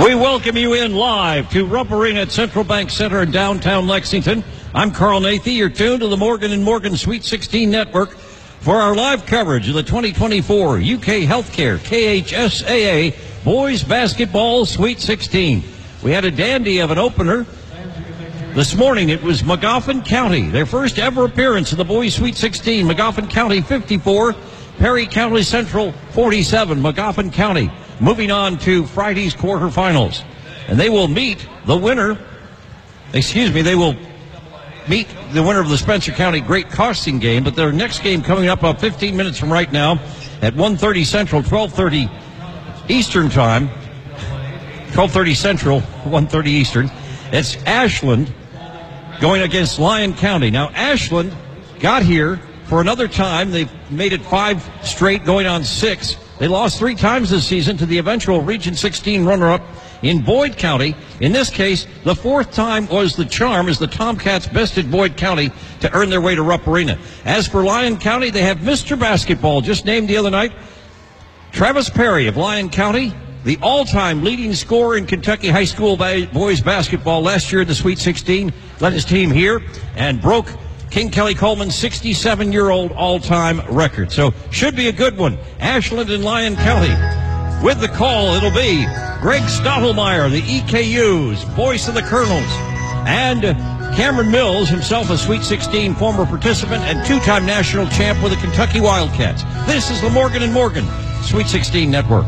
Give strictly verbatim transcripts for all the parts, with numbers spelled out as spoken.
We welcome you in live to Rupp Arena at Central Bank Center in downtown Lexington. I'm Carl Nathy. You're tuned to the Morgan and Morgan Sweet sixteen Network for our live coverage of the twenty twenty-four U K Healthcare K H S A A Boys Basketball Sweet sixteen. We had a dandy of an opener. This morning it was Magoffin County, their first ever appearance in the Boys Sweet sixteen. Magoffin County fifty-four, Perry County Central forty-seven. Magoffin County moving on to Friday's quarterfinals. And they will meet the winner, excuse me, they will meet the winner of the Spencer County Great Costing game, but their next game coming up about fifteen minutes from right now at one thirty Central, twelve thirty Eastern time. twelve thirty Central, one thirty Eastern. It's Ashland going against Lyon County. Now, Ashland got here for another time. They've made it five straight, going on six. They lost three times this season to the eventual Region sixteen runner-up in Boyd County. In this case, the fourth time was the charm as the Tomcats bested Boyd County to earn their way to Rupp Arena. As for Lyon County, they have Mister Basketball, just named the other night. Travis Perry of Lyon County, the all-time leading scorer in Kentucky high school boys basketball last year in the Sweet sixteen, led his team here and broke King Kelly Coleman's sixty-seven-year-old all-time record. So should be a good one. Ashland and Lyon County. With the call, it'll be Greg Stottlemyre, the E K U's voice of the Colonels, and Cameron Mills, himself a Sweet sixteen former participant and two-time national champ with the Kentucky Wildcats. This is the Morgan and Morgan Sweet sixteen Network.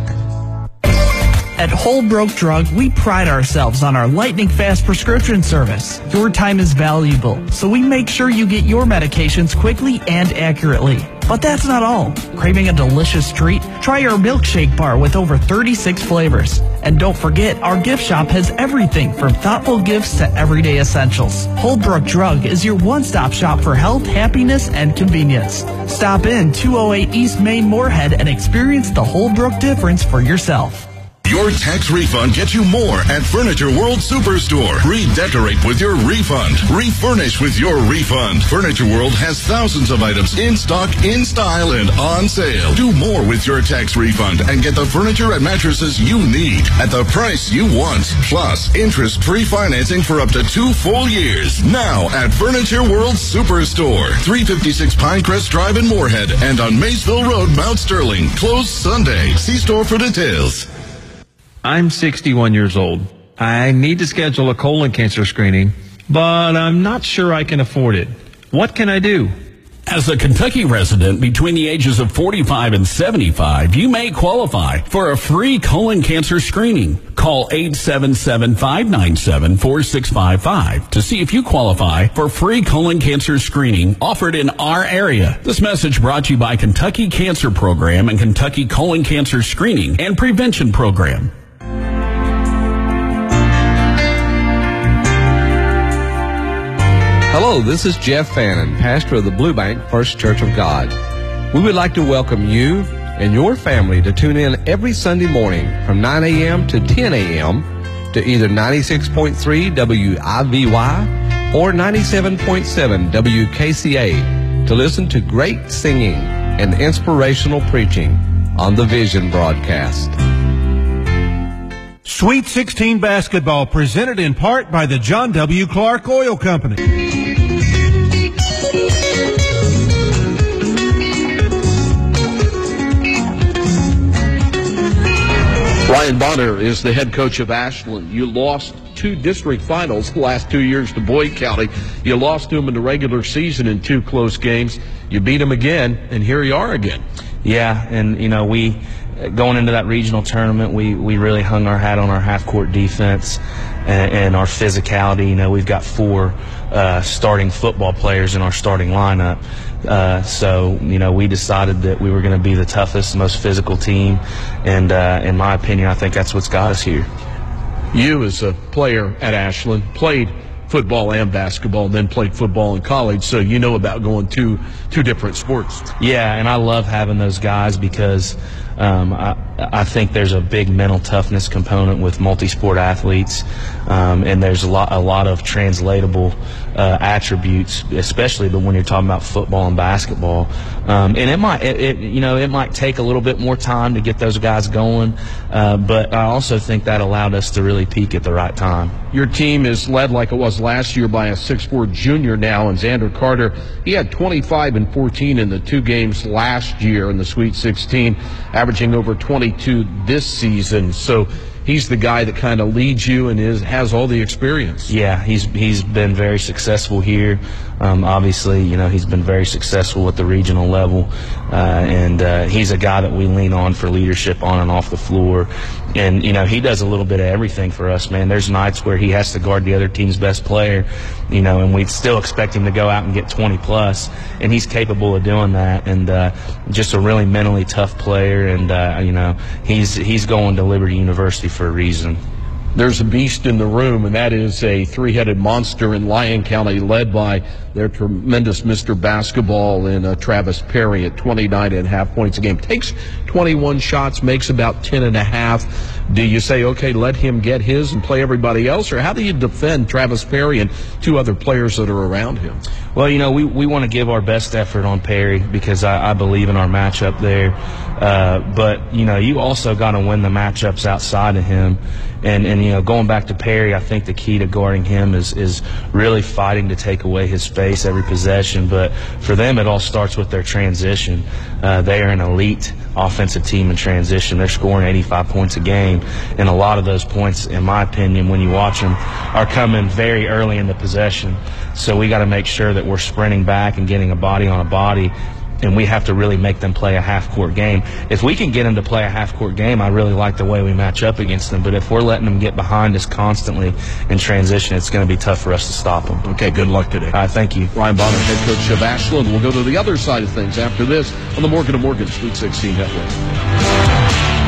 At Holbrook Drug, we pride ourselves on our lightning-fast prescription service. Your time is valuable, so we make sure you get your medications quickly and accurately. But that's not all. Craving a delicious treat? Try our milkshake bar with over thirty-six flavors. And don't forget, our gift shop has everything from thoughtful gifts to everyday essentials. Holbrook Drug is your one-stop shop for health, happiness, and convenience. Stop in two oh eight East Main Moorhead and experience the Holbrook difference for yourself. Your tax refund gets you more at Furniture World Superstore. Redecorate with your refund. Refurnish with your refund. Furniture World has thousands of items in stock, in style, and on sale. Do more with your tax refund and get the furniture and mattresses you need at the price you want. Plus, interest-free financing for up to two full years. Now at Furniture World Superstore. three fifty-six Pinecrest Drive in Moorhead and on Maysville Road, Mount Sterling. Closed Sunday. See store for details. I'm sixty-one years old. I need to schedule a colon cancer screening, but I'm not sure I can afford it. What can I do? As a Kentucky resident between the ages of forty-five and seventy-five, you may qualify for a free colon cancer screening. Call eight seven seven, five nine seven, four six five five to see if you qualify for free colon cancer screening offered in our area. This message brought to you by Kentucky Cancer Program and Kentucky Colon Cancer Screening and Prevention Program. Hello, this is Jeff Fannin, pastor of the Blue Bank First Church of God. We would like to welcome you and your family to tune in every Sunday morning from nine a.m. to ten a.m. to either ninety-six point three W I V Y or ninety-seven point seven W K C A to listen to great singing and inspirational preaching on the Vision broadcast. Sweet sixteen basketball presented in part by the John W. Clark Oil Company. Ryan Bonner is the head coach of Ashland. You lost two district finals the last two years to Boyd County. You lost to them in the regular season in two close games. You beat them again, and here you are again. Yeah, and, you know, we, going into that regional tournament, we, we really hung our hat on our half-court defense and, and our physicality. You know, we've got four uh, starting football players in our starting lineup. Uh, so, you know, we decided that we were going to be the toughest, most physical team. And uh, in my opinion, I think that's what's got us here. You, as a player at Ashland, played football and basketball, and then played football in college, so you know about going to two different sports. Yeah, and I love having those guys because um, I, I think there's a big mental toughness component with multi-sport athletes, um, and there's a lot, a lot of translatable uh, uh, attributes, especially the when you're talking about football and basketball. Um, and it might, it, it, you know, it might take a little bit more time to get those guys going, uh, but I also think that allowed us to really peak at the right time. Your team is led like it was last year by a six foot four junior now, and Xander Carter. He had twenty-five and fourteen in the two games last year in the Sweet sixteen, averaging over twenty-two this season. So he's the guy that kind of leads you and is has all the experience. Yeah, he's he's been very successful here. Um, obviously, you know, he's been very successful at the regional level, uh, and uh, he's a guy that we lean on for leadership on and off the floor. And, you know, he does a little bit of everything for us, man. There's nights where he has to guard the other team's best player, you know, and we still expect him to go out and get twenty plus, and he's capable of doing that. And uh, just a really mentally tough player, and, uh, you know, he's, he's going to Liberty University for a reason. There's a beast in the room, and that is a three-headed monster in Lyon County, led by their tremendous Mister Basketball in uh, Travis Perry at twenty-nine and a half points a game. Takes twenty-one shots, makes about ten and a half. Do you say, okay, let him get his and play everybody else, or how do you defend Travis Perry and two other players that are around him? Well, you know, we, we want to give our best effort on Perry because I, I believe in our matchup there. Uh, but, you know, you also got to win the matchups outside of him. And, and, you know, going back to Perry, I think the key to guarding him is, is really fighting to take away his space every possession. But for them, it all starts with their transition. Uh, they are an elite offensive team in transition. They're scoring eighty-five points a game. And a lot of those points, in my opinion, when you watch them, are coming very early in the possession. So we got to make sure that we're sprinting back and getting a body on a body. And we have to really make them play a half-court game. If we can get them to play a half-court game, I really like the way we match up against them. But if we're letting them get behind us constantly in transition, it's going to be tough for us to stop them. Okay, good luck today. All right, thank you. Ryan Bonner, head coach of Ashland. We'll go to the other side of things after this on the Morgan and Morgan Sweet sixteen Network.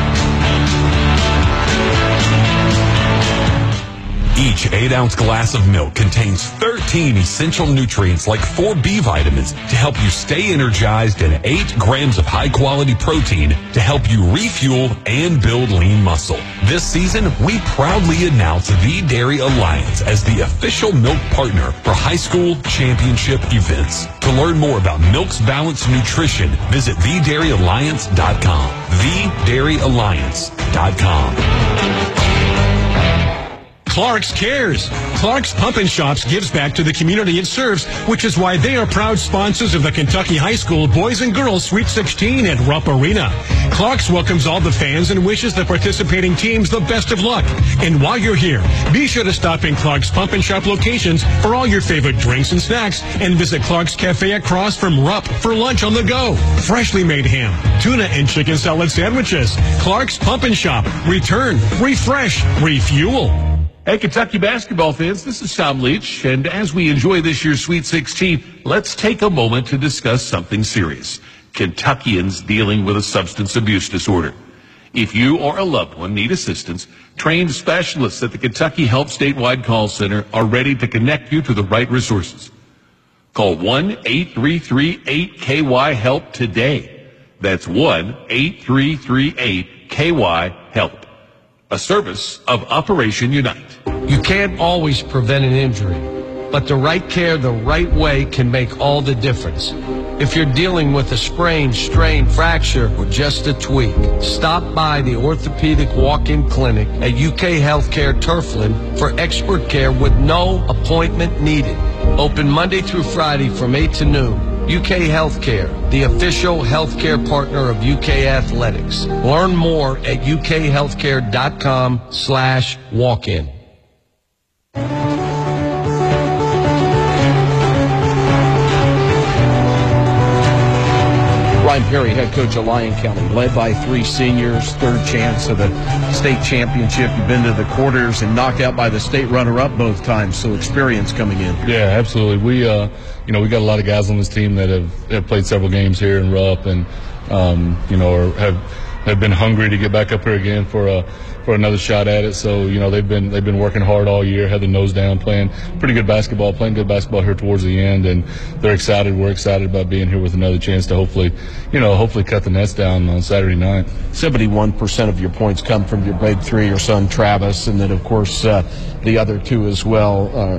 Each eight-ounce glass of milk contains thirteen essential nutrients like four B vitamins to help you stay energized and eight grams of high-quality protein to help you refuel and build lean muscle. This season, we proudly announce the Dairy Alliance as the official milk partner for high school championship events. To learn more about milk's balanced nutrition, visit the dairy alliance dot com. the dairy alliance dot com. Clark's cares. Clark's Pump and Shops gives back to the community it serves, which is why they are proud sponsors of the Kentucky High School Boys and Girls Sweet sixteen at Rupp Arena. Clark's welcomes all the fans and wishes the participating teams the best of luck. And while you're here, be sure to stop in Clark's Pump and Shop locations for all your favorite drinks and snacks, and visit Clark's Cafe across from Rupp for lunch on the go. Freshly made ham, tuna, and chicken salad sandwiches. Clark's Pump and Shop. Return, refresh, refuel. Hey, Kentucky basketball fans, this is Tom Leach, and as we enjoy this year's Sweet sixteen, let's take a moment to discuss something serious. Kentuckians dealing with a substance abuse disorder. If you or a loved one need assistance, trained specialists at the Kentucky Help Statewide Call Center are ready to connect you to the right resources. Call one eight three three eight K Y HELP today. That's one eight three three eight K Y HELP. A service of Operation Unite. You can't always prevent an injury, but the right care the right way can make all the difference. If you're dealing with a sprain, strain, fracture, or just a tweak, stop by the Orthopedic Walk-In Clinic at U K Healthcare Turfland for expert care with no appointment needed. Open Monday through Friday from eight to noon. U K Healthcare, the official healthcare partner of U K Athletics. Learn more at U K healthcare dot com slash walk-in. Ryan Perry, head coach of Lyon County, led by three seniors, third chance of the state championship. You've been to the quarters and knocked out by the state runner-up both times, so experience coming in. Yeah, absolutely. We, uh, you know, we got a lot of guys on this team that have, have played several games here in Rupp, and um, you know, are, have have been hungry to get back up here again for a for another shot at it. So, you know, they've been they've been working hard all year, had the nose down, playing pretty good basketball, playing good basketball here towards the end, and they're excited. We're excited about being here with another chance to hopefully, you know, hopefully cut the nets down on Saturday night. seventy-one percent of your points come from your big three, your son Travis, and then, of course, uh, the other two as well. Uh,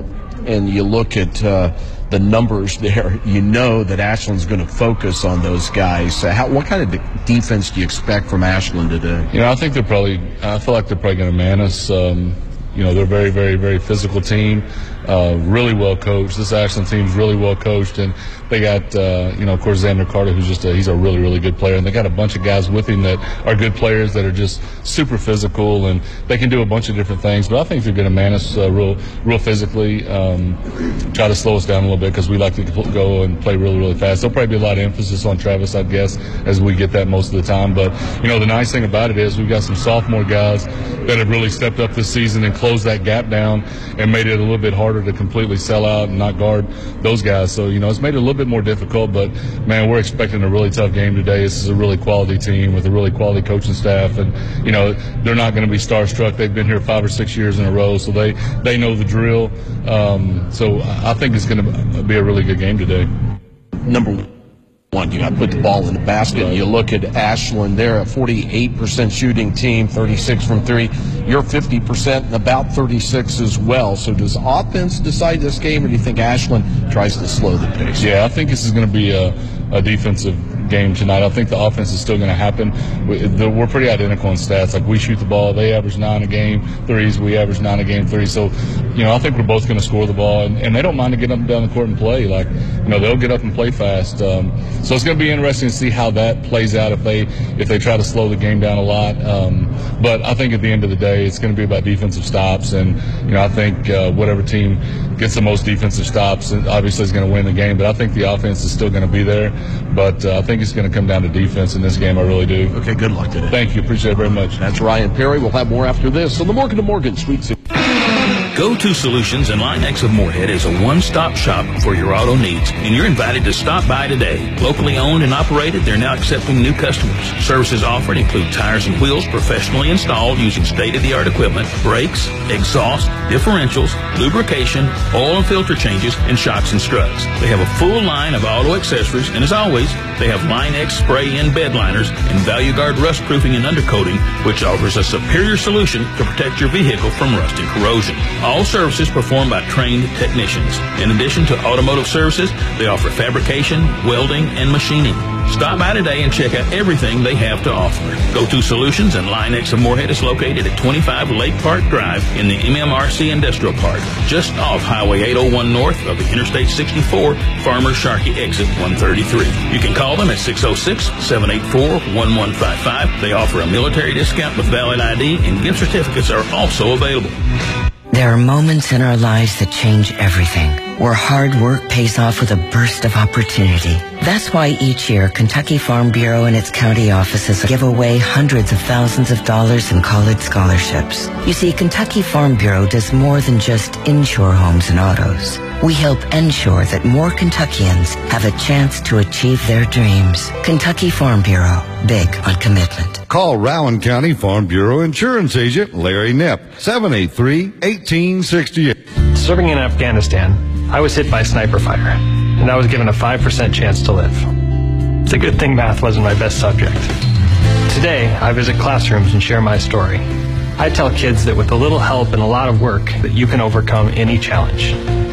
and you look at uh, the numbers there, you know that Ashland's going to focus on those guys. Uh, how, what kind of de- defense do you expect from Ashland today? You know, I think they're probably, I feel like they're probably going to man us. Um, you know, they're a very, very, very physical team, uh, really well coached. This Ashland team's really well coached, and they got, uh, you know, of course, Xander Carter, who's just a, he's a really, really good player, and they got a bunch of guys with him that are good players that are just super physical, and they can do a bunch of different things. But I think they're going to man us uh, real, real physically, um, try to slow us down a little bit because we like to go and play really, really fast. There'll probably be a lot of emphasis on Travis, I guess, as we get that most of the time. But you know, the nice thing about it is we've got some sophomore guys that have really stepped up this season and closed that gap down and made it a little bit harder to completely sell out and not guard those guys. So, you know, it's made it a little bit more difficult, but man, we're expecting a really tough game today. This is a really quality team with a really quality coaching staff, and, you know, they're not going to be starstruck. They've been here five or six years in a row, so they, they know the drill. Um, so I think it's going to be a really good game today. Number one, you got to put the ball in the basket. Right. You look at Ashland, they're a forty-eight percent shooting team, thirty-six from three. You're fifty percent and about thirty-six as well. So does offense decide this game, or do you think Ashland tries to slow the pace? Yeah, I think this is going to be a, a defensive game tonight. I think the offense is still going to happen. We're pretty identical in stats. Like, we shoot the ball, they average nine a game threes, we average nine a game threes. So, you know, I think we're both going to score the ball, and, and they don't mind to get up and down the court and play. Like, you know, they'll get up and play fast. Um, so it's going to be interesting to see how that plays out if they if they try to slow the game down a lot. Um, but I think at the end of the day, it's going to be about defensive stops, and you know, I think uh, whatever team gets the most defensive stops obviously is going to win the game. But I think the offense is still going to be there. But uh, I think it's going to come down to defense in this game. I really do. Okay, good luck today. Thank you. Appreciate it very much. That's Ryan Perry. We'll have more after this on the Morgan to Morgan Sweet sixteen. Go-To Solutions in Line-X of Moorhead is a one-stop shop for your auto needs, and you're invited to stop by today. Locally owned and operated, they're now accepting new customers. Services offered include tires and wheels professionally installed using state-of-the-art equipment, brakes, exhaust, differentials, lubrication, oil and filter changes, and shocks and struts. They have a full line of auto accessories, and as always, they have Line-X spray-in bed liners and ValueGuard rust proofing and undercoating, which offers a superior solution to protect your vehicle from rust and corrosion. All services performed by trained technicians. In addition to automotive services, they offer fabrication, welding, and machining. Stop by today and check out everything they have to offer. Go-To Solutions and Line-X of Moorhead is located at twenty-five Lake Park Drive in the M M R C Industrial Park, just off Highway eight oh one north of the Interstate sixty-four, Farmers Sharkey exit one thirty-three. You can call them at six oh six, seven eight four, one one five five. They offer a military discount with valid I D, and gift certificates are also available. There are moments in our lives that change everything, where hard work pays off with a burst of opportunity. That's why each year, Kentucky Farm Bureau and its county offices give away hundreds of thousands of dollars in college scholarships. You see, Kentucky Farm Bureau does more than just insure homes and autos. We help ensure that more Kentuckians have a chance to achieve their dreams. Kentucky Farm Bureau, big on commitment. Call Rowan County Farm Bureau Insurance Agent Larry Knepp, seven eight three, one eight six eight. Serving in Afghanistan, I was hit by a sniper fire, and I was given a five percent chance to live. It's a good thing math wasn't my best subject. Today, I visit classrooms and share my story. I tell kids that with a little help and a lot of work, that you can overcome any challenge.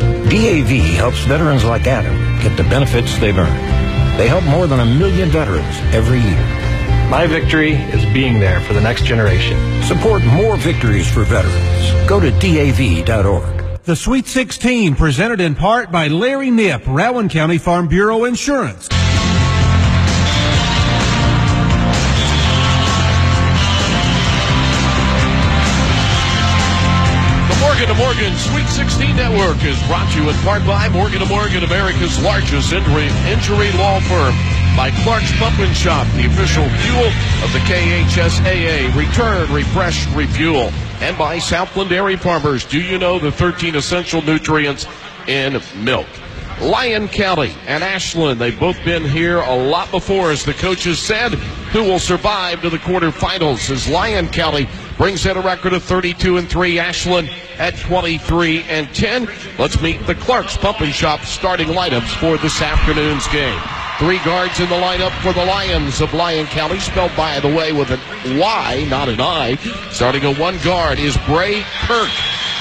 D A V helps veterans like Adam get the benefits they've earned. They help more than a million veterans every year. My victory is being there for the next generation. Support more victories for veterans. Go to D A V dot org. The Sweet sixteen, presented in part by Larry Knipp, Rowan County Farm Bureau Insurance. Morgan to Morgan Sweet sixteen Network is brought to you in part by Morgan to Morgan, America's largest injury, injury law firm. By Clark's Pump and Shop, the official fuel of the K H S A A. Return, refresh, refuel. And by Southland Dairy Farmers. Do you know the thirteen essential nutrients in milk? Lyon County and Ashland, they've both been here a lot before, as the coaches said. Who will survive to the quarterfinals as Lyon County brings in a record of thirty-two and three, Ashland at twenty-three and ten. Let's meet the Clark's Pump and Shop starting lineups for this afternoon's game. Three guards in the lineup for the Lions of Lyon County, spelled, by the way, with an Y, not an I. Starting at one guard is Bray Kirk.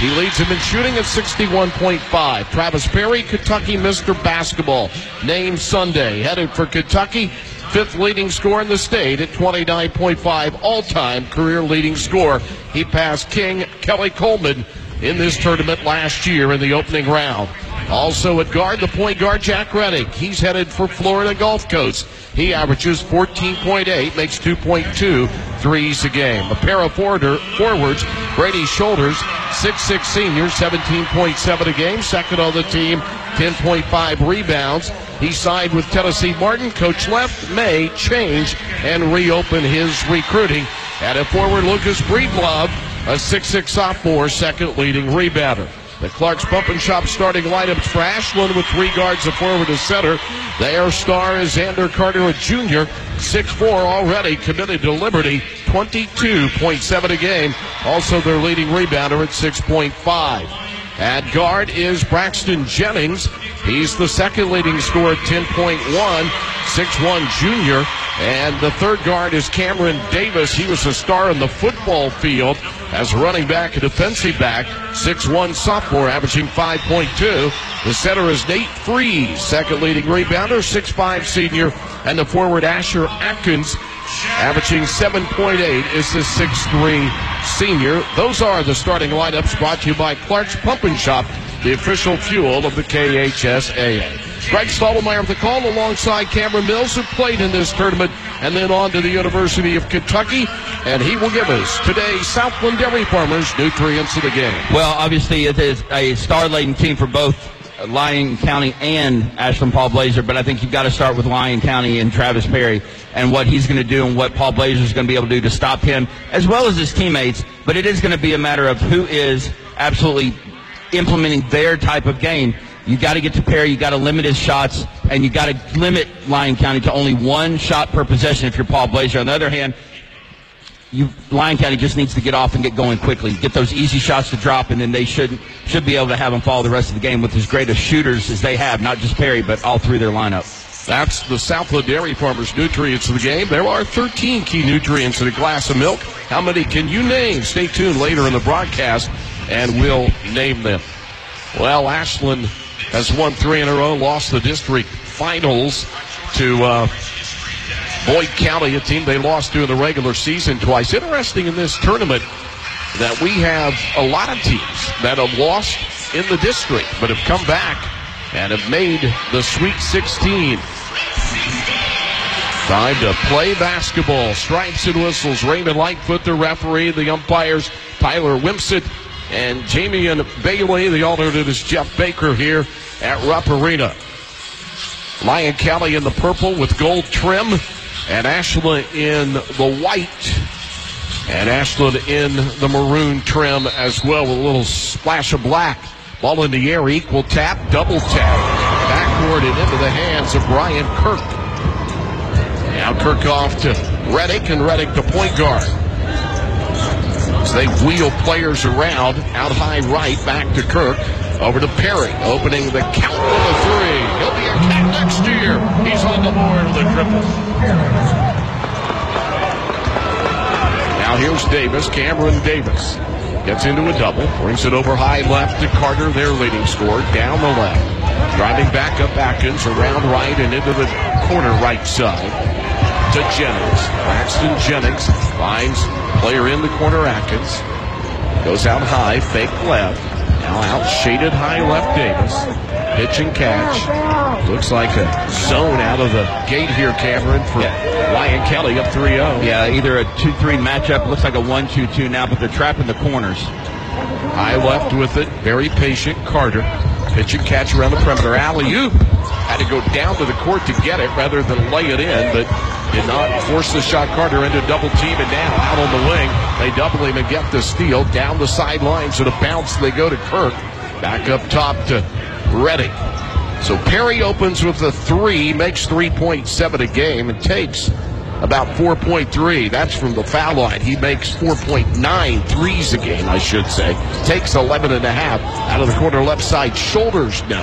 He leads him in shooting at sixty-one point five. Travis Perry, Kentucky Mister Basketball, named Sunday, headed for Kentucky. Fifth leading scorer in the state at twenty-nine point five, all-time career leading scorer. He passed King Kelly Coleman in this tournament last year in the opening round. Also at guard, the point guard Jack Reddick. He's headed for Florida Gulf Coast. He averages fourteen point eight, makes two point two threes a game. A pair of forwarder, forwards, Brady Shoulders, six foot six senior, seventeen point seven a game. Second on the team, ten point five rebounds. He signed with Tennessee Martin. Coach Left may change and reopen his recruiting. And at forward, Lucas Breedlove, a six foot six sophomore, second leading rebounder. The Clark's Pump and Shop starting lineups for Ashland with three guards, a forward, a center. Their star is Xander Carter, a junior, six foot four, already committed to Liberty, twenty-two point seven a game. Also their leading rebounder at six point five. At guard is Braxton Jennings. He's the second leading scorer at ten point one, six foot one junior. And the third guard is Cameron Davis. He was a star in the football field as a running back, a defensive back, six foot one sophomore, averaging five point two. The center is Nate Freeze, second leading rebounder, six foot five senior. And the forward Asher Atkins, averaging seven point eight, is the six foot three senior. Those are the starting lineups brought to you by Clark's Pump and Shop, the official fuel of the K H S A A. Greg Stottlemyre with the call alongside Cameron Mills, who played in this tournament and then on to the University of Kentucky. And he will give us today's Southland Dairy Farmers nutrients of the game. Well, obviously it is a star-laden team for both Lyon County and Ashland Paul Blazer, but I think you've got to start with Lyon County and Travis Perry and what he's going to do and what Paul Blazer is going to be able to do to stop him, as well as his teammates. But it is going to be a matter of who is absolutely implementing their type of game. You got to get to Perry, you got to limit his shots, and you got to limit Lyon County to only one shot per possession if you're Paul Blazer. On the other hand, you, Lyon County just needs to get off and get going quickly, get those easy shots to drop, and then they should should be able to have them follow the rest of the game with as great as shooters as they have, not just Perry, but all through their lineup. That's the Southland Dairy Farmers nutrients of the game. There are thirteen key nutrients in a glass of milk. How many can you name? Stay tuned later in the broadcast, and we'll name them. Well, Ashland has won three in a row, lost the district finals to uh, Boyd County, a team they lost to in the regular season twice. Interesting in this tournament that we have a lot of teams that have lost in the district but have come back and have made the Sweet sixteen. Time to play basketball. Stripes and whistles. Raymond Lightfoot, the referee. The umpires, Tyler Wimsett and Jamian Bailey. The alternate is Jeff Baker here at Rupp Arena. Lyon County in the purple with gold trim, and Ashland in the white, and Ashland in the maroon trim as well with a little splash of black. Ball in the air, equal tap, double tap, backward and into the hands of Brian Kirk. Now Kirk off to Reddick, and Reddick the point guard. As they wheel players around, out high right, back to Kirk, over to Perry, opening the count with a three. He'll be a cat next year. He's on the board with a triple. Now here's Davis, Cameron Davis. Gets into a double, brings it over high left to Carter, their leading scorer, down the left. Driving back up Atkins, around right and into the corner right side to Jennings. Braxton Jennings finds player in the corner, Atkins. Goes out high, fake left. Now out, shaded high left Davis. Pitch and catch. Looks like a zone out of the gate here, Cameron, for yeah. Lyon County up three oh. Yeah, either a two three matchup. Looks like a one two two now, but they're trapping the corners. High left with it. Very patient Carter. Pitch and catch around the perimeter. Alley-oop. Had to go down to the court to get it rather than lay it in, but did not force the shot. Carter into double team, and now out on the wing. They double him and get the steal. Down the sidelines to the bounce. They go to Kirk. Back up top to Reddick. So Perry opens with a three, makes three point seven a game, and takes about four point three. That's from the foul line. He makes four point nine threes a game, I should say. Takes eleven and a half out of the corner left side. Shoulders no.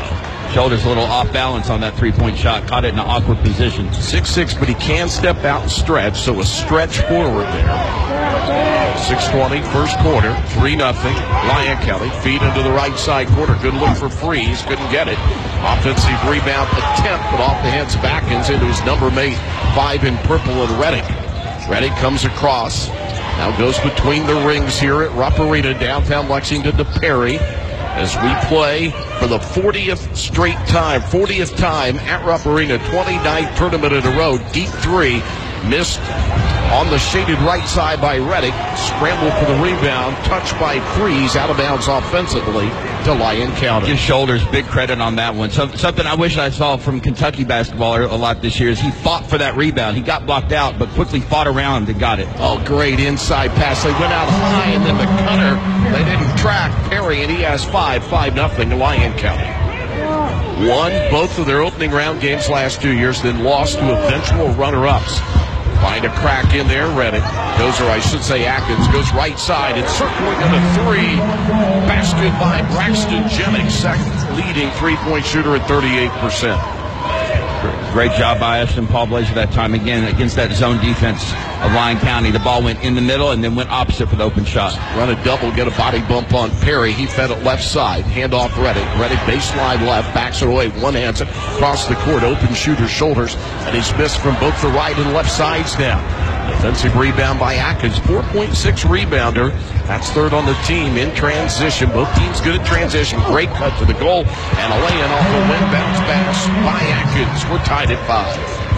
Shoulders a little off balance on that three-point shot. Caught it in an awkward position. six six, but he can step out and stretch, so a stretch forward there. six twenty, first quarter, three nothing. Lyon County, feed into the right side corner. Good look for Freeze, couldn't get it. Offensive rebound attempt, but off the hands of Atkins into his number mate, five in purple and Reddick. Reddick comes across. Now goes between the rings here at Rupp Arena, downtown Lexington to Perry. As we play for the fortieth straight time, fortieth time at Rupp Arena, twenty-ninth tournament in a row. Deep three, missed on the shaded right side by Reddick. Scramble for the rebound, touched by Freeze, out of bounds offensively to Lyon County. Give Shoulders big credit on that one. So, something I wish I saw from Kentucky basketball a lot this year is he fought for that rebound. He got blocked out, but quickly fought around and got it. Oh, great inside pass. They went out high, and then the cutter, they didn't track Perry, and he has five, five nothing to Lyon County. Won both of their opening round games last two years, then lost to eventual runner-ups. Find a crack in there. Reddick goes, or I should say Atkins, goes right side and circling in a three. Basket by Braxton Jennings, second leading three-point shooter at thirty-eight percent. Great job by Ashland Paul Blazer that time again against that zone defense of Lyon County. The ball went in the middle and then went opposite for the open shot. Run a double, get a body bump on Perry. He fed it left side. Hand off Reddick. Reddick baseline left, backs it away, one hands it across the court. Open shooter shoulders, and he's missed from both the right and left sides now. Defensive rebound by Atkins, four point six rebounder. That's third on the team in transition. Both teams good at transition. Great cut to the goal, and a lay-in off the wing bounce pass by Atkins. We're tied at five.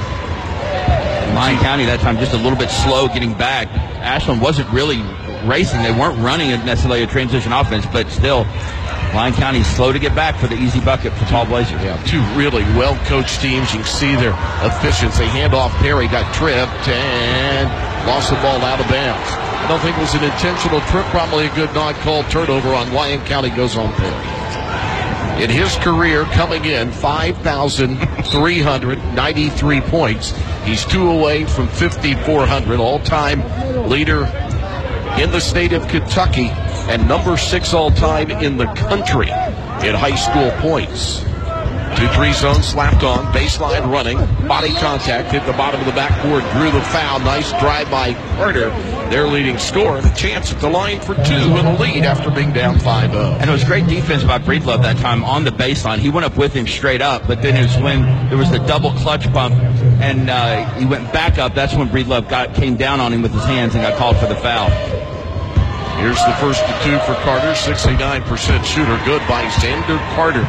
Lyon County that time just a little bit slow getting back. Ashland wasn't really racing. They weren't running necessarily a transition offense, but still, Lyon County is slow to get back for the easy bucket for Paul Blazer. Yeah, two really well-coached teams. You can see their efficiency. Hand off Perry, got tripped, and lost the ball out of bounds. I don't think it was an intentional trip. Probably a good non-call turnover on Lyon County. Goes on Perry. In his career, coming in five thousand three hundred ninety-three points. He's two away from fifty-four hundred, all-time leader in the state of Kentucky and number six all-time in the country in high school points. two three zone slapped on, baseline running, body contact, hit the bottom of the backboard, drew the foul. Nice drive by Carter, their leading scorer, and a chance at the line for two in the lead after being down five oh. And it was great defense by Breedlove that time on the baseline. He went up with him straight up, but then it was when there was the double clutch pump, and uh, he went back up. That's when Breedlove got came down on him with his hands and got called for the foul. Here's the first to two for Carter, sixty-nine percent shooter, good by Xander Carter.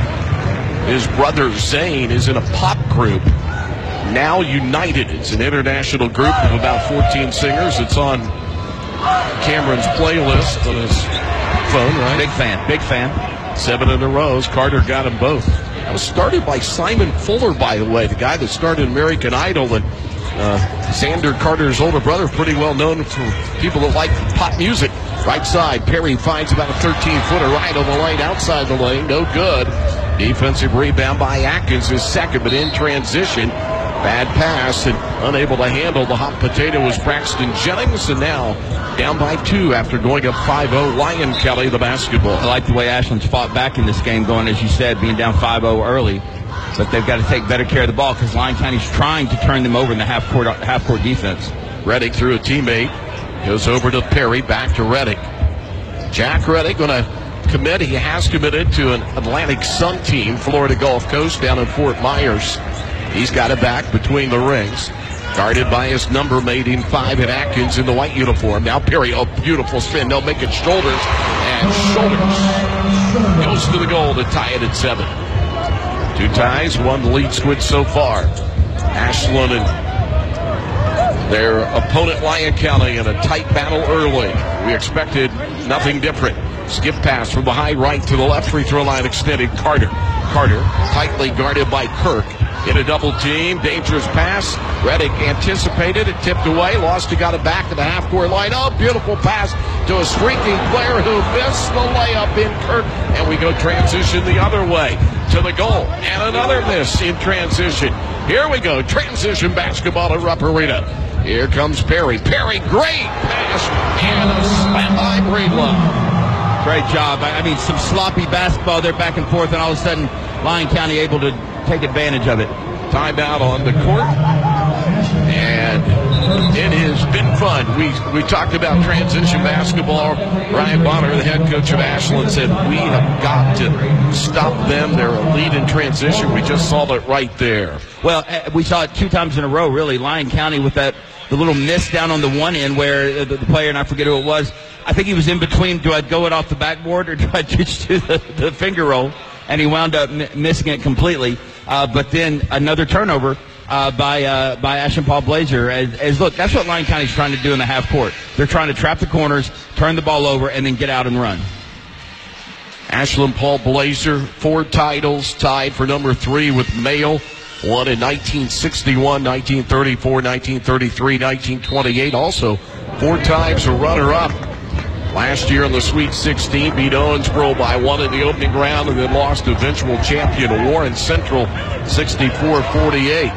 His brother Zane is in a pop group, Now United. It's an international group of about fourteen singers. It's on Cameron's playlist on his phone, right? Big fan, big fan. Seven in a row. Carter got them both. That was started by Simon Fuller, by the way, the guy that started American Idol. And uh, Xander Carter's older brother, pretty well known for people that like pop music. Right side, Perry finds about a thirteen-footer right on the lane, outside the lane, no good. Defensive rebound by Atkins, his second, but in transition. Bad pass and unable to handle the hot potato was Braxton Jennings, and now down by two after going up five oh. Lyon County, the basketball. I like the way Ashland's fought back in this game, going, as you said, being down five oh early. But they've got to take better care of the ball because Lyon County's trying to turn them over in the half-court half-court defense. Reddick through a teammate. Goes over to Perry, back to Reddick. Jack Reddick going to commit. He has committed to an Atlantic Sun team, Florida Gulf Coast, down in Fort Myers. He's got it back between the rings. Guarded by his number mate in five at Atkins in the white uniform. Now Perry, oh, beautiful spin. They'll make it shoulders. And shoulders goes to the goal to tie it at seven. Two ties, one lead switch so far. Ashland and their opponent, Lyon County, in a tight battle early. We expected nothing different. Skip pass from behind right to the left. Free throw line extended. Carter. Carter tightly guarded by Kirk. In a double team. Dangerous pass. Reddick anticipated it. Tipped away. Lost. He got it back to the half-court line. Oh, beautiful pass to a streaking player who missed the layup in Kirk. And we go transition the other way to the goal. And another miss in transition. Here we go. Transition basketball at Rupp Arena. Here comes Perry. Perry, great pass. And a slam by Breedlove. Great job. I mean, some sloppy basketball there back and forth, and all of a sudden, Lyon County able to take advantage of it. Timeout on the court. And it has been fun. We we talked about transition basketball. Ryan Bonner, the head coach of Ashland, said we have got to stop them. They're a lead in transition. We just saw it right there. Well, we saw it two times in a row, really. Lyon County with that the little miss down on the one end where the, the player, and I forget who it was, I think he was in between, do I go it off the backboard or do I just do the, the finger roll? And he wound up m- missing it completely. Uh, but then another turnover uh, by uh, by Ashland Paul Blazer. As, as look, that's what Lyon County's trying to do in the half court. They're trying to trap the corners, turn the ball over, and then get out and run. Ashland Paul Blazer, four titles, tied for number three with Mayo. Won in nineteen sixty-one, nineteen thirty-four, nineteen thirty-three, nineteen twenty-eight. Also, four times a runner-up. Last year in the Sweet sixteen, beat Owensboro by one in the opening round and then lost to eventual champion Warren Central sixty-four forty-eight.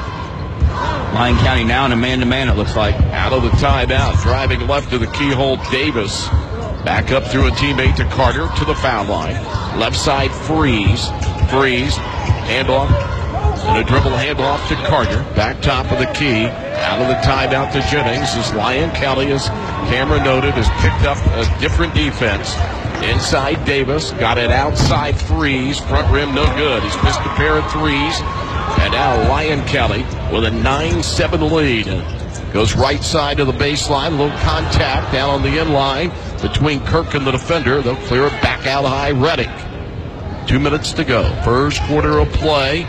Lyon County now in a man-to-man, it looks like. Out of the timeout, driving left to the keyhole, Davis. Back up through a teammate to Carter to the foul line. Left side, Freeze. Freeze. Handoff. And a dribble handoff to Carter. Back top of the key. Out of the timeout to Jennings as Lyon County, as Cameron noted, has picked up a different defense. Inside Davis. Got it outside Freeze. Front rim no good. He's missed a pair of threes. And now Lyon County with a nine seven lead. Goes right side to the baseline. A little contact down on the end line between Kirk and the defender. They'll clear it back out high. Reddick. Two minutes to go. First quarter of play.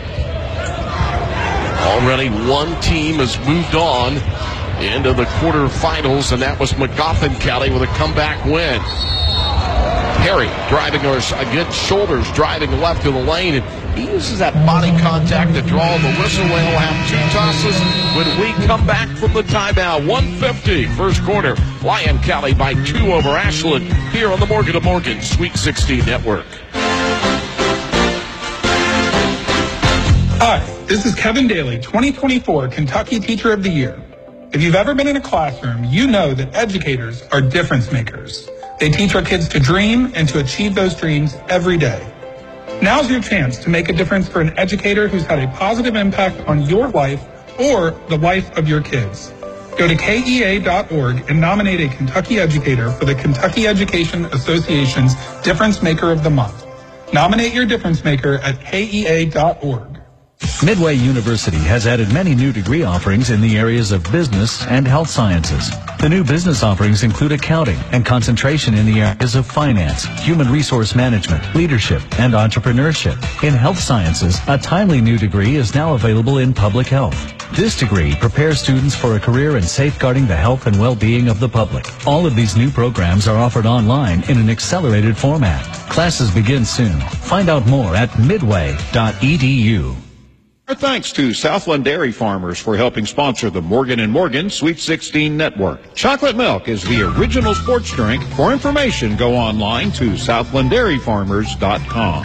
Already one team has moved on into the quarterfinals, and that was Magoffin County with a comeback win. Perry driving against shoulders, driving left to the lane, and he uses that body contact to draw the whistle, and he'll have two tosses when we come back from the timeout. one fifty, first quarter. Lyon County by two over Ashland here on the Morgan and Morgan Sweet sixteen Network. Hi, this is Kevin Daly, twenty twenty-four Kentucky Teacher of the Year. If you've ever been in a classroom, you know that educators are difference makers. They teach our kids to dream and to achieve those dreams every day. Now's your chance to make a difference for an educator who's had a positive impact on your life or the life of your kids. Go to K E A dot org and nominate a Kentucky educator for the Kentucky Education Association's Difference Maker of the Month. Nominate your difference maker at K E A dot org. Midway University has added many new degree offerings in the areas of business and health sciences. The new business offerings include accounting and concentration in the areas of finance, human resource management, leadership, and entrepreneurship. In health sciences, a timely new degree is now available in public health. This degree prepares students for a career in safeguarding the health and well-being of the public. All of these new programs are offered online in an accelerated format. Classes begin soon. Find out more at midway dot e d u. Our thanks to Southland Dairy Farmers for helping sponsor the Morgan and Morgan Sweet sixteen Network. Chocolate milk is the original sports drink. For information, go online to southland dairy farmers dot com.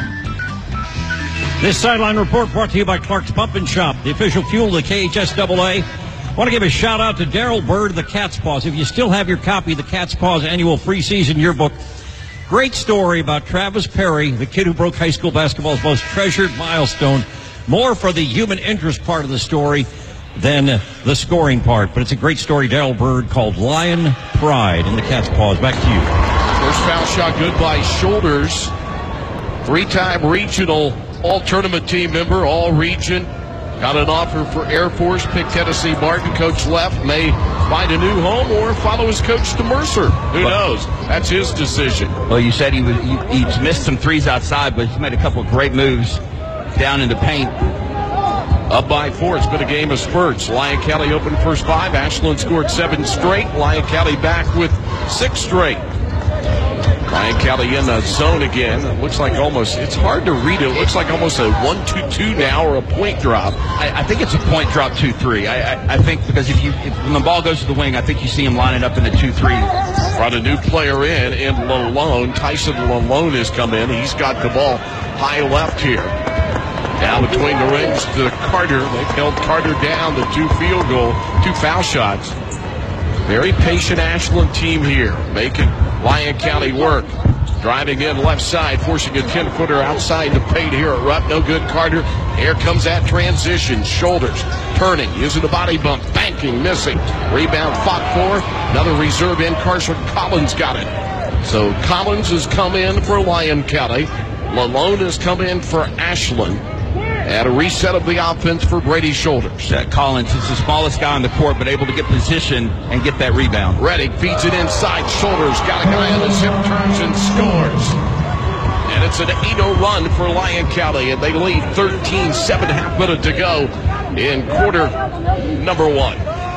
This sideline report brought to you by Clark's Pump and Shop, the official fuel of the K H S A A. Want to give a shout out to Daryl Bird, the Cat's Paws. If you still have your copy of the Cat's Paws annual preseason yearbook, great story about Travis Perry, the kid who broke high school basketball's most treasured milestone. More for the human interest part of the story than the scoring part. But it's a great story, Daryl Bird, called Lion Pride in the Cat's Paws. Back to you. First foul shot good by Shoulders. Three-time regional all-tournament team member, all-region. Got an offer for Air Force, picked Tennessee Martin. Coach left, may find a new home or follow his coach to Mercer. Who knows? That's his decision. Well, you said he was he, he's missed some threes outside, but he's made a couple of great moves down in the paint. Up by four. It's been a game of spurts. Lyon County opened first five. Ashland scored seven straight. Lyon County back with six straight. Lyon County in the zone again. It looks like almost, it's hard to read it. It looks like almost a one two two now or a point drop. I, I think it's a point drop two three. I, I, I think because if you if, when the ball goes to the wing, I think you see him lining up in the two three. Brought a new player in, in Lalone. Tyson Lalone has come in. He's got the ball high left here. Down between the rings to Carter. They've held Carter down to two field goal, two foul shots. Very patient Ashland team here, making Lyon County work. Driving in left side, forcing a ten-footer outside the paint here at Rupp. No good, Carter. Here comes that transition. Shoulders turning, using the body bump, banking, missing. Rebound fought for. Another reserve in. Carson Collins got it. So Collins has come in for Lyon County. Lalone has come in for Ashland. And a reset of the offense for Brady Shoulders. Uh, Collins is the smallest guy on the court, but able to get position and get that rebound. Reddick feeds it inside. Shoulders got a guy on his hip, turns and scores. And it's an eight oh run for Lyon County, and they lead thirteen, seven and a half minutes to go in quarter number one.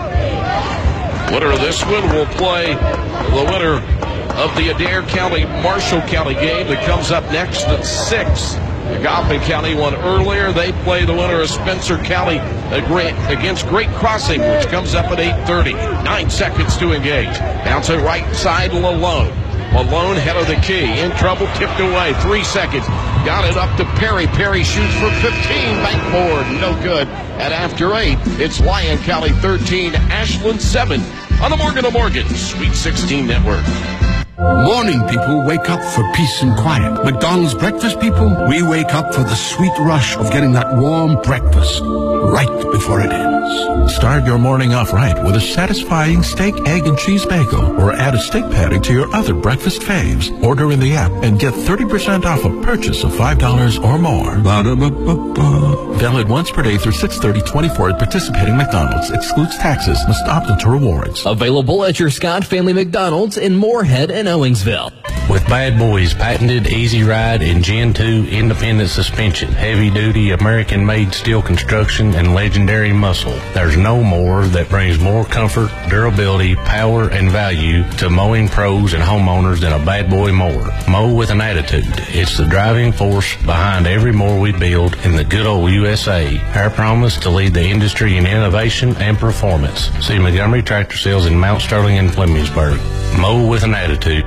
Winner of this one will play the winner of the Adair County-Marshall County game that comes up next at six. The Goffin County won earlier. They play the winner of Spencer County against Great Crossing, which comes up at eight thirty. Nine seconds to engage. Bounce it right side, Lalone. Lalone head of the key. In trouble, tipped away. Three seconds. Got it up to Perry. Perry shoots for fifteen. Backboard. No good. And after eight, it's Lyon County thirteen, Ashland seven on the Morgan and Morgan Sweet sixteen Network. Morning people wake up for peace and quiet. McDonald's breakfast people, we wake up for the sweet rush of getting that warm breakfast right before it ends. Start your morning off right with a satisfying steak, egg, and cheese bagel, or add a steak patty to your other breakfast faves. Order in the app and get thirty percent off a purchase of five dollars or more. Ba-da-ba-ba-ba. Valid once per day through six thirty twenty-four at participating McDonald's. Excludes taxes. Must opt into rewards. Available at your Scott Family McDonald's in Moorhead and Owensville. With Bad Boys patented Easy Ride and Gen two independent suspension, heavy duty American made steel construction, and legendary muscle, there's no more that brings more comfort, durability, power, and value to mowing pros and homeowners than a Bad Boy mower. Mow with an attitude. It's the driving force behind every mower we build in the good old U S A. Our promise to lead the industry in innovation and performance. See Montgomery Tractor Sales in Mount Sterling and Flemingsburg. Mow with an attitude.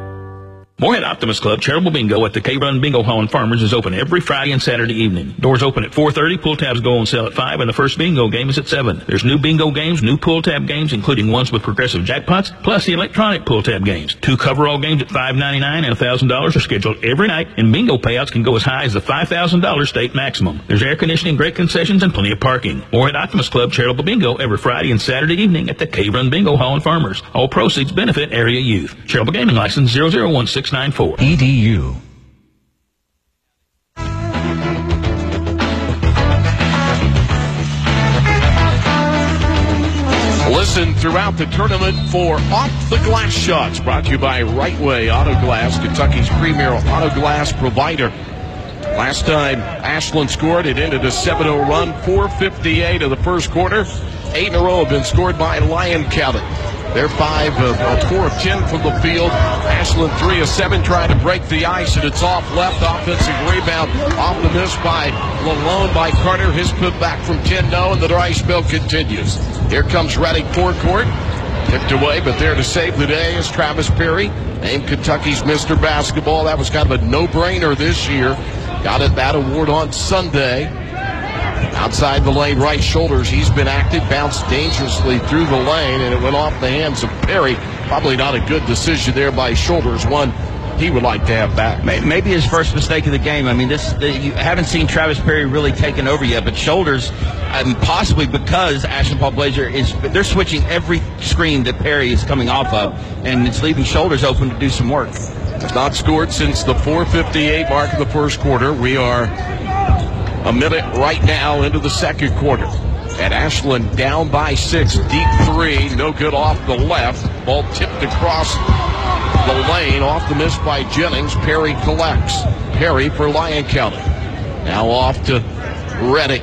Moorhead Optimist Club Charitable Bingo at the K-Run Bingo Hall and Farmers is open every Friday and Saturday evening. Doors open at four thirty, pull tabs go on sale at five, and the first bingo game is at seven. There's new bingo games, new pull tab games, including ones with progressive jackpots, plus the electronic pull tab games. Two coverall games at five ninety-nine and one thousand dollars are scheduled every night, and bingo payouts can go as high as the five thousand dollars state maximum. There's air conditioning, great concessions, and plenty of parking. Moorhead Optimist Club Charitable Bingo every Friday and Saturday evening at the K-Run Bingo Hall and Farmers. All proceeds benefit area youth. Charitable Gaming License zero zero one six nine four. E D U. Listen throughout the tournament for Off the Glass Shots, brought to you by Right Way Auto Glass, Kentucky's premier auto glass provider. Last time Ashland scored, it ended a seven oh run, four fifty-eight of the first quarter. Eight in a row have been scored by Lyon County. They're five of uh, four of ten from the field. Ashland three of seven trying to break the ice, and it's off left. Offensive rebound off the miss by Lalone by Carter. His put back from ten no, and the dry spell continues. Here comes Reddick forecourt. Tipped away, but there to save the day is Travis Perry, named Kentucky's Mister Basketball. That was kind of a no-brainer this year. Got it that award on Sunday. Outside the lane, right shoulders. He's been active, bounced dangerously through the lane, and it went off the hands of Perry. Probably not a good decision there by Shoulders. One he would like to have back. Maybe his first mistake of the game. I mean, this the, you haven't seen Travis Perry really taken over yet, but Shoulders, um, possibly because Ashland Paul Blazer is, they're switching every screen that Perry is coming off of, and it's leaving Shoulders open to do some work. Has not scored since the four fifty-eight mark of the first quarter. We are a minute right now into the second quarter. And Ashland down by six, deep three, no good off the left. Ball tipped across the lane, off the miss by Jennings. Perry collects. Perry for Lyon County. Now off to Reddick.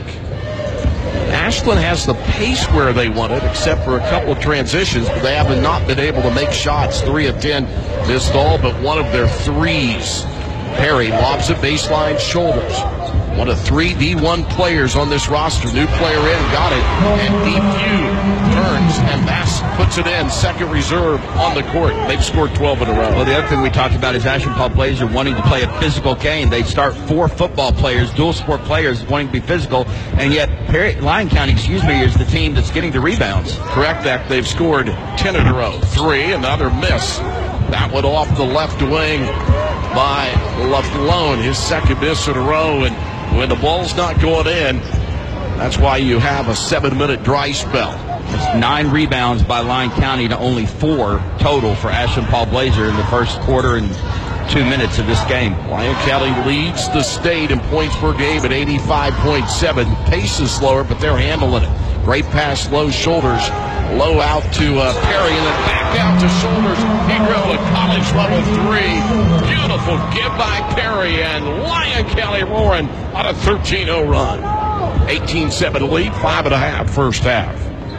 Ashland has the pace where they want it, except for a couple of transitions, but they have not been able to make shots. Three of ten missed all but one of their threes. Perry lobs it baseline, Shoulders. One of three D one players on this roster. New player in, got it. And D P turns, and Bass puts it in. Second reserve on the court. They've scored twelve in a row. Well, the other thing we talked about is Ashland Paul Blazer wanting to play a physical game. They start four football players, dual sport players, wanting to be physical, and yet Perry, Lyon County, excuse me, is the team that's getting the rebounds. Correct that. They've scored ten in a row. Three, another miss. That one off the left wing by LaFlone, his second miss in a row. And when the ball's not going in, that's why you have a seven-minute dry spell. It's nine rebounds by Lyon County to only four total for Ashland Paul Blazer in the first quarter and two minutes of this game. Lyon County leads the state in points per game at eighty-five point seven. Pace is slower, but they're handling it. Great pass, low shoulders. Low out to uh, Perry, and then back out to Shoulders. He drove a college level three. Beautiful give by Perry, and Lyon County roaring on a thirteen oh run. eighteen seven lead, five and a half first half.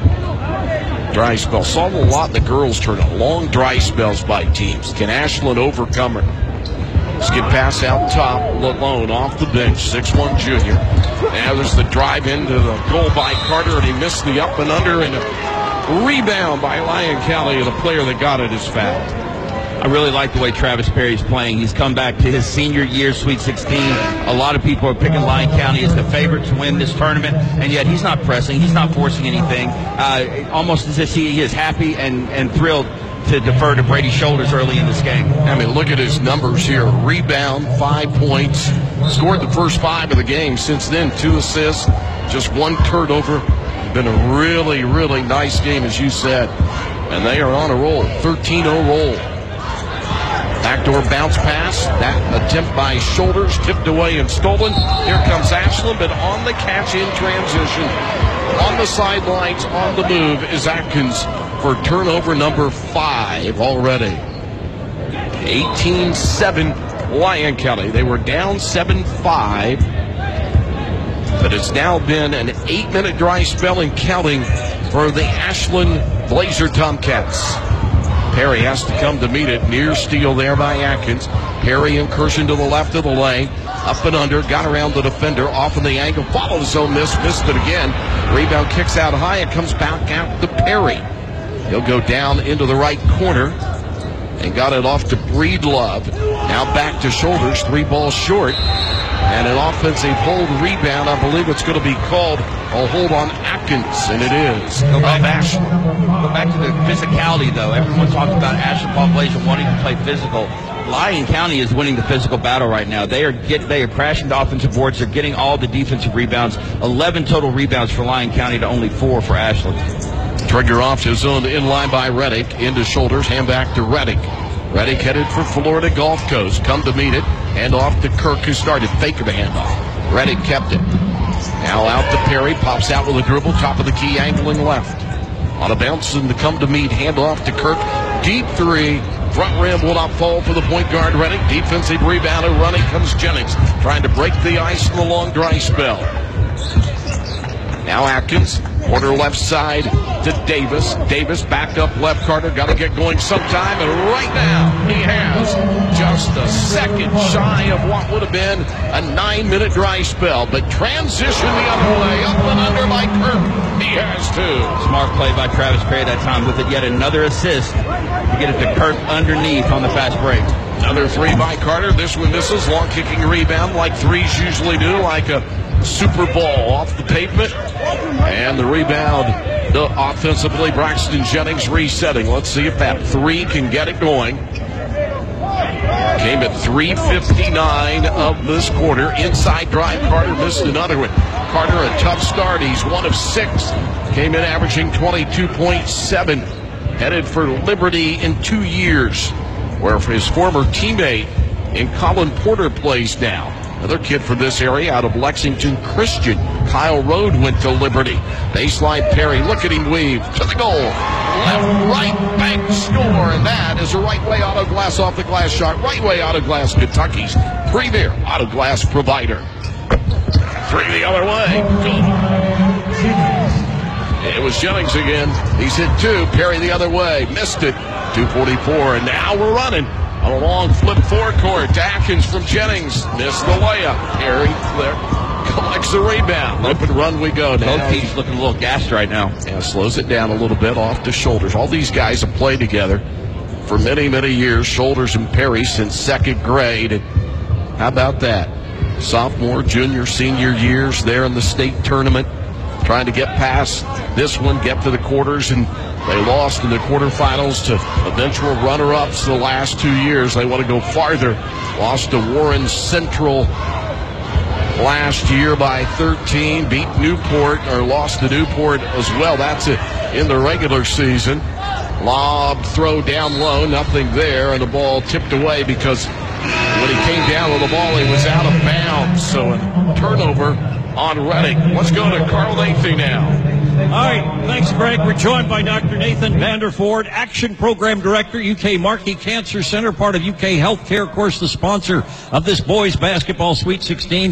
Dry spell. Saw a lot in the girls' tournament. Long dry spells by teams. Can Ashland overcome it? Skip pass out top. Lalone off the bench. six one junior. Now there's the drive into the goal by Carter, and he missed the up and under, and a rebound by Lyon County, and the player that got it is fouled. I really like the way Travis Perry's playing. He's come back to his senior year, Sweet sixteen. A lot of people are picking Lyon County as the favorite to win this tournament, and yet he's not pressing. He's not forcing anything. Uh, almost as if he is happy and, and thrilled to defer to Brady Shoulders early in this game. I mean, look at his numbers here. Rebound, five points. Scored the first five of the game. Since then, two assists, just one turnover. Been a really, really nice game, as you said. And they are on a roll. thirteen oh roll. Backdoor bounce pass. That attempt by Shoulders, tipped away and stolen. Here comes Ashland, but on the catch in transition. On the sidelines, on the move is Atkins for turnover number five already. eighteen seven Lyon County. They were down seven five. But it's now been an eight-minute dry spell and counting for the Ashland Blazer Tomcats. Perry has to come to meet it. Near steal there by Atkins. Perry incursion to the left of the lane. Up and under. Got around the defender. Off in the angle. Followed his own miss. Missed it again. Rebound kicks out high. It comes back out to Perry. He'll go down into the right corner. And got it off to Breedlove. Now back to Shoulders. Three balls short. And an offensive hold rebound. I believe it's going to be called a hold on Atkins, and it is. Go back, go back to the physicality, though. Everyone talked about Ashland Paul Blazer wanting to play physical. Lyon County is winning the physical battle right now. They are get they are crashing the offensive boards. They're getting all the defensive rebounds. eleven total rebounds for Lyon County to only four for Ashland. Trigger off to zone in line by Reddick. Into Shoulders. Hand back to Reddick. Reddick headed for Florida Gulf Coast. Come to meet it. Hand off to Kirk, who started. Faker the handoff. Reddick kept it. Now out to Perry. Pops out with a dribble. Top of the key, angling left. On a bounce and to come to meet. Hand off to Kirk. Deep three. Front rim will not fall for the point guard Reddick. Defensive rebound and running comes Jennings. Trying to break the ice in the long dry spell. Now Atkins. Corner left side to Davis. Davis backed up left. Carter got to get going sometime, and right now he has just a second shy of what would have been a nine-minute dry spell. But transition the other way, up and under by Kirk. He has two. Smart play by Travis Perry that time with it. Yet another assist to get it to Kirk underneath on the fast break. Another three by Carter. This one misses. Long kicking rebound like threes usually do, like a super ball off the pavement. And the rebound the offensively, Braxton Jennings resetting. Let's see if that three can get it going. Came at three fifty-nine of this quarter. Inside drive, Carter missed another one. Carter, a tough start. He's one of six. Came in averaging twenty-two point seven. Headed for Liberty in two years, where his former teammate in Colin Porter plays now. Another kid from this area out of Lexington Christian. Kyle Rode went to Liberty. Baseline Perry. Look at him weave to the goal. Left, right, bank, score. And that is a right way auto glass off the glass shot. Right way auto glass, Kentucky's premier auto glass provider. Three the other way. It was Jennings again. He's hit two. Perry the other way. Missed it. two forty-four. And now we're running. On a long flip forecourt to Atkins from Jennings. Missed the layup. Perry collects the rebound. Up and run we go now. Both teams looking a little gassed right now. Yeah, slows it down a little bit off the Shoulders. All these guys have played together for many, many years. Shoulders and Perry since second grade. How about that? Sophomore, junior, senior years there in the state tournament. trying to get past this one, get to the quarters, and they lost in the quarterfinals to eventual runner-ups the last two years. They want to go farther. Lost to Warren Central last year by thirteen, beat Newport, or lost to Newport as well. That's it in the regular season. Lob throw down low, nothing there, and the ball tipped away because when he came down with the ball, he was out of bounds. So a turnover on Reading. Let's go to Carl Nathy now. All right, thanks, Greg. We're joined by Doctor Nathan Vanderford, Action Program Director, U K Markey Cancer Center, part of U K Healthcare, of course, the sponsor of this boys basketball Sweet sixteen.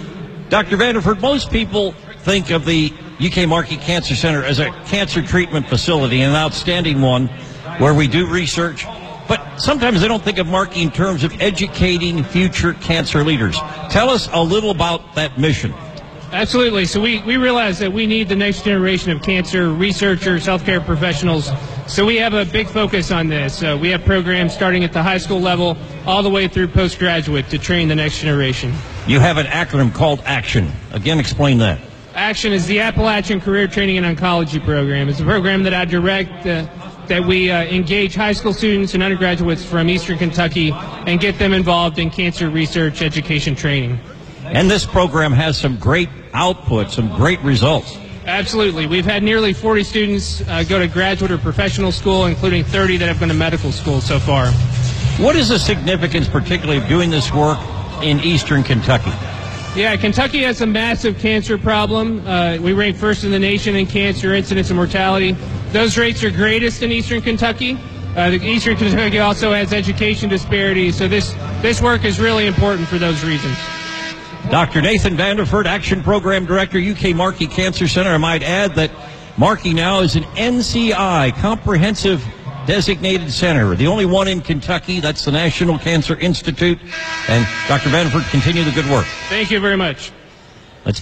Doctor Vanderford, most people think of the U K Markey Cancer Center as a cancer treatment facility, an outstanding one where we do research. But sometimes they don't think of Markey in terms of educating future cancer leaders. Tell us a little about that mission. Absolutely. So we, we realize that we need the next generation of cancer researchers, healthcare professionals. So we have a big focus on this. Uh, we have programs starting at the high school level all the way through postgraduate to train the next generation. You have an acronym called ACTION. Again, explain that. ACTION is the Appalachian Career Training and Oncology Program. It's a program that I direct, uh, that we uh, engage high school students and undergraduates from Eastern Kentucky and get them involved in cancer research, education, training. And this program has some great output, some great results. Absolutely. We've had nearly forty students uh, go to graduate or professional school, including thirty that have gone to medical school so far. What is the significance, particularly, of doing this work in Eastern Kentucky? Yeah, Kentucky has a massive cancer problem. Uh, we rank first in the nation in cancer incidence and mortality. Those rates are greatest in Eastern Kentucky. Uh, the Eastern Kentucky also has education disparities, so this, this work is really important for those reasons. Doctor Nathan Vanderford, Action Program Director, U K Markey Cancer Center. I might add that Markey now is an N C I, Comprehensive Designated Center, the only one in Kentucky. That's the National Cancer Institute. And Doctor Vanderford, continue the good work. Thank you very much. Let's.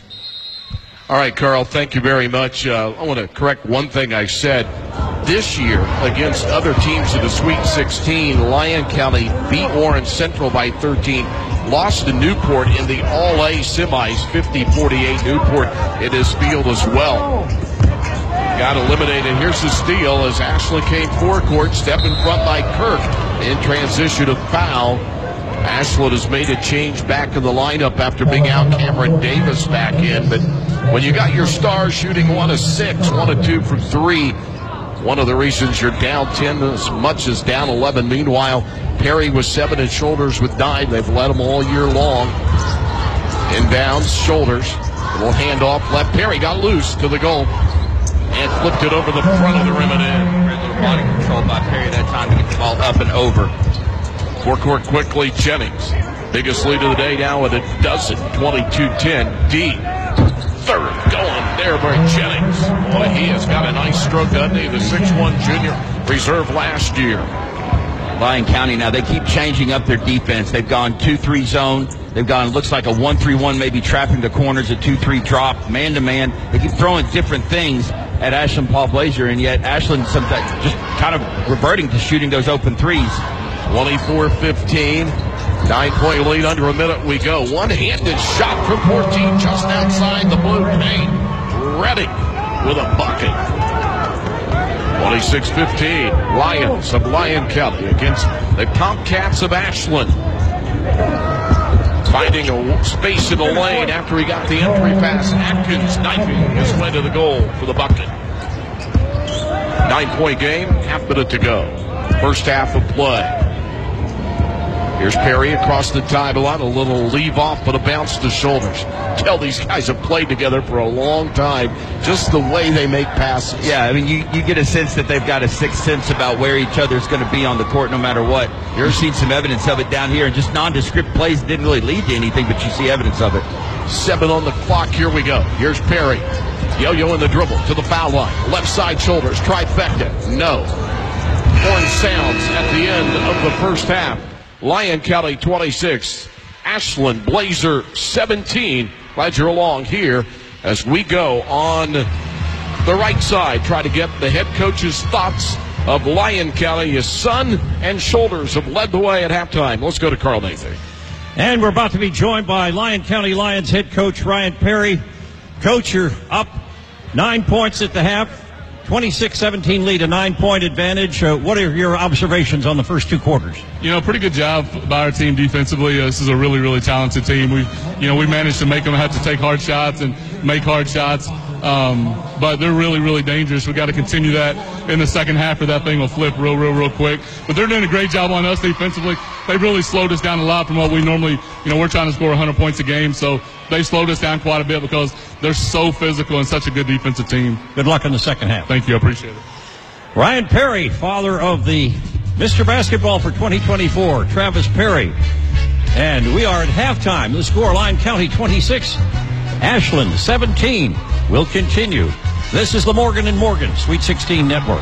All right, Carl, thank you very much. Uh, I want to correct one thing I said. This year, against other teams in the Sweet sixteen, Lyon County beat Warren Central by thirteen, lost to Newport in the All-A semis, fifty forty-eight. Newport in his field as well. Got eliminated. Here's the steal as Ashland came forecourt, step in front by Kirk. In transition of foul. Ashland has made a change back in the lineup after being out Cameron Davis back in. But when you got your stars shooting one of six, one of two from three, one of the reasons you're down ten as much as down eleven. Meanwhile, Perry was seven and Shoulders with nine. They've led them all year long. Inbounds, Shoulders. Little handoff left. Perry got loose to the goal and flipped it over the front of the rim and in. Very little body control by Perry that time to get the ball up and over. Forecourt quickly, Jennings. Biggest lead of the day now with a dozen, twenty-two ten. D. Third going there by Jennings. Boy, he has got a nice stroke underneath the six one junior reserve last year. Lyon County now, they keep changing up their defense. They've gone two three zone. They've gone, looks like a one three one, maybe trapping the corners, a two three drop, man-to-man. They keep throwing different things at Ashland Paul Blazer, and yet Ashland sometimes just kind of reverting to shooting those open threes. twenty-four fifteen. Nine-point lead, under a minute we go. One-handed shot from fourteen, just outside the blue paint. Reading with a bucket. twenty-six fifteen. Lions of Lyon County against the Tomcats of Ashland. Finding a space in the lane after he got the entry pass. Atkins knifing his way to the goal for the bucket. Nine-point game, half minute to go. First half of play. Here's Perry across the timeline. A little leave off, but a bounce to Shoulders. Tell these guys have played together for a long time. Just the way they make passes. Yeah, I mean, you, you get a sense that they've got a sixth sense about where each other's going to be on the court no matter what. You're seeing some evidence of it down here, and just nondescript plays didn't really lead to anything, but you see evidence of it. Seven on the clock. Here we go. Here's Perry. Yo-yo in the dribble to the foul line. Left side Shoulders. Trifecta. No. Horn sounds at the end of the first half. Lyon County twenty-six, Ashland Blazer seventeen. Glad you're along here as we go on the right side. Try to get the head coach's thoughts of Lyon County. His son and Shoulders have led the way at halftime. Let's go to Carl Nathan. And we're about to be joined by Lyon County Lions head coach Ryan Perry. Coach, you're up Nine points at the half. twenty-six seventeen lead, a nine-point advantage. Uh, what are your observations on the first two quarters? You know, pretty good job by our team defensively. Uh, this is a really, really talented team. We, you know, we managed to make them have to take hard shots and make hard shots. Um, but they're really, really dangerous. We got to continue that in the second half, or that thing will flip real, real, real quick. But they're doing a great job on us defensively. They really slowed us down a lot from what we normally, you know, we're trying to score one hundred points a game. So they slowed us down quite a bit because they're so physical and such a good defensive team. Good luck in the second half. Thank you. I appreciate it. Ryan Perry, father of the Mister Basketball for twenty twenty-four, Travis Perry. And we are at halftime. The score, Lyon County twenty-six, Ashland seventeen. Will continue. This is the Morgan and Morgan Sweet sixteen Network.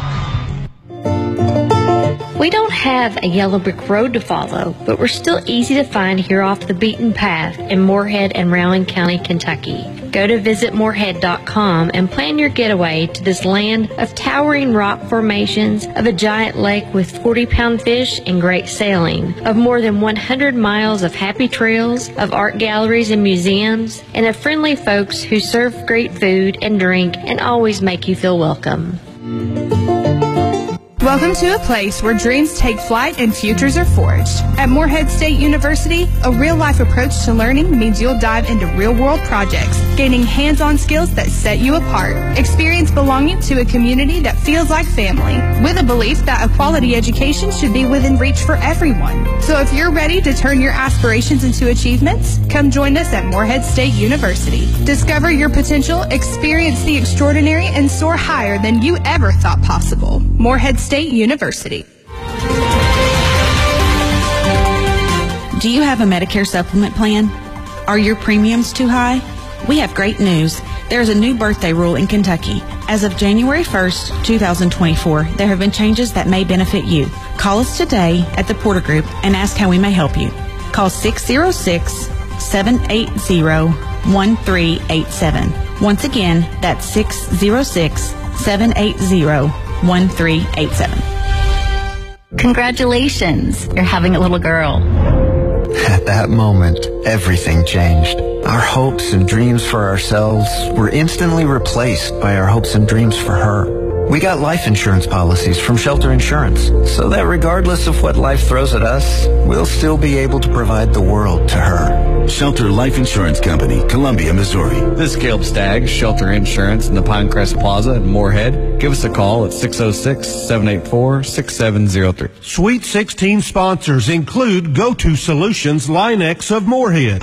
We don't have a yellow brick road to follow, but we're still easy to find here off the beaten path in Moorhead and Rowan County, Kentucky. Go to visit moorhead dot com and plan your getaway to this land of towering rock formations, of a giant lake with forty-pound fish and great sailing, of more than one hundred miles of happy trails, of art galleries and museums, and of friendly folks who serve great food and drink and always make you feel welcome. Welcome to a place where dreams take flight and futures are forged. At Moorhead State University, a real-life approach to learning means you'll dive into real-world projects, gaining hands-on skills that set you apart. Experience belonging to a community that feels like family, with a belief that a quality education should be within reach for everyone. So if you're ready to turn your aspirations into achievements, come join us at Moorhead State University. Discover your potential, experience the extraordinary, and soar higher than you ever thought possible. Moorhead State University. Do you have a Medicare supplement plan? Are your premiums too high? We have great news. There is a new birthday rule in Kentucky. As of January first, twenty twenty-four, there have been changes that may benefit you. Call us today at the Porter Group and ask how we may help you. Call six oh six, seven eight zero, one three eight seven. Once again, that's six oh six, seven eight zero, one three eight seven. Congratulations, you're having a little girl. At that moment, everything changed. Our hopes and dreams for ourselves were instantly replaced by our hopes and dreams for her. We got life insurance policies from Shelter Insurance, so that regardless of what life throws at us, we'll still be able to provide the world to her. Shelter Life Insurance Company, Columbia, Missouri. This is Caleb Staggs, Shelter Insurance in the Pinecrest Plaza in Moorhead. Give us a call at six oh six, seven eight four, six seven oh three. Sweet sixteen sponsors include Go-To Solutions, Linex of Moorhead.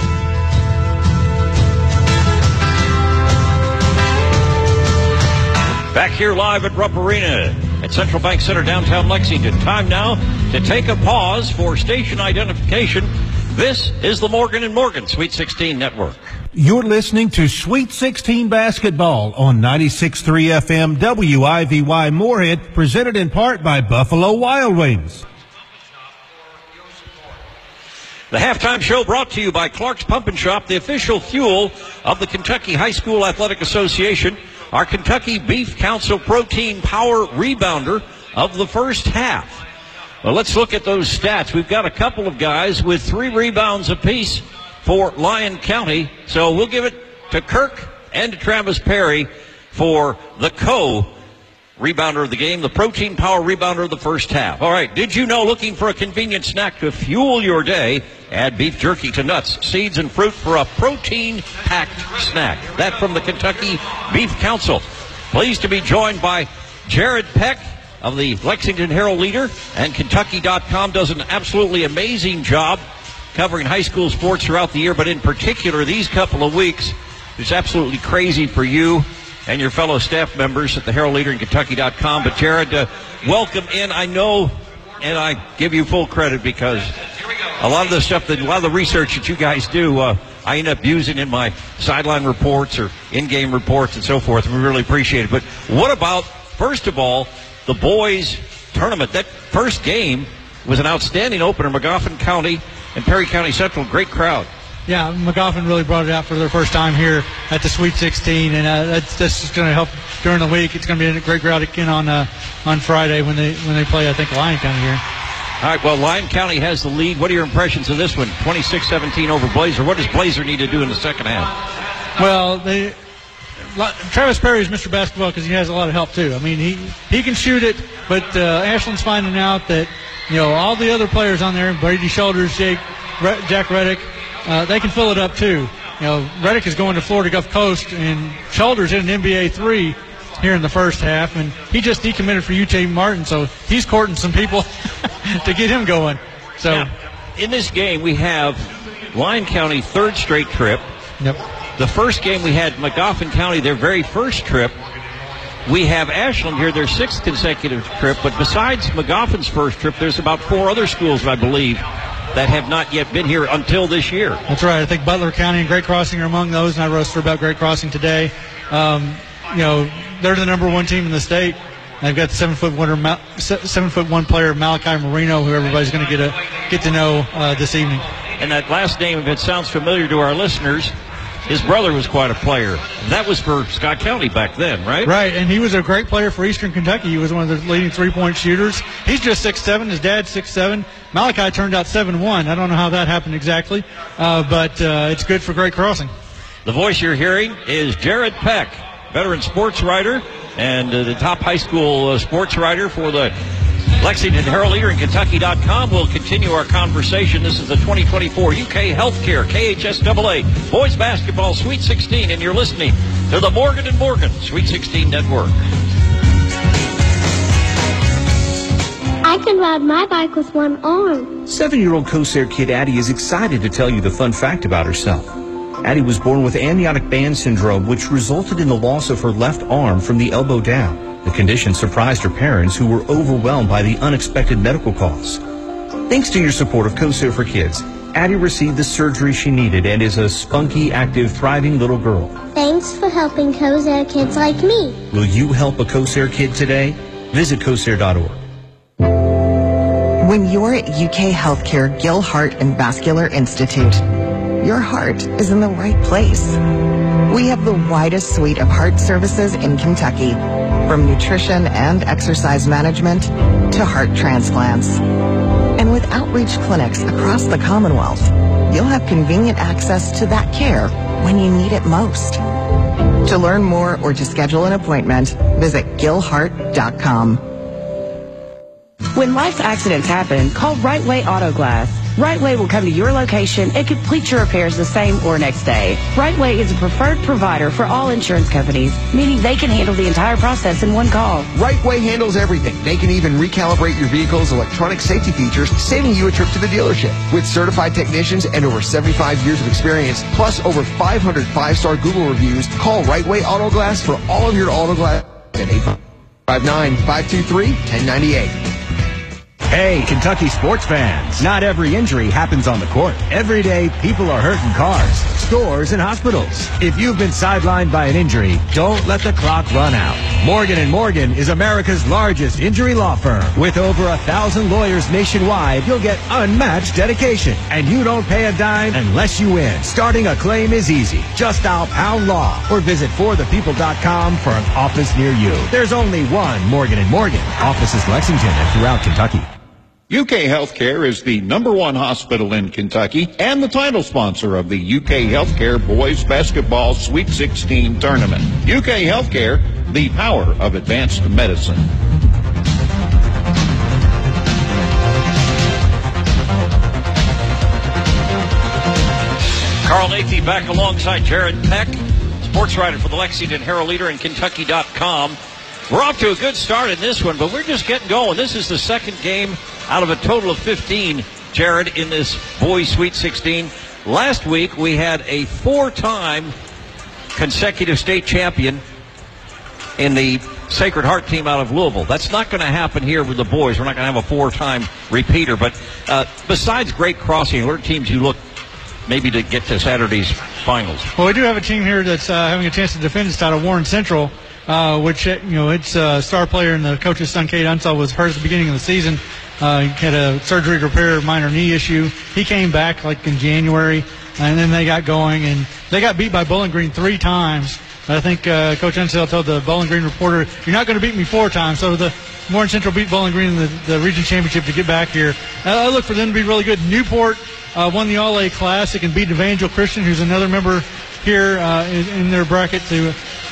Back here live at Rupp Arena at Central Bank Center, downtown Lexington. Time now to take a pause for station identification. This is the Morgan and Morgan Sweet sixteen Network. You're listening to Sweet sixteen Basketball on ninety-six point three F M W I V Y Moorhead, presented in part by Buffalo Wild Wings. The halftime show brought to you by Clark's Pump and Shop, the official fuel of the Kentucky High School Athletic Association. Our Kentucky Beef Council Protein Power Rebounder of the first half. Well, let's look at those stats. We've got a couple of guys with three rebounds apiece for Lyon County. So we'll give it to Kirk and to Travis Perry for the co-rebounder of the game, the Protein Power Rebounder of the first half. All right, did you know, looking for a convenient snack to fuel your day? Add beef jerky to nuts, seeds, and fruit for a protein-packed snack. That from the Kentucky Beef Council. Pleased to be joined by Jared Peck of the Lexington Herald-Leader, and Kentucky dot com does an absolutely amazing job covering high school sports throughout the year, but in particular these couple of weeks, it's absolutely crazy for you and your fellow staff members at the Herald-Leader and Kentucky dot com. But Jared, uh, welcome in. I know, and I give you full credit because a lot of the stuff, that, a lot of the research that you guys do, uh, I end up using in my sideline reports or in-game reports and so forth. We really appreciate it. But what about, first of all, the boys tournament? That first game was an outstanding opener. Magoffin County and Perry County Central, great crowd. Yeah, Magoffin really brought it out for their first time here at the Sweet sixteen, and uh, that's, that's just going to help during the week. It's going to be a great crowd again on uh, on Friday when they when they play, I think, Lyon County here. All right, well, Lyon County has the lead. What are your impressions of this one? twenty-six seventeen over Blazer. What does Blazer need to do in the second half? Well, they Travis Perry is Mister Basketball because he has a lot of help too. I mean, he he can shoot it, but uh, Ashland's finding out that you know all the other players on there, Brady Shoulders, Jake, Re- Jack Reddick, uh, they can fill it up too. You know, Reddick is going to Florida Gulf Coast, and Shoulders hit an N B A three here in the first half, and he just decommitted for U T Martin, so he's courting some people to get him going. So, now, in this game, we have Lyon County third straight trip. Yep. The first game we had Magoffin County their very first trip. We have Ashland here their sixth consecutive trip, but besides Magoffin's first trip, there's about four other schools, I believe, that have not yet been here until this year. That's right. I think Butler County and Great Crossing are among those, and I wrote a story about Great Crossing today. Um, you know, they're the number one team in the state. They've got the seven foot one, seven foot one player Malachi Marino, who everybody's going to get a get to know uh, this evening. And that last name, if it sounds familiar to our listeners, his brother was quite a player. That was for Scott County back then, right? Right, and he was a great player for Eastern Kentucky. He was one of the leading three-point shooters. He's just six seven. His dad's six seven. Malachi turned out seven one. I don't know how that happened exactly, uh, but uh, it's good for Great Crossing. The voice you're hearing is Jared Peck, veteran sports writer and uh, the top high school uh, sports writer for the Lexington Herald Leader and Kentucky dot com. We'll continue our conversation. This is the twenty twenty-four U K Healthcare K H S A A Boys Basketball Sweet sixteen, and you're listening to the Morgan and Morgan Sweet sixteen Network. I can ride my bike with one arm. Seven-year-old Corsair kid Addie is excited to tell you the fun fact about herself. Addie was born with amniotic band syndrome, which resulted in the loss of her left arm from the elbow down. The condition surprised her parents, who were overwhelmed by the unexpected medical costs. Thanks to your support of Corsair for Kids, Addie received the surgery she needed and is a spunky, active, thriving little girl. Thanks for helping Corsair kids like me. Will you help a Corsair kid today? Visit Corsair dot org. When you're at U K Healthcare Gill Heart and Vascular Institute, your heart is in the right place. We have the widest suite of heart services in Kentucky, from nutrition and exercise management to heart transplants. And with outreach clinics across the Commonwealth, you'll have convenient access to that care when you need it most. To learn more or to schedule an appointment, visit gill heart dot com. When life's accidents happen, call Right Way Auto Glass. Right Way will come to your location and complete your repairs the same or next day. Right Way is a preferred provider for all insurance companies, meaning they can handle the entire process in one call. Right Way handles everything. They can even recalibrate your vehicle's electronic safety features, saving you a trip to the dealership. With certified technicians and over seventy-five years of experience, plus over five hundred five-star Google reviews, call Right Way Auto Glass for all of your auto glass at eight five nine, five two three, one zero nine eight. Hey, Kentucky sports fans. Not every injury happens on the court. Every day, people are hurt in cars, stores, and hospitals. If you've been sidelined by an injury, don't let the clock run out. Morgan and Morgan is America's largest injury law firm. With over a thousand lawyers nationwide, you'll get unmatched dedication. And you don't pay a dime unless you win. Starting a claim is easy. Just dial Pound Law or visit for the people dot com for an office near you. There's only one Morgan and Morgan. Offices Lexington and throughout Kentucky. U K Healthcare is the number one hospital in Kentucky and the title sponsor of the U K Healthcare Boys Basketball Sweet sixteen Tournament. U K Healthcare, the power of advanced medicine. Carl Nathy back alongside Jared Peck, sports writer for the Lexington Herald Leader and Kentucky dot com. We're off to a good start in this one, but we're just getting going. This is the second game out of a total of fifteen, Jared, in this boys Sweet sixteen. Last week, we had a four-time consecutive state champion in the Sacred Heart team out of Louisville. That's not going to happen here with the boys. We're not going to have a four-time repeater. But uh, besides Great Crossing, what are teams you look maybe to get to Saturday's finals? Well, we do have a team here that's uh, having a chance to defend its title, Warren Central. Uh, which, you know, its uh, star player and the coach's son, Kate Unsall, was hurt at the beginning of the season. Uh, he had a surgery to repair a minor knee issue. He came back like in January, and then they got going, and they got beat by Bowling Green three times. I think uh, Coach Unsall told the Bowling Green reporter, "You're not going to beat me four times." So the Warren Central beat Bowling Green in the, the region championship to get back here. Uh, I look for them to be really good. Newport uh, won the All-A Classic and beat Evangel Christian, who's another member here uh, in, in their bracket, to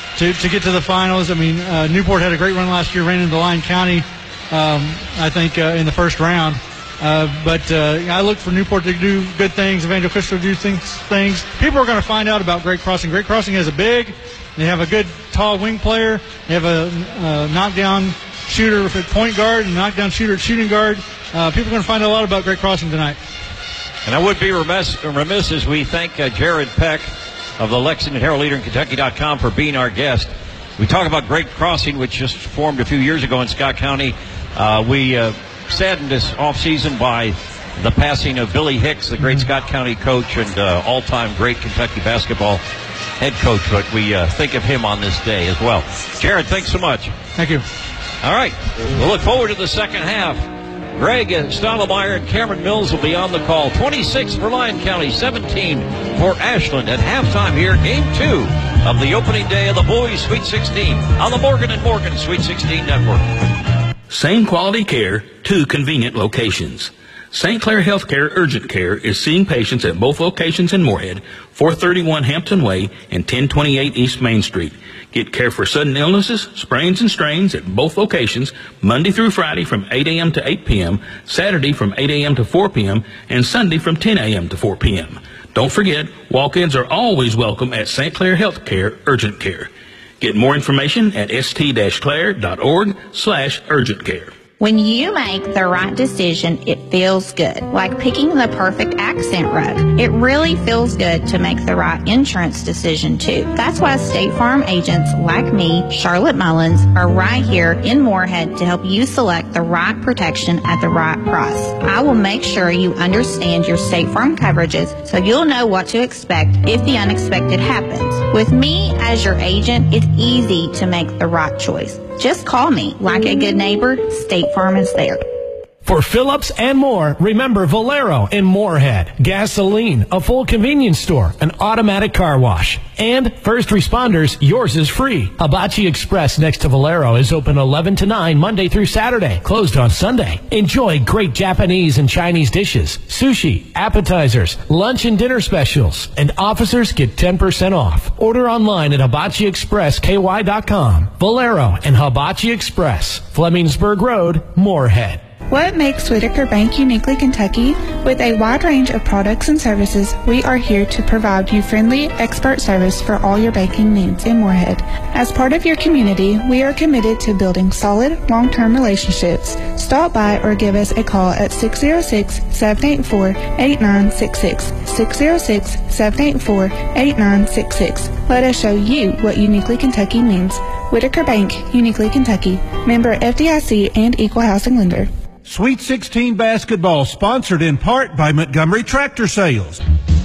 to, to get to the finals. I mean, uh, Newport had a great run last year, ran into Lyon County, um, I think, uh, in the first round. Uh, but uh, I look for Newport to do good things, Evangel Crystal to do things, things. People are going to find out about Great Crossing. Great Crossing has a big, they have a good tall wing player. They have a uh, knockdown shooter at point guard and knockdown shooter at shooting guard. Uh, people are going to find out a lot about Great Crossing tonight. And I would be remiss, remiss as we thank uh, Jared Peck of the Lexington Herald Leader in Kentucky dot com for being our guest. We talk about Great Crossing, which just formed a few years ago in Scott County. Uh, we uh, saddened this offseason by the passing of Billy Hicks, the great mm-hmm. Scott County coach and uh, all-time great Kentucky basketball head coach. But we uh, think of him on this day as well. Jared, thanks so much. Thank you. All right. We'll look forward to the second half. Greg Stottlemyre and Cameron Mills will be on the call. twenty-six for Lyon County, seventeen for Ashland at halftime here. Game two of the opening day of the Boys Sweet sixteen on the Morgan and Morgan Sweet sixteen Network. Same quality care, two convenient locations. Saint Clair Healthcare Urgent Care is seeing patients at both locations in Moorhead, four thirty-one Hampton Way and ten twenty-eight East Main Street. Get care for sudden illnesses, sprains, and strains at both locations Monday through Friday from eight a.m. to eight p.m., Saturday from eight a.m. to four p.m., and Sunday from ten a.m. to four p.m. Don't forget, walk-ins are always welcome at Saint Clair Healthcare Urgent Care. Get more information at st-clair.org slash urgent care. When you make the right decision, it feels good. Like picking the perfect accent rug. It really feels good to make the right insurance decision, too. That's why State Farm agents like me, Charlotte Mullins, are right here in Moorhead to help you select the right protection at the right price. I will make sure you understand your State Farm coverages so you'll know what to expect if the unexpected happens. With me as your agent, it's easy to make the right choice. Just call me. Like a good neighbor, State Farm is there. For Phillips and more, remember Valero in Moorhead. Gasoline, a full convenience store, an automatic car wash. And first responders, yours is free. Hibachi Express next to Valero is open eleven to nine Monday through Saturday, closed on Sunday. Enjoy great Japanese and Chinese dishes, sushi, appetizers, lunch and dinner specials, and officers get ten percent off. Order online at hibachi express k y dot com. Valero and Hibachi Express, Flemingsburg Road, Moorhead. What makes Whitaker Bank uniquely Kentucky? With a wide range of products and services, we are here to provide you friendly, expert service for all your banking needs in Moorhead. As part of your community, we are committed to building solid, long-term relationships. Stop by or give us a call at six oh six, seven eight four, eight nine six six, six oh six, seven eight four, eight nine six six. Let us show you what uniquely Kentucky means. Whitaker Bank, uniquely Kentucky. Member F D I C and Equal Housing Lender. Sweet sixteen basketball sponsored in part by Montgomery Tractor Sales.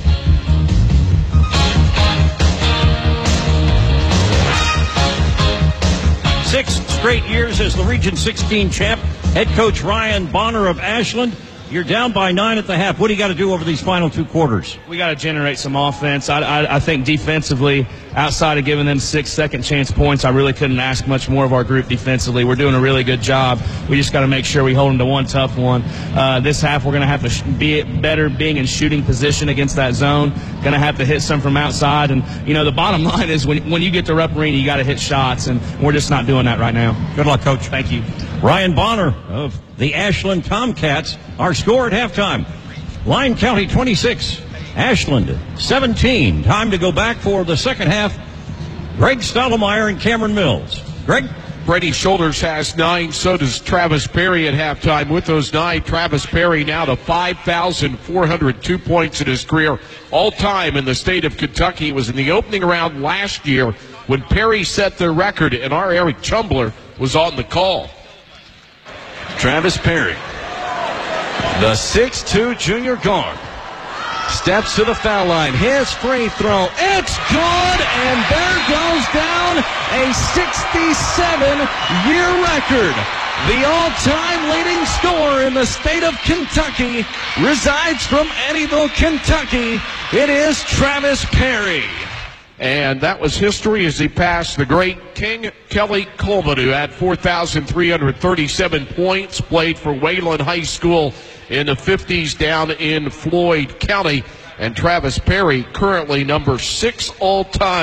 Six straight years as the Region sixteen champ. Head coach Ryan Bonner of Ashland. You're down by nine at the half. What do you got to do over these final two quarters? We got to generate some offense. I, I, I think defensively, outside of giving them six second chance points, I really couldn't ask much more of our group defensively. We're doing a really good job. We just got to make sure we hold them to one tough one. Uh, this half, we're going to have to sh- be better being in shooting position against that zone. Going to have to hit some from outside. And, you know, the bottom line is when, when you get to Rupp Arena, you got to hit shots, and we're just not doing that right now. Good luck, Coach. Thank you. Ryan Bonner of the Ashland Tomcats. Our score at halftime, Lyon County twenty-six, Ashland seventeen. Time to go back for the second half. Greg Stottlemyre and Cameron Mills. Greg? Brady Shoulders has nine, so does Travis Perry at halftime. With those nine, Travis Perry now to five thousand four hundred two points in his career. All time in the state of Kentucky. It was in the opening round last year when Perry set the record, and our Eric Chumbler was on the call. Travis Perry, the six two junior guard, steps to the foul line. His free throw, it's good, and there goes down a sixty-seven-year record. The all-time leading scorer in the state of Kentucky resides from Eddyville, Kentucky. It is Travis Perry. And that was history as he passed the great King Kelly Coleman, who had four thousand three hundred thirty-seven points, played for Wayland High School in the fifties down in Floyd County. And Travis Perry, currently number six all-time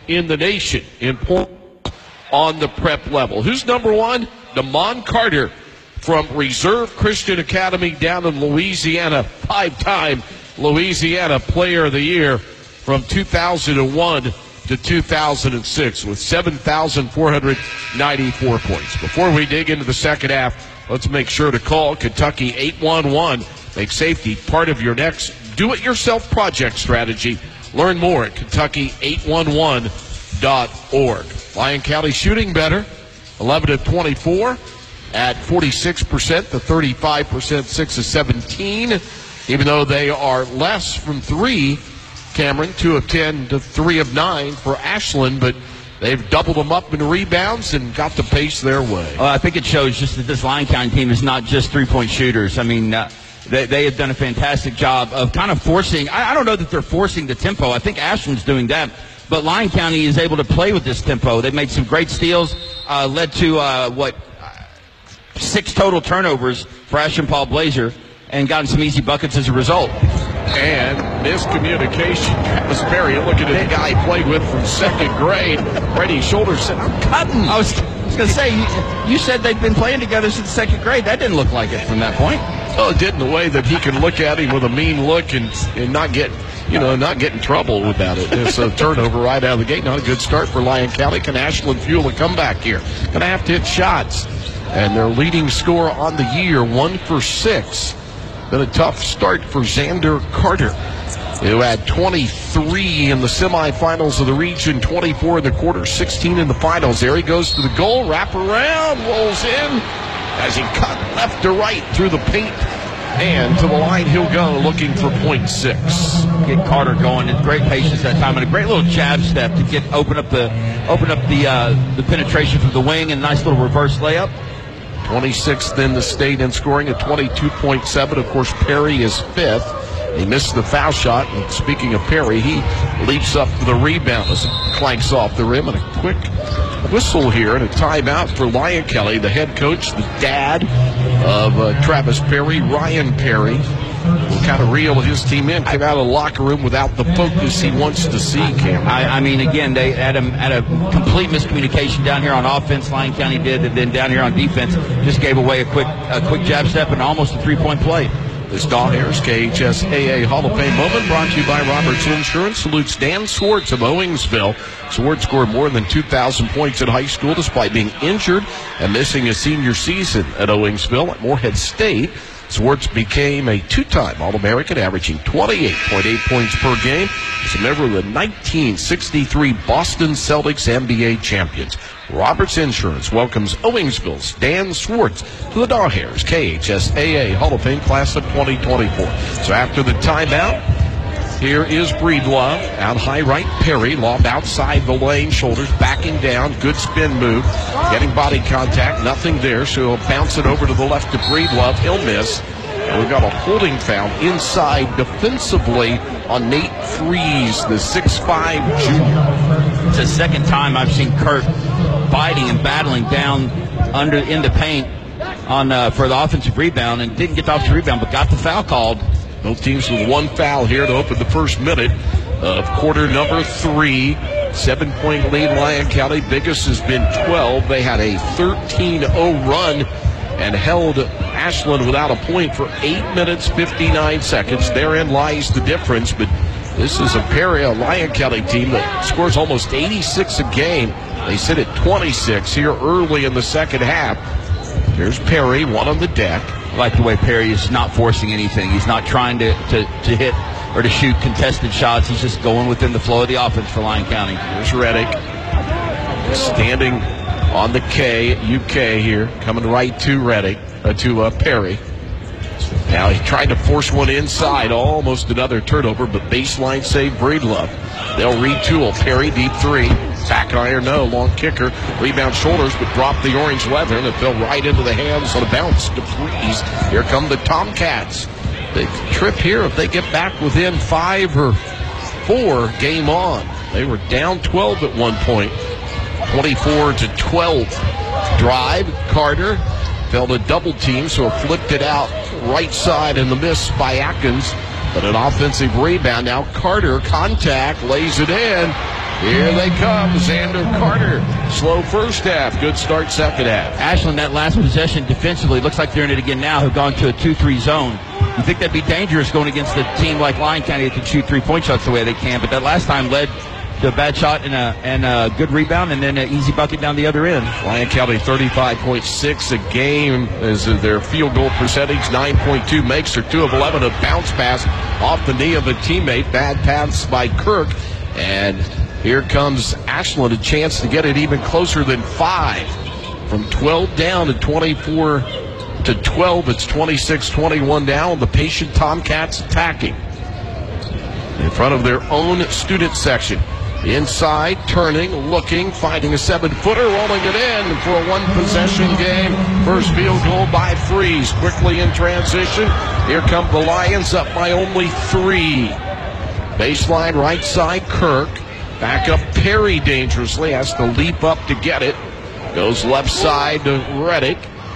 in the nation in points on the prep level. Who's number one? Damon Carter from Reserve Christian Academy down in Louisiana, five-time Louisiana Player of the Year from two thousand one to two thousand six with seven thousand four hundred ninety-four points. Before we dig into the second half, let's make sure to call Kentucky eight one one. Make safety part of your next do-it-yourself project strategy. Learn more at Kentucky eight one one dot org. Lyon County shooting better, eleven of twenty-four at forty-six percent to thirty-five percent, six of seventeen. Even though they are less from three, Cameron, two of ten to three of nine for Ashland, but they've doubled them up in rebounds and got the pace their way. Well, I think it shows just that this Lyon County team is not just three-point shooters. I mean, uh, they, they have done a fantastic job of kind of forcing. I, I don't know that they're forcing the tempo. I think Ashland's doing that. But Lyon County is able to play with this tempo. They've made some great steals, uh, led to, uh, what, six total turnovers for Ashland Paul Blazer, and gotten some easy buckets as a result. And miscommunication. Travis Perry, looking at the guy he played with from second grade. Brady Shoulder said, I'm cutting. I was, was going to say, you, you said they've been playing together since second grade. That didn't look like it from that point. Well, it did in the way that he can look at him with a mean look and, and not get, you know, not get in trouble about it. It's a turnover right out of the gate. Not a good start for Lyon County. Can Ashland fuel a comeback here? Going to have to hit shots. And their leading scorer on the year, one for six. Been a tough start for Xander Carter, who had twenty-three in the semifinals of the region, twenty-four in the quarter, sixteen in the finals. There he goes to the goal, wrap around, rolls in as he cut left to right through the paint. And to the line he'll go, looking for point six. Get Carter going. It's great patience that time, and a great little jab step to get open up the open up the uh, the penetration from the wing, and a nice little reverse layup. twenty-sixth in the state in scoring at twenty-two point seven. Of course, Perry is fifth. He missed the foul shot. And speaking of Perry, he leaps up for the rebound as it clanks off the rim. And a quick whistle here and a timeout for Lyon Kelly, the head coach, the dad of uh, Travis Perry, Ryan Perry. Will kind of reel his team in, came out of the locker room without the focus he wants to see, Cameron. I, I mean, again, they had a, had a complete miscommunication down here on offense, Lyon County did, and then down here on defense, just gave away a quick a quick jab step and almost a three-point play. This Daw Harris K H S A A Hall of Fame moment brought to you by Roberts Insurance. Salutes Dan Swartz of Owingsville. Swartz scored more than two thousand points in high school despite being injured and missing a senior season at Owingsville. At Morehead State, Swartz became a two-time All-American, averaging twenty-eight point eight points per game. He's a member of the nineteen sixty-three Boston Celtics N B A champions. Roberts Insurance welcomes Owingsville's Dan Swartz to the Daw Harris K H S A A Hall of Fame class of twenty twenty-four. So after the timeout, here is Breedlove. Out high right, Perry. Lob outside the lane. Shoulders backing down. Good spin move. Getting body contact. Nothing there. So he'll bounce it over to the left to Breedlove. He'll miss. And we've got a holding foul inside defensively on Nate Freeze, the six five junior. It's the second time I've seen Kurt fighting and battling down under in the paint on uh, for the offensive rebound, and didn't get the offensive rebound, but got the foul called. Both teams with one foul here to open the first minute of quarter number three. Seven-point lead, Lyon County. Biggest has been twelve. They had a thirteen oh run and held Ashland without a point for eight minutes, fifty-nine seconds. Therein lies the difference, but this is a Perry, a Lyon County team that scores almost eighty-six a game. They sit at twenty-six here early in the second half. There's Perry, one on the deck. I like the way Perry is not forcing anything. He's not trying to, to, to hit or to shoot contested shots. He's just going within the flow of the offense for Lyon County. Here's Reddick standing on the K, U K here, coming right to Reddick, uh, to uh, Perry. Now he tried to force one inside, almost another turnover, but baseline save Breedlove. They'll retool. Perry, deep three. Back iron, no. Long kicker. Rebound shoulders, but drop the orange leather, and it fell right into the hands on a bounce to Freeze. Here come the Tomcats. Big trip here if they get back within five or four, game on. They were down twelve at one point. twenty-four to twelve. Drive. Carter fell to double team, so flipped it out right side in the miss by Atkins. But an offensive rebound. Now Carter, contact, lays it in. Here they come. Xander Carter. Slow first half. Good start second half. Ashland, that last possession defensively, looks like they're in it again now, have gone to a two three zone. You think that'd be dangerous going against a team like Lyon County that can shoot three-point shots the way they can, but that last time led to a bad shot and a, and a good rebound and then an easy bucket down the other end. Lyon County thirty-five point six a game is their field goal percentage. nine point two makes. They're two of eleven. A bounce pass off the knee of a teammate. Bad pass by Kirk. And here comes Ashland, a chance to get it even closer than five. From twelve down to twenty-four to twelve, it's twenty-six twenty-one down. The patient Tomcats attacking in front of their own student section. Inside, turning, looking, finding a seven-footer, rolling it in for a one-possession game. First field goal by Freeze. Quickly in transition. Here come the Lions up by only three. Baseline right side, Kirk. Back up Perry dangerously. Has to leap up to get it. Goes left side to Reddick.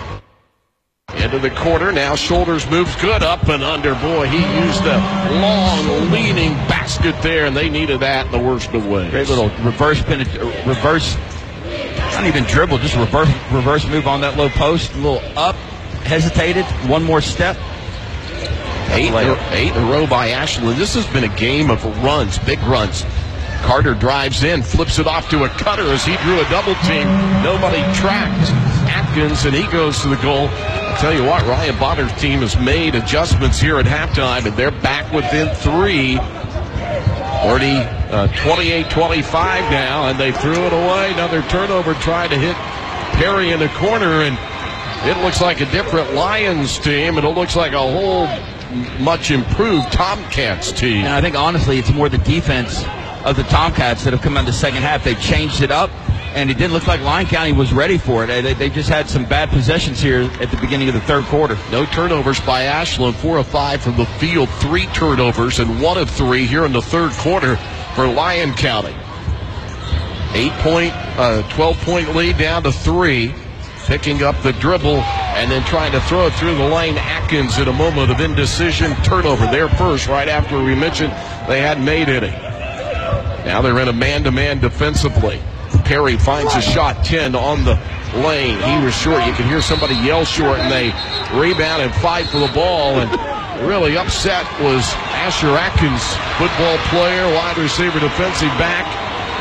Into the corner. Now shoulders moves good up and under. Boy, he used a long leaning basket there, and they needed that in the worst of ways. Great little reverse penet- reverse, not even dribble, just reverse reverse move on that low post. A little up, hesitated, one more step. Eight, eight in a row by Ashland. This has been a game of runs, big runs. Carter drives in, flips it off to a cutter as he drew a double team. Nobody tracked Atkins, and he goes to the goal. I'll tell you what, Ryan Bonner's team has made adjustments here at halftime, and they're back within three. Already uh, twenty-eight twenty-five now, and they threw it away. Another turnover trying to hit Perry in the corner, and it looks like a different Lions team, and it looks like a whole much improved Tomcats team. And I think, honestly, it's more the defense of the Tomcats that have come out the second half. They've changed it up, and it didn't look like Lyon County was ready for it. They, they just had some bad possessions here at the beginning of the third quarter. No turnovers by Ashland. Four of five from the field. Three turnovers and one of three here in the third quarter for Lyon County. Eight point, uh, twelve point lead down to three. Picking up the dribble and then trying to throw it through the lane. Atkins in a moment of indecision. Turnover there first, right after we mentioned they hadn't made any. Now they're in a man-to-man defensively. Perry finds a shot, ten on the lane. He was short. You can hear somebody yell short, and they rebound and fight for the ball. And really upset was Asher Atkins, football player, wide receiver, defensive back.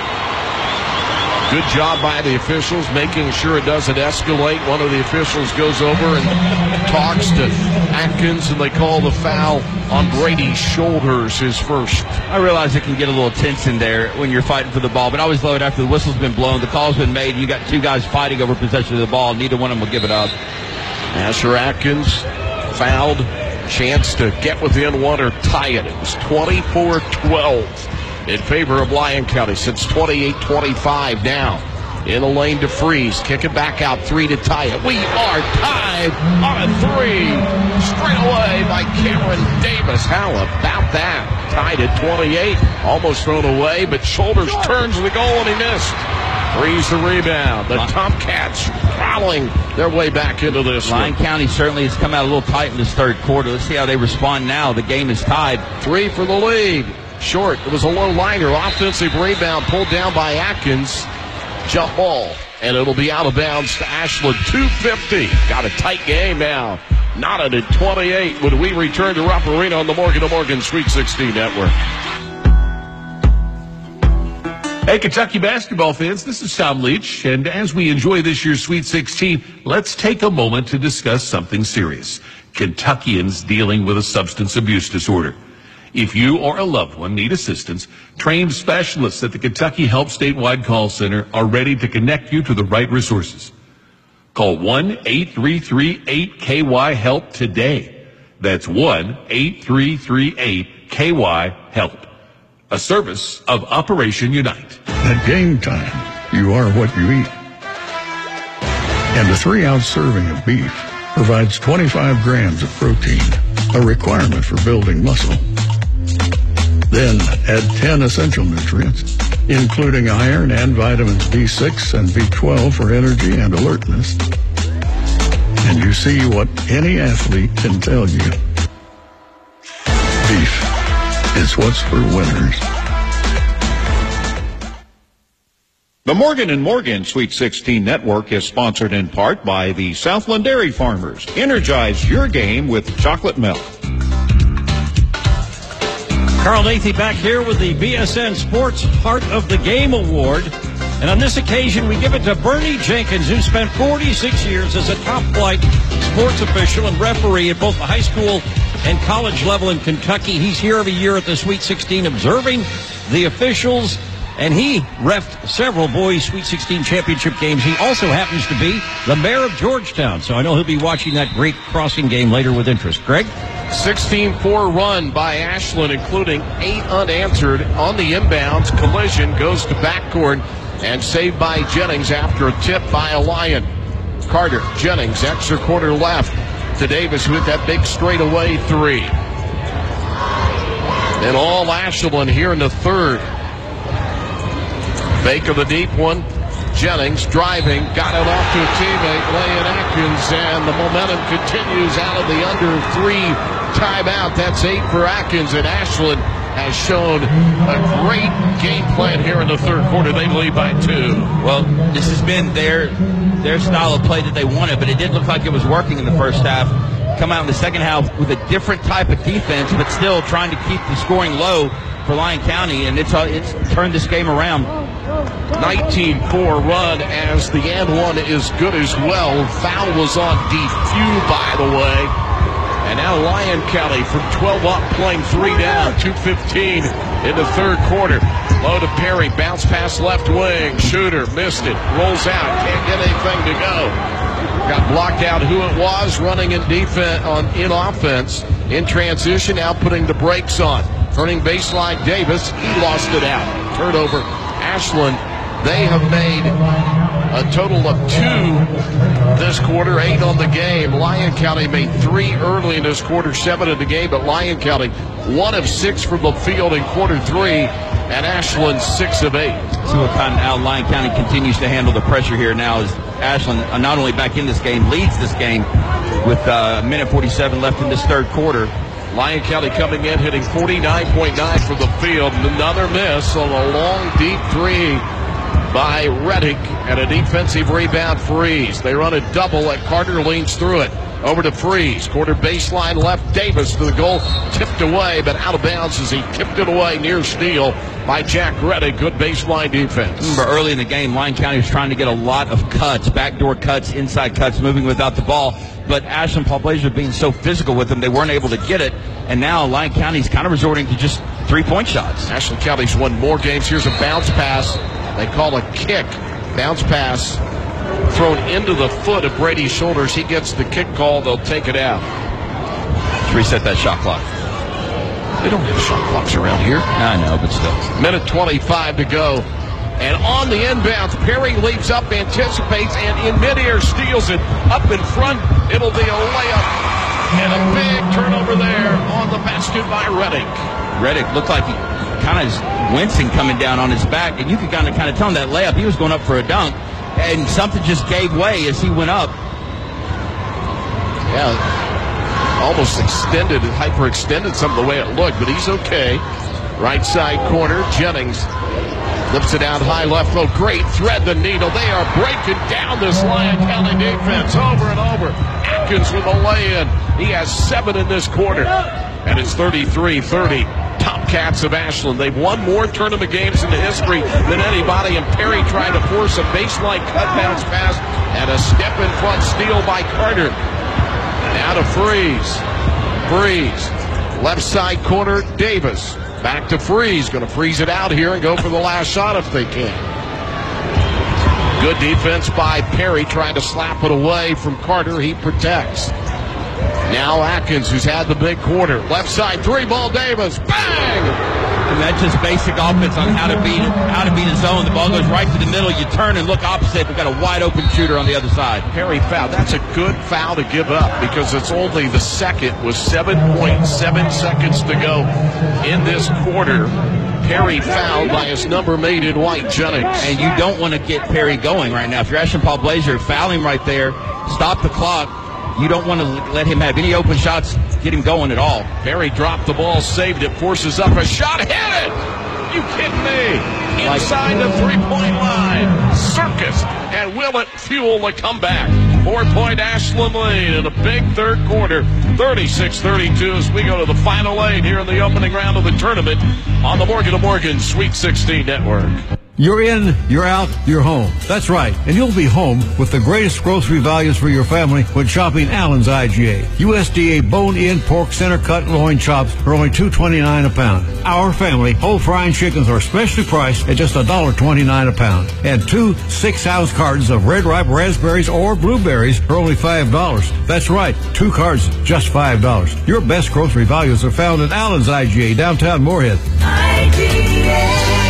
Good job by the officials, making sure it doesn't escalate. One of the officials goes over and talks to Atkins, and they call the foul on Brady's shoulders, his first. I realize it can get a little tense in there when you're fighting for the ball, but I always love it after the whistle's been blown, the call's been made, and you got two guys fighting over possession of the ball. Neither one of them will give it up. Asher Atkins fouled, chance to get within one or tie it. It was twenty-four twelve. In favor of Lyon County since twenty-eight twenty-five now. In the lane to Freeze. Kick it back out. Three to tie it. We are tied on a three. Straight away by Cameron Davis. How about that? Tied at twenty-eight. Almost thrown away, but Shoulders turns the goal and he missed. Freeze the rebound. The Tomcats prowling their way back into this Lyon one. County certainly has come out a little tight in this third quarter. Let's see how they respond now. The game is tied. Three for the lead. Short. It was a low liner. Offensive rebound pulled down by Atkins. Jump ball. And it'll be out of bounds to Ashland. two fifty. Got a tight game now. Knotted at twenty-eight when we return to Rupp Arena on the Morgan to Morgan Sweet sixteen Network. Hey, Kentucky basketball fans, this is Tom Leach. And as we enjoy this year's Sweet sixteen, let's take a moment to discuss something serious. Kentuckians dealing with a substance abuse disorder. If you or a loved one need assistance, trained specialists at the Kentucky Help Statewide Call Center are ready to connect you to the right resources. Call one eight three three eight K Y HELP today. That's one eight three three eight K Y HELP. A service of Operation Unite. At game time, you are what you eat. And a three-ounce serving of beef provides twenty-five grams of protein, a requirement for building muscle. Then add ten essential nutrients, including iron and vitamins B six and B twelve for energy and alertness. And you see what any athlete can tell you. Beef is what's for winners. The Morgan and Morgan Sweet sixteen Network is sponsored in part by the Southland Dairy Farmers. Energize your game with chocolate milk. Carl Nathy back here with the B S N Sports Heart of the Game Award. And on this occasion, we give it to Bernie Jenkins, who spent forty-six years as a top-flight sports official and referee at both the high school and college level in Kentucky. He's here every year at the Sweet sixteen observing the officials, and he reffed several boys' Sweet sixteen championship games. He also happens to be the mayor of Georgetown, so I know he'll be watching that great crossing game later with interest. Greg? sixteen four run by Ashland, including eight unanswered on the inbounds. Collision goes to backcourt and saved by Jennings after a tip by a Lion. Carter, Jennings, extra quarter left to Davis with that big straightaway three. And all Ashland here in the third. Fake of the deep one. Jennings driving, got it off to a teammate, Layan Atkins, and the momentum continues out of the under three timeout. That's eight for Atkins, and Ashland has shown a great game plan here in the third quarter. They lead by two. Well, this has been their their style of play that they wanted, but it did look like it was working in the first half. Come out in the second half with a different type of defense, but still trying to keep the scoring low for Lyon County, and it's uh, it's turned this game around. nineteen four run as the and one is good as well. Foul was on DeFew, by the way. And now Lyon County from twelve up playing three down, two fifteen in the third quarter. Low to Perry, bounce pass left wing, shooter, missed it, rolls out, can't get anything to go. Got blocked out who it was, running in defense, on, in offense, in transition, now putting the brakes on. Turning baseline Davis, he lost it out. Turnover, Ashland. They have made a total of two this quarter, eight on the game. Lyon County made three early in this quarter, seven in the game, but Lyon County one of six from the field in quarter three, and Ashland six of eight. See what kind of how Lyon County continues to handle the pressure here now as Ashland, uh, not only back in this game, leads this game with uh, a minute forty-seven left in this third quarter. Lyon County coming in, hitting forty-nine point nine from the field. Another miss on a long, deep three by Reddick, and a defensive rebound Freeze. They run a double, and Carter leans through it. Over to Freeze. Quarter baseline left. Davis to the goal. Tipped away, but out of bounds as he tipped it away near steal by Jack Reddick. Good baseline defense. Remember early in the game, Lyon County was trying to get a lot of cuts, backdoor cuts, inside cuts, moving without the ball. But Ashland Paul Blazer being so physical with them, they weren't able to get it. And now Lyon County's kind of resorting to just three-point shots. Ashland County's won more games. Here's a bounce pass. They call a kick. Bounce pass thrown into the foot of Brady's shoulders. He gets the kick call. They'll take it out. Let's reset that shot clock. They don't have shot clocks around here. I know, but still. Minute twenty-five to go. And on the inbounds, Perry leaps up, anticipates, and in midair steals it up in front. It'll be a layup. And a big turnover there on the basket by Reddick. Reddick looked like he kind of is wincing coming down on his back, and you could kind of kind of tell him that layup, he was going up for a dunk, and something just gave way as he went up. Yeah, almost extended, hyperextended some of the way it looked, but he's okay. Right side corner, Jennings lifts it out high left. Oh, great thread the needle. They are breaking down this Lyon County defense over and over. Atkins with a lay-in. He has seven in this quarter, and it's thirty-three thirty. Cats of Ashland. They've won more tournament games in the history than anybody, and Perry trying to force a baseline cut bounce pass and a step in front steal by Carter. Now to Freeze. Freeze. Left side corner, Davis. Back to Freeze. Going to freeze it out here and go for the last shot if they can. Good defense by Perry, trying to slap it away from Carter. He protects. Now Atkins, who's had the big quarter. Left side three ball, Davis. Bang! And that's just basic offense on how to beat how to beat a zone. The ball goes right to the middle. You turn and look opposite. We've got a wide open shooter on the other side. Perry foul. That's a good foul to give up because it's only the second with seven point seven seconds to go in this quarter. Perry fouled by his number made in white, Jennings. And you don't want to get Perry going right now. If you're Ashland Paul Blazer, foul him right there. Stop the clock. You don't want to let him have any open shots, get him going at all. Perry dropped the ball, saved it, forces up a shot, hit it! you kidding me? Inside the three-point line. Circus. And will it fuel the comeback? Four-point Ashland lead in a big third quarter. thirty-six thirty-two as we go to the final eight here in the opening round of the tournament on the Morgan and Morgan Sweet sixteen Network. You're in, you're out, you're home. That's right. And you'll be home with the greatest grocery values for your family when shopping Allen's I G A. U S D A bone-in pork center cut loin chops are only two twenty-nine a pound. Our family whole frying chickens are specially priced at just one dollar twenty-nine a pound. And two six-ounce cartons of red ripe raspberries or blueberries are only five dollars. That's right. Two cartons, just five dollars. Your best grocery values are found at Allen's I G A, downtown Moorhead. I G A.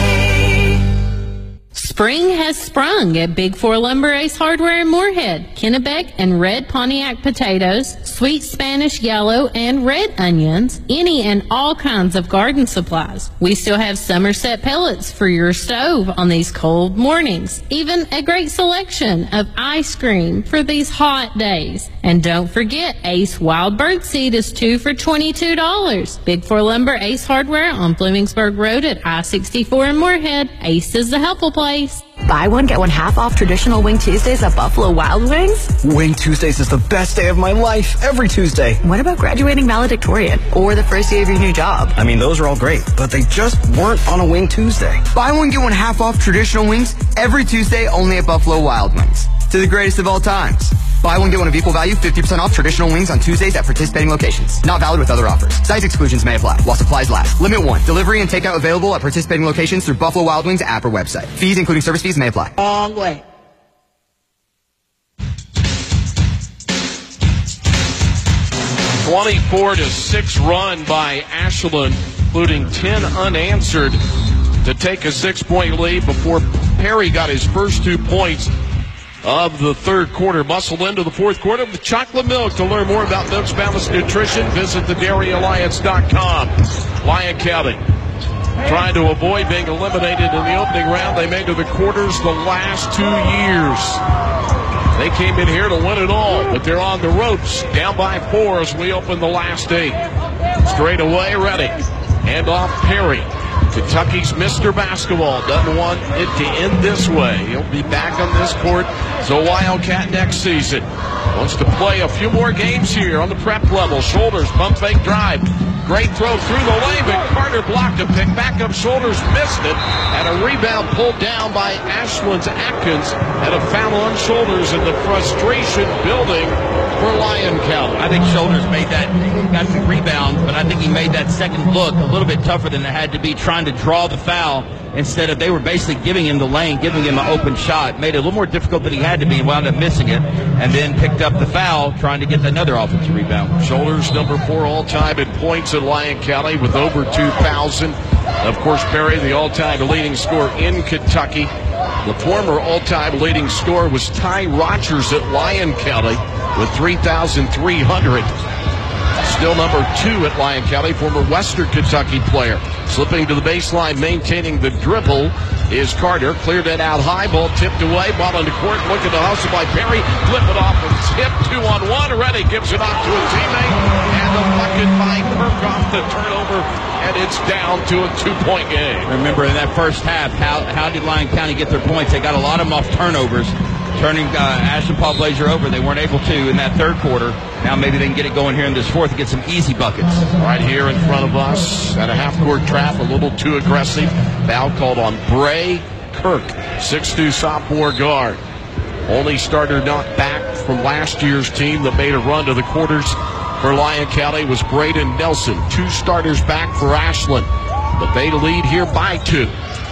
Spring has sprung at Big Four Lumber Ace Hardware in Moorhead. Kennebec and red Pontiac potatoes, sweet Spanish yellow and red onions, any and all kinds of garden supplies. We still have Somerset pellets for your stove on these cold mornings. Even a great selection of ice cream for these hot days. And don't forget, Ace Wild Bird Seed is two for twenty-two dollars. Big Four Lumber Ace Hardware on Bloomingburg Road at I sixty-four in Moorhead. Ace is the helpful place. Buy one, get one half off traditional Wing Tuesdays at Buffalo Wild Wings? Wing Tuesdays is the best day of my life, every Tuesday. What about graduating valedictorian or the first day of your new job? I mean, those are all great, but they just weren't on a Wing Tuesday. Buy one, get one half off traditional wings every Tuesday only at Buffalo Wild Wings. To the greatest of all times. Buy one, get one of equal value, fifty percent off traditional wings on Tuesdays at participating locations. Not valid with other offers. Size exclusions may apply while supplies last. Limit one. Delivery and takeout available at participating locations through Buffalo Wild Wings app or website. Fees, including service fees, may apply. Long way. twenty-four to six run by Ashland, including ten unanswered to take a six-point lead before Perry got his first two points of the third quarter. Muscle into the fourth quarter with chocolate milk. To learn more about Milk's Balanced Nutrition, visit the dairy alliance dot com. Lyon County trying to avoid being eliminated in the opening round. They made to the quarters the last two years. They came in here to win it all, but they're on the ropes, down by four as we open the last eight. Straight away, ready. Hand off Perry. Kentucky's Mister Basketball doesn't want it to end this way. He'll be back on this court as a Wildcat next season. Wants to play a few more games here on the prep level. Shoulders, pump fake drive. Great throw through the lane, but Carter blocked a pick. Back up Shoulders, missed it. And a rebound pulled down by Ashland's Atkins. And a foul on Shoulders, and the frustration building for Lyon County. I think Shoulders made that, got the rebound, but I think he made that second look a little bit tougher than it had to be, trying to draw the foul instead of, they were basically giving him the lane, giving him an open shot. Made it a little more difficult than he had to be, and wound up missing it, and then picked up the foul, trying to get another offensive rebound. Shoulders, number four all-time in points in Lyon County with over two thousand. Of course, Perry, the all-time leading scorer in Kentucky. The former all-time leading scorer was Ty Rogers at Lyon County with three thousand three hundred. Still number two at Lyon County, former Western Kentucky player. Slipping to the baseline, maintaining the dribble is Carter. Cleared it out high, ball tipped away, ball into court, looking to hustle by Perry. Flip it off and tip, two on one. Reddy gives it off to a teammate, and the bucket by Kirk off the turnover, and it's down to a two-point game. Remember, in that first half, how, how did Lyon County get their points? They got a lot of them off turnovers, turning uh, Ashland Paul Blazer over. They weren't able to in that third quarter. Now maybe they can get it going here in this fourth and get some easy buckets. Right here in front of us at a half-court trap, a little too aggressive. Foul called on Bray Kirk, six two sophomore guard. Only starter not back from last year's team that made a run to the quarters for Lyon County was Braden Nelson. Two starters back for Ashland, but they lead here by two.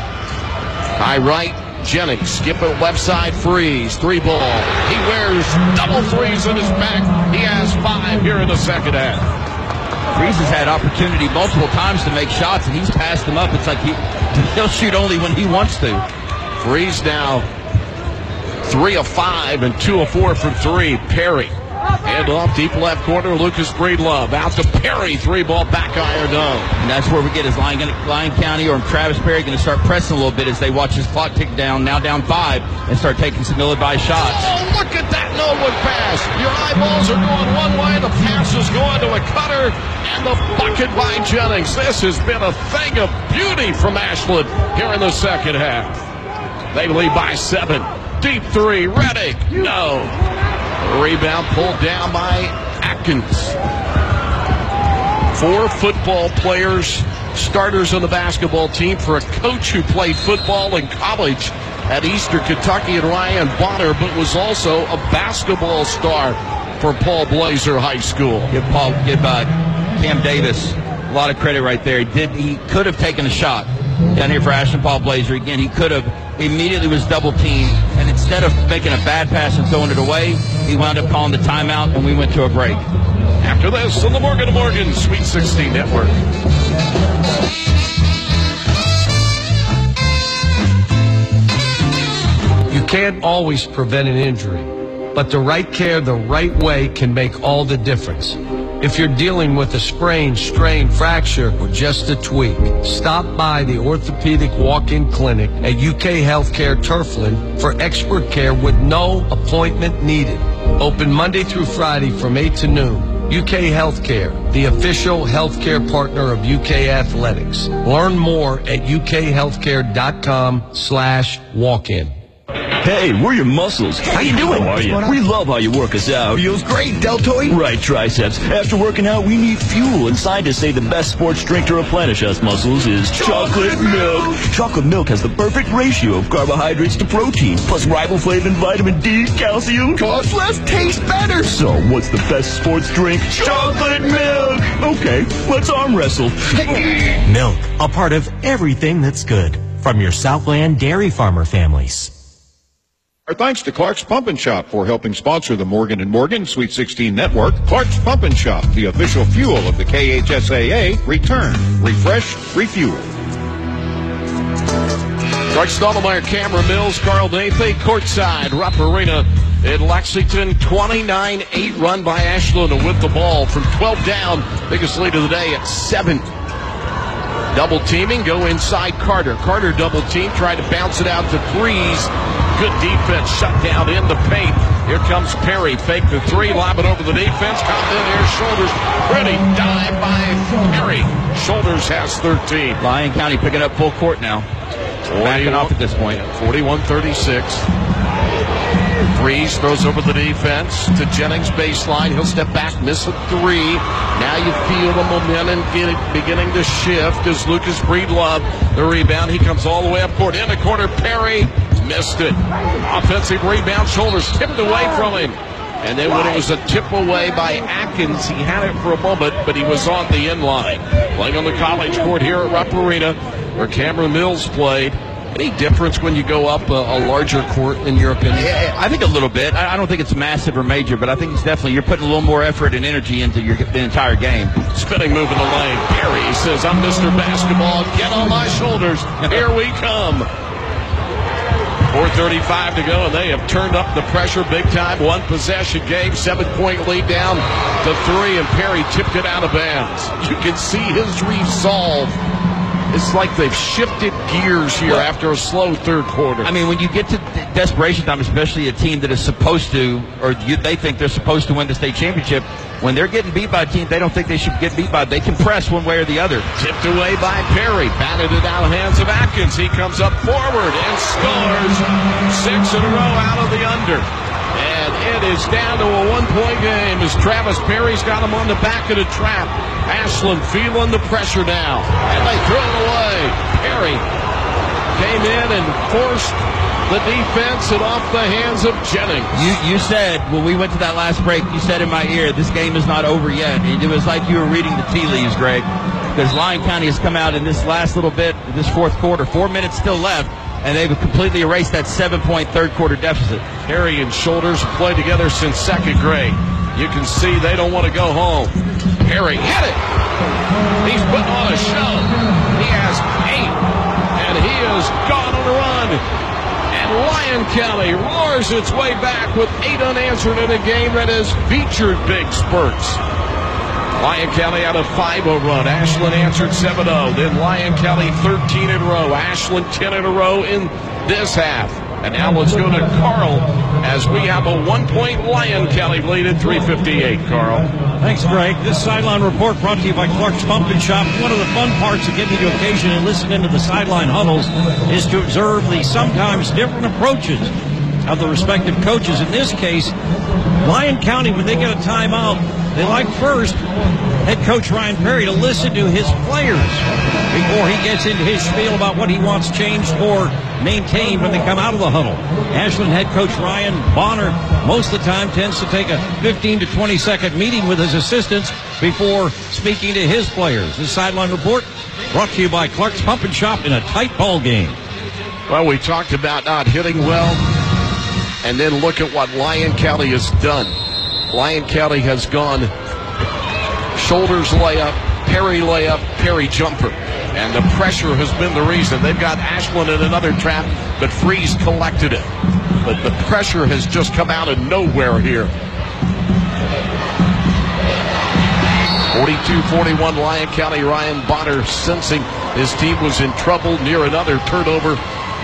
High right, Jennings, skip it left side, Freeze, three ball. He wears double threes in his back. He has five here in the second half. Freeze has had opportunity multiple times to make shots, and he's passed them up. It's like he, he'll shoot only when he wants to. Freeze now three of five and two of four from three. Perry And off deep left corner, Lucas Breedlove. Out to Perry. Three ball back iron down. And that's where we get is Lyon, Lyon County or Travis Perry going to start pressing a little bit as they watch his clock tick down, now down five, and start taking some ill-advised shots. Oh, look at that no-look pass. Your eyeballs are going one way. The pass is going to a cutter. And the bucket by Jennings. This has been a thing of beauty from Ashland here in the second half. They lead by seven. Deep three. Reddick. No. Rebound pulled down by Atkins. Four football players, starters on the basketball team for a coach who played football in college at Eastern Kentucky and Ryan Bonner, but was also a basketball star for Paul Blazer High School. Give Paul, give uh, Cam Davis a lot of credit right there. He did. He could have taken a shot down here for Ashland Paul Blazer. Again, he could have immediately was double teamed, and instead of making a bad pass and throwing it away, he wound up calling the timeout, and we went to a break. After this, on the Morgan and Morgan Sweet sixteen Network. You can't always prevent an injury, but the right care the right way can make all the difference. If you're dealing with a sprain, strain, fracture, or just a tweak, stop by the Orthopedic Walk-In Clinic at U K Healthcare Turfland for expert care with no appointment needed. Open Monday through Friday from eight to noon. U K Healthcare, the official healthcare partner of U K Athletics. Learn more at ukhealthcare.com slash walk-in. Hey, we're your muscles. How you doing? How are you? We love how you work us out. Feels great, Deltoid. Right, triceps. After working out, we need fuel, and scientists say the best sports drink to replenish us muscles is chocolate milk. Chocolate milk has the perfect ratio of carbohydrates to protein, plus riboflavin, vitamin D, calcium. Costs less, tastes better. So, what's the best sports drink? Chocolate milk. Okay, let's arm wrestle. Milk, a part of everything that's good. From your Southland dairy farmer families. Our thanks to Clark's Pump and Shop for helping sponsor the Morgan and Morgan Sweet sixteen Network. Clark's Pump and Shop, the official fuel of the K H S A A. Return, refresh, refuel. Clark Stottlemyre, Cameron Mills, Carl Nathan, courtside, Rupp Arena in Lexington. twenty-nine eight run by Ashland with the ball from twelve down. Biggest lead of the day at seven. Double teaming, go inside Carter. Carter double team, tried to bounce it out to Freeze. Good defense, shut down in the paint. Here comes Perry, fake the three, lob it over the defense. Comes in here, Shoulders, pretty dive by Perry. Shoulders has thirteen. Lyon County picking up full court now. Backing off at this point. forty-one thirty-six. Freeze throws over the defense to Jennings baseline. He'll step back, miss a three. Now you feel the momentum get beginning to shift as Lucas Breedlove, the rebound. He comes all the way up court. In the corner, Perry missed it. Offensive rebound, Shoulders tipped away from him. And then when it was a tip away by Atkins, he had it for a moment, but he was on the end line. Playing on the college court here at Rupp Arena, where Cameron Mills played. Any difference when you go up a, a larger court, in your opinion? Yeah, I think a little bit. I, I don't think it's massive or major, but I think it's definitely, you're putting a little more effort and energy into your the entire game. Spinning move in the lane. Perry says, I'm Mister Basketball. Get on my shoulders. Here we come. four thirty-five to go, and they have turned up the pressure big time. One possession game, seven-point lead down to three, and Perry tipped it out of bounds. You can see his resolve. It's like they've shifted gears here well, after a slow third quarter. I mean, when you get to desperation time, especially a team that is supposed to, or you, they think they're supposed to win the state championship, when they're getting beat by a team they don't think they should get beat by, they can press one way or the other. Tipped away by Perry. Batted it out of the hands of Atkins. He comes up forward and scores. Six in a row out of the under. And it is down to a one-point game as Travis Perry's got him on the back of the trap. Ashland feeling the pressure now. And they throw it away. Perry came in and forced the defense and off the hands of Jennings. You you said, when we went to that last break, you said in my ear, this game is not over yet. And it was like you were reading the tea leaves, Greg. Because Lyon County has come out in this last little bit, this fourth quarter, four minutes still left, and they've completely erased that seven-point third-quarter deficit. Perry and Shoulders play together since second grade. You can see they don't want to go home. Perry hit it. He's putting on a show. He has eight, and he is gone on a run. And Lyon County roars its way back with eight unanswered in a game that has featured big spurts. Lyon County had a five oh run. Ashland answered seven oh. Then Lyon County thirteen in a row. Ashland ten in a row in this half. And now let's go to Carl as we have a one-point Lyon County lead at three fifty-eight, Carl. Thanks, Greg. This sideline report brought to you by Clark's Pumpkin Shop. One of the fun parts of getting to occasion and listening to the sideline huddles is to observe the sometimes different approaches of the respective coaches. In this case, Lyon County, when they get a timeout, they like first head coach Ryan Perry to listen to his players before he gets into his spiel about what he wants changed or maintained when they come out of the huddle. Ashland head coach Ryan Bonner most of the time tends to take a fifteen to twenty second meeting with his assistants before speaking to his players. This sideline report brought to you by Clark's Pump and Shop in a tight ball game. Well, we talked about not hitting well, and then look at what Lyon County has done. Lyon County has gone shoulders layup, Perry layup, Perry jumper. And the pressure has been the reason. They've got Ashland in another trap, but Freeze collected it. But the pressure has just come out of nowhere here. forty-two forty-one Lyon County. Ryan Bonner sensing his team was in trouble near another turnover.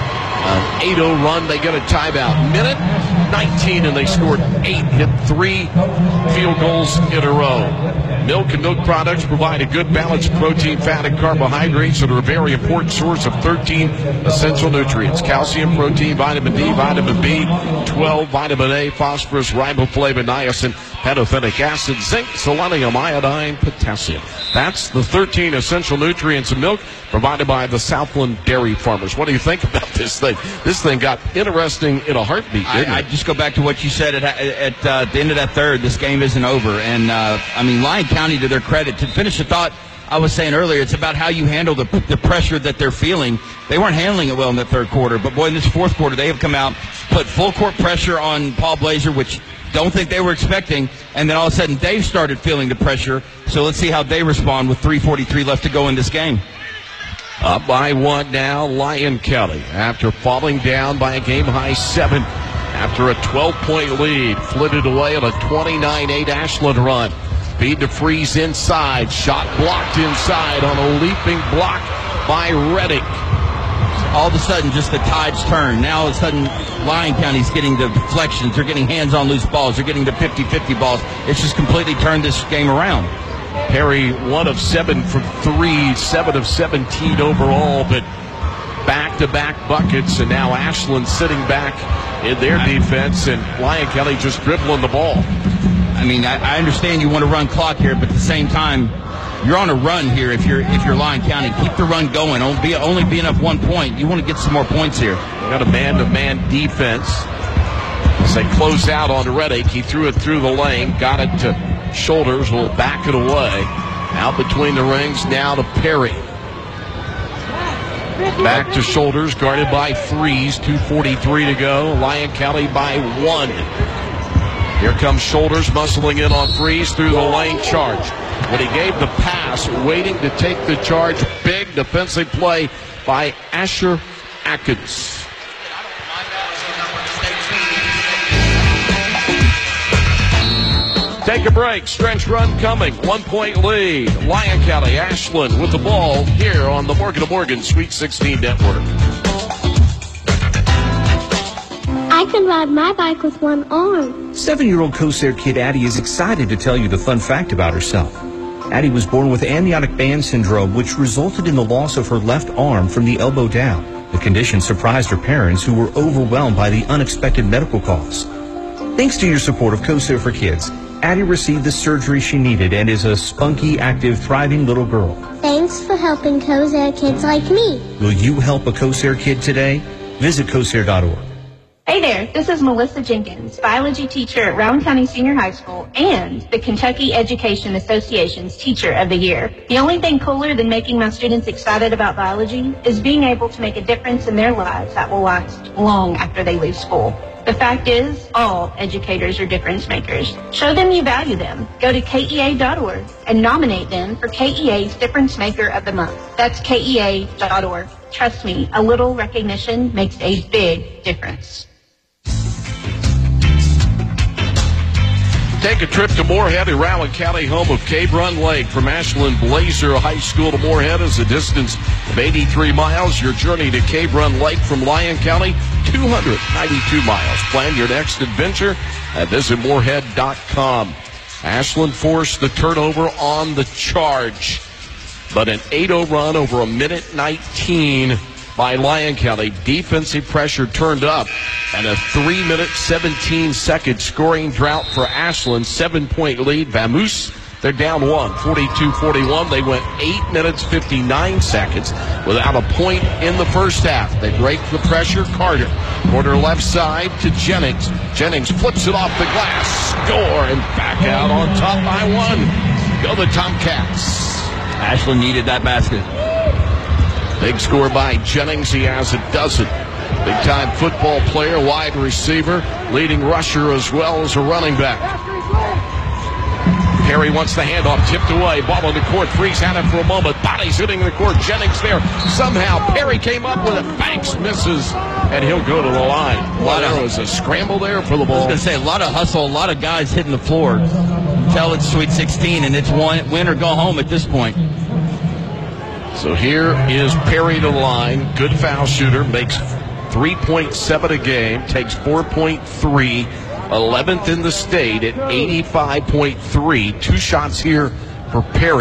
An eight oh run, they get a timeout. Minute nineteen, and they scored eight, hit three field goals in a row. Milk and milk products provide a good balance of protein, fat, and carbohydrates that are a very important source of thirteen essential nutrients. Calcium, protein, vitamin D, vitamin B twelve, vitamin A, phosphorus, riboflavin, niacin, pantothenic acid, zinc, selenium, iodine, potassium. That's the thirteen essential nutrients in milk provided by the Southland Dairy Farmers. What do you think about this thing? This thing got interesting in a heartbeat, didn't I, it? I just go back to what you said at, at uh, the end of that third. This game isn't over. And, uh, I mean, Lyon County, to their credit, to finish the thought I was saying earlier, it's about how you handle the, the pressure that they're feeling. They weren't handling it well in the third quarter. But, boy, in this fourth quarter, they have come out, put full court pressure on Paul Blazer, which don't think they were expecting. And then all of a sudden, they've started feeling the pressure. So let's see how they respond with three forty-three left to go in this game. Up by one now, Lyon County, after falling down by a game-high seven. After a twelve-point lead, flitted away on a twenty-nine eight Ashland run. Feed to Freeze inside. Shot blocked inside on a leaping block by Reddick. All of a sudden, just the tides turn. Now, all of a sudden, Lyon County's getting the deflections. They're getting hands on loose balls. They're getting the fifty-fifty balls. It's just completely turned this game around. Perry, one of seven from three, seven of seventeen overall, but back-to-back buckets, and now Ashland sitting back in their defense, and Lyon County just dribbling the ball. I mean, I, I understand you want to run clock here, but at the same time, you're on a run here if you're if you're Lyon County. Keep the run going. Only be, only being up one point. You want to get some more points here. Got a man-to-man defense. As they close out on Reddick, he threw it through the lane, got it to Shoulders, will back it away. Out between the rings, now to Perry. Back to Shoulders, guarded by Freeze. two forty-three to go. Lyon County by one. Here comes Shoulders, muscling in on Freeze through the lane charge. When he gave the pass, waiting to take the charge. Big defensive play by Asher Atkins. Take a break. Stretch run coming. One-point lead. Lyon County, Ashland with the ball here on the Morgan to Morgan Sweet sixteen Network. I can ride my bike with one arm. Seven-year-old Corsair kid Addie is excited to tell you the fun fact about herself. Addie was born with amniotic band syndrome, which resulted in the loss of her left arm from the elbow down. The condition surprised her parents, who were overwhelmed by the unexpected medical costs. Thanks to your support of Corsair for Kids, Addie received the surgery she needed and is a spunky, active, thriving little girl. Thanks for helping Corsair kids like me. Will you help a Corsair kid today? Visit Corsair dot org. Hey there, this is Melissa Jenkins, biology teacher at Rowan County Senior High School and the Kentucky Education Association's Teacher of the Year. The only thing cooler than making my students excited about biology is being able to make a difference in their lives that will last long after they leave school. The fact is, all educators are difference makers. Show them you value them. Go to K E A dot org and nominate them for K E A's Difference Maker of the Month. That's K E A dot org. Trust me, a little recognition makes a big difference. Take a trip to Moorhead, Arawan County, home of Cave Run Lake. From Ashland Blazer High School to Moorhead is a distance of eighty-three miles. Your journey to Cave Run Lake from Lyon County, two hundred ninety-two miles. Plan your next adventure at visit moorhead dot com. Ashland forced the turnover on the charge, but an eight oh run over a minute nineteen by Lyon County. Defensive pressure turned up, and a three minute, seventeen second scoring drought for Ashland. Seven-point lead. Vamoose, they're down one, forty-two forty-one. They went eight minutes, fifty-nine seconds without a point in the first half. They break the pressure. Carter, corner left side to Jennings. Jennings flips it off the glass. Score, and back out on top by one. Go the Tomcats. Ashland needed that basket. Big score by Jennings. He has a dozen. Big-time football player, wide receiver, leading rusher as well as a running back. Perry wants the handoff, tipped away. Ball on the court, Freeze had it for a moment. Bodies hitting the court. Jennings there. Somehow Perry came up with it. Banks misses, and he'll go to the line. A lot of, there was a scramble there for the ball. I was going to say, a lot of hustle, a lot of guys hitting the floor. Tell it's Sweet sixteen, and it's one, win or go home at this point. So here is Perry to the line. Good foul shooter. Makes three point seven a game. Takes four point three. eleventh in the state at eighty-five point three. Two shots here for Perry.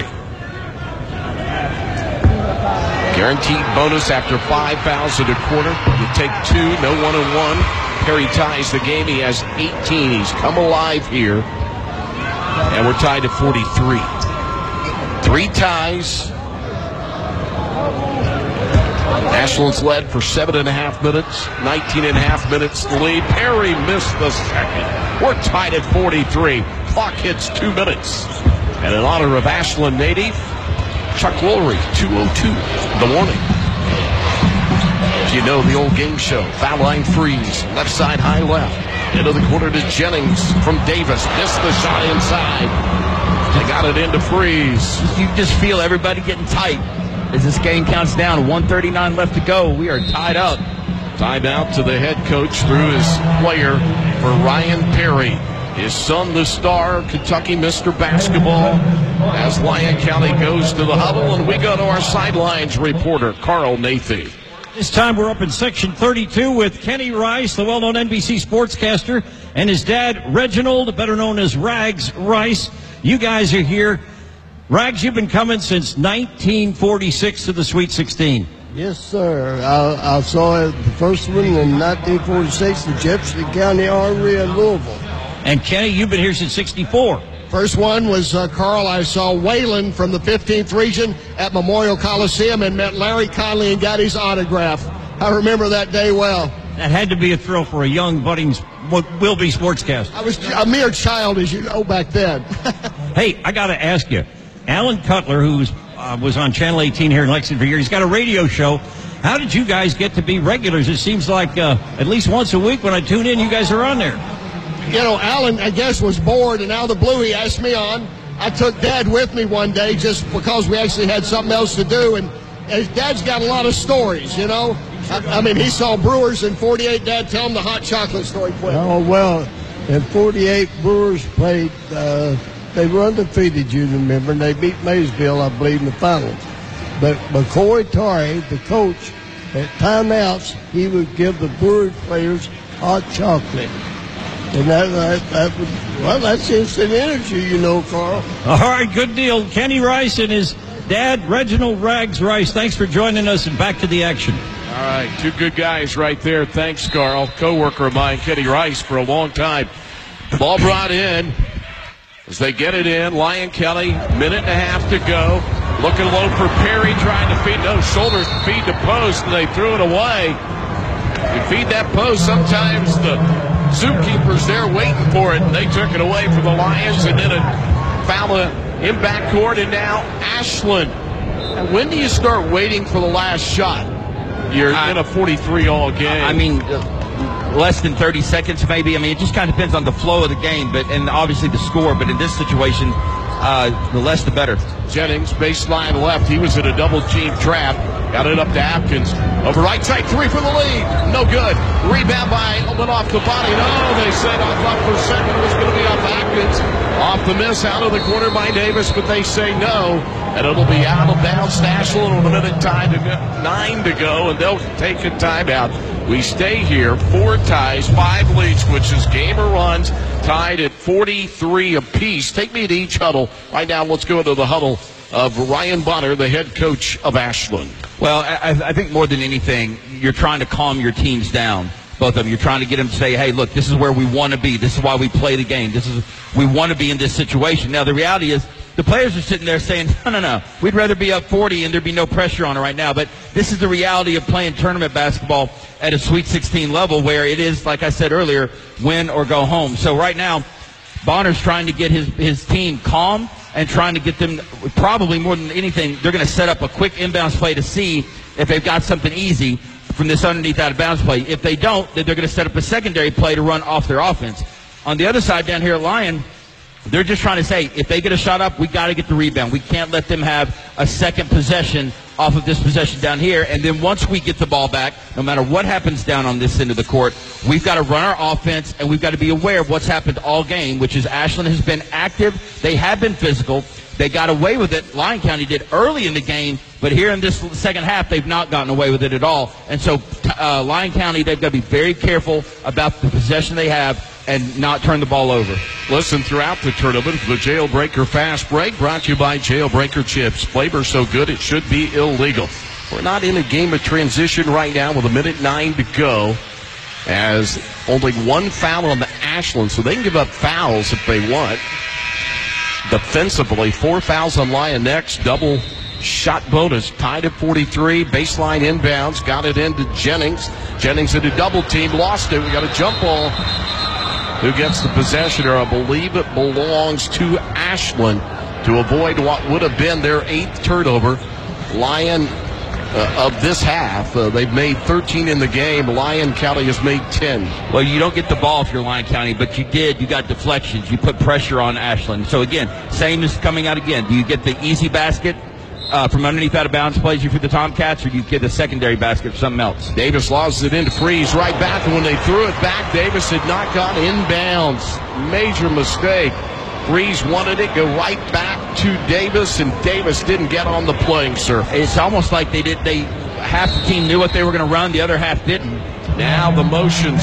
Guaranteed bonus after five fouls at a quarter. You take two, no one-on-one. Perry ties the game. He has eighteen. He's come alive here. And we're tied at forty-three. Three ties. Ashland's led for seven and a half minutes, nineteen and a half minutes to lead. Perry missed the second. We're tied at forty-three. Clock hits two minutes. And in honor of Ashland native, Chuck Woolery, two oh two, the warning. As you know, the old game show, foul line freeze, left side high left. Into the corner to Jennings from Davis. Missed the shot inside. They got it into Freeze. You just feel everybody getting tight. As this game counts down, one thirty-nine left to go. We are tied up. Timeout to the head coach through his player for Ryan Perry. His son, the star, Kentucky Mister Basketball, as Lyon County goes to the huddle, and we go to our sidelines reporter, Carl Nathy. This time we're up in section thirty-two with Kenny Rice, the well-known N B C sportscaster, and his dad, Reginald, better known as Rags Rice. You guys are here. Rags, you've been coming since nineteen forty-six to the Sweet sixteen. Yes, sir. I, I saw it, the first one in nineteen forty-six, the Jefferson County Armory in Louisville. And Kenny, you've been here since sixty-four. First one was, uh, Carl, I saw Waylon from the fifteenth region at Memorial Coliseum and met Larry Conley and got his autograph. I remember that day well. That had to be a thrill for a young, budding, will-be sportscaster. I was a mere child, as you know, back then. Hey, I got to ask you. Alan Cutler, who uh, was on Channel eighteen here in Lexington for years, he's got a radio show. How did you guys get to be regulars? It seems like uh, at least once a week when I tune in, you guys are on there. You know, Alan, I guess, was bored, and out of the blue, he asked me on. I took Dad with me one day just because we actually had something else to do, and his Dad's got a lot of stories, you know. I, I mean, he saw Brewers in forty-eight. Dad, tell him the hot chocolate story quick. Oh, well, in forty-eight, Brewers played... Uh, They were undefeated, you remember, and they beat Maysville, I believe, in the finals. But McCoy Torrey, the coach, at timeouts, he would give the Brewer players hot chocolate. And that, that, that was, well, that's instant energy, you know, Carl. All right, good deal. Kenny Rice and his dad, Reginald Rags Rice, thanks for joining us, and back to the action. All right, two good guys right there. Thanks, Carl. Co-worker of mine, Kenny Rice, for a long time. Ball brought in. As they get it in, Lyon County, minute and a half to go. Looking low for Perry, trying to feed, no, shoulders to feed the post, and they threw it away. You feed that post, sometimes the zookeeper's there waiting for it, and they took it away from the Lions, and then a foul in backcourt, and now Ashland. And when do you start waiting for the last shot? You're I, in a forty-three all game. I mean, less than thirty seconds maybe. I mean, it just kind of depends on the flow of the game, but and obviously the score. But in this situation, uh, the less the better. Jennings, baseline left. He was in a double team trap. Got it up to Atkins. Over right side, three for the lead. No good. Rebound by, went off the body. No, they said, I thought for a second it was going to be off Atkins. Off the miss, out of the corner by Davis, but they say no. And it'll be out of bounds. Ashland with a minute time to go, nine to go, and they'll take a timeout. We stay here, four ties, five leads, which is Gamer runs, tied at forty-three apiece. Take me to each huddle. Right now, let's go to the huddle of Ryan Bonner, the head coach of Ashland. Well, I, I think more than anything, you're trying to calm your teams down. Both of them. You're trying to get them to say, hey, look, this is where we want to be. This is why we play the game. This is we want to be in this situation. Now, the reality is the players are sitting there saying, no, no, no. We'd rather be up forty and there'd be no pressure on it right now. But this is the reality of playing tournament basketball at a Sweet sixteen level where it is, like I said earlier, win or go home. So right now, Bonner's trying to get his, his team calm and trying to get them, probably more than anything, they're going to set up a quick inbounds play to see if they've got something easy from this underneath out of bounds play. If they don't, then they're going to set up a secondary play to run off their offense. On the other side down here at Lyon, they're just trying to say, if they get a shot up, we got to get the rebound. We can't let them have a second possession off of this possession down here. And then once we get the ball back, no matter what happens down on this end of the court, we've got to run our offense, and we've got to be aware of what's happened all game, which is Ashland has been active. They have been physical. They got away with it. Lyon County did early in the game, but here in this second half, they've not gotten away with it at all. And so uh, Lyon County, they've got to be very careful about the possession they have and not turn the ball over. Listen, throughout the tournament, the Jailbreaker Fast Break brought to you by Jailbreaker Chips. Flavor so good it should be illegal. We're not in a game of transition right now with a minute nine to go, as only one foul on the Ashland, so they can give up fouls if they want. Defensively, four fouls on Lyon next, double shot bonus, tied at forty-three, baseline inbounds, got it into Jennings. Jennings into double team, lost it. We got a jump ball. Who gets the possession, or I believe it belongs to Ashland to avoid what would have been their eighth turnover. Lyon, uh, of this half, uh, they've made thirteen in the game. Lyon County has made ten. Well, you don't get the ball if you're Lyon County, but you did. You got deflections. You put pressure on Ashland. So, again, same as coming out again. Do you get the easy basket uh, from underneath out of bounds plays you for the Tomcats, or do you get a secondary basket for something else? Davis lost it into Freeze right back, and when they threw it back, Davis had not gone inbounds. Major mistake. Freeze wanted it, go right back to Davis, and Davis didn't get on the playing surface. It's almost like they did. They half the team knew what they were going to run, the other half didn't. Now the motions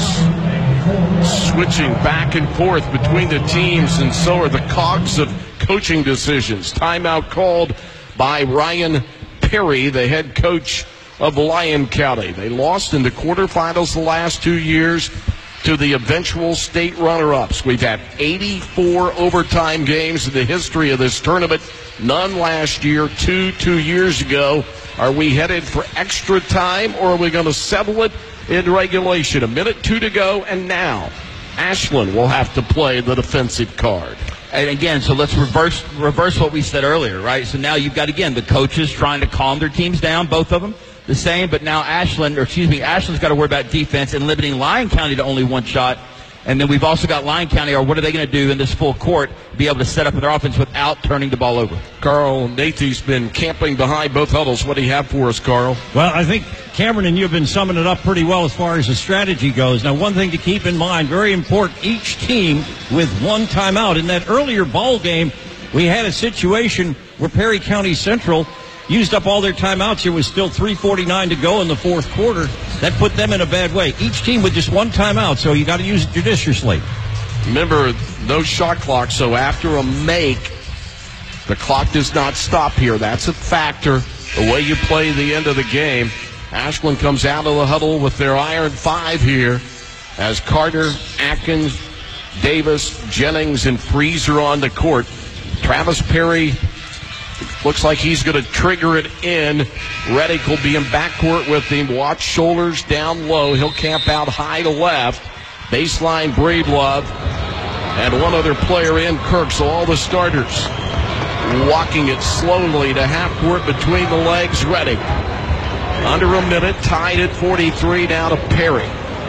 switching back and forth between the teams, and so are the cogs of coaching decisions. Timeout called by Ryan Perry, the head coach of Lyon County. They lost in the quarterfinals the last two years to the eventual state runner-ups. We've had eighty-four overtime games in the history of this tournament. None last year, two two years ago. Are we headed for extra time, or are we going to settle it in regulation? A minute two to go, and now Ashland will have to play the defensive card. And again, so let's reverse reverse what we said earlier, right? So now you've got, again, the coaches trying to calm their teams down, both of them, the same, but now Ashland, or excuse me, Ashland's got to worry about defense and limiting Lyon County to only one shot. And then we've also got Lyon County, or what are they going to do in this full court, be able to set up their offense without turning the ball over? Carl Nathy's been camping behind both huddles. What do you have for us, Carl? Well, I think Cameron and you have been summing it up pretty well as far as the strategy goes. Now, one thing to keep in mind, very important, each team with one timeout. In that earlier ball game, we had a situation where Perry County Central used up all their timeouts. There was still three forty-nine to go in the fourth quarter. That put them in a bad way. Each team with just one timeout, so you got to use it judiciously. Remember, no shot clock, so after a make, the clock does not stop here. That's a factor, the way you play the end of the game. Ashland comes out of the huddle with their iron five here as Carter, Atkins, Davis, Jennings, and Freeze are on the court. Travis Perry looks like he's going to trigger it in. Reddick will be in backcourt with him. Watch shoulders down low. He'll camp out high to left. Baseline Breedlove. And one other player in, Kirk. So all the starters walking it slowly to half court between the legs. Reddick. Under a minute, tied at forty-three, now to Perry.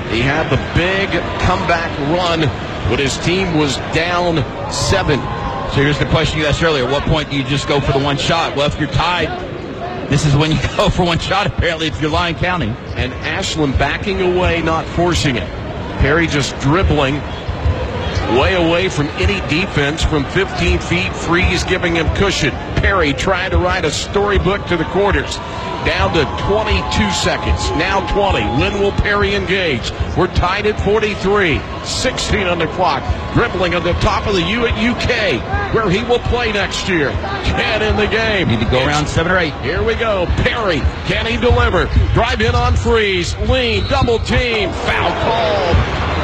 He had the big comeback run when his team was down seven. So here's the question you asked earlier. At what point do you just go for the one shot? Well, if you're tied, this is when you go for one shot, apparently, if you're Lyon County. And Ashland backing away, not forcing it. Perry just dribbling way away from any defense from fifteen feet. Freeze giving him cushion. Perry trying to write a storybook to the quarters. Down to twenty-two seconds. Now twenty. When will Perry engage? We're tied at forty-three. sixteen on the clock. Dribbling on the top of the U at U K, where he will play next year. Can in the game. Need to go it's, around seven or eight. Here we go. Perry. Can he deliver? Drive in on Freeze. Lean. Double team. Foul called.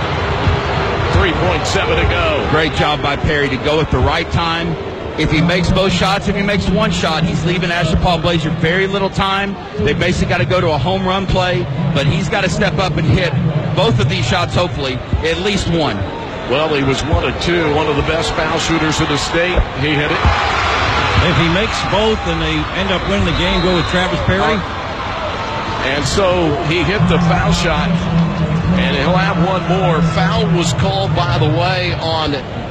three point seven to go. Great job by Perry to go at the right time. If he makes both shots, if he makes one shot, he's leaving Ashland Paul Blazer very little time. They basically got to go to a home run play, but he's got to step up and hit both of these shots, hopefully, at least one. Well, he was one of two, one of the best foul shooters in the state. He hit it. If he makes both and they end up winning the game, go with Travis Perry. And so he hit the foul shot, and he'll have one more. Foul was called, by the way, on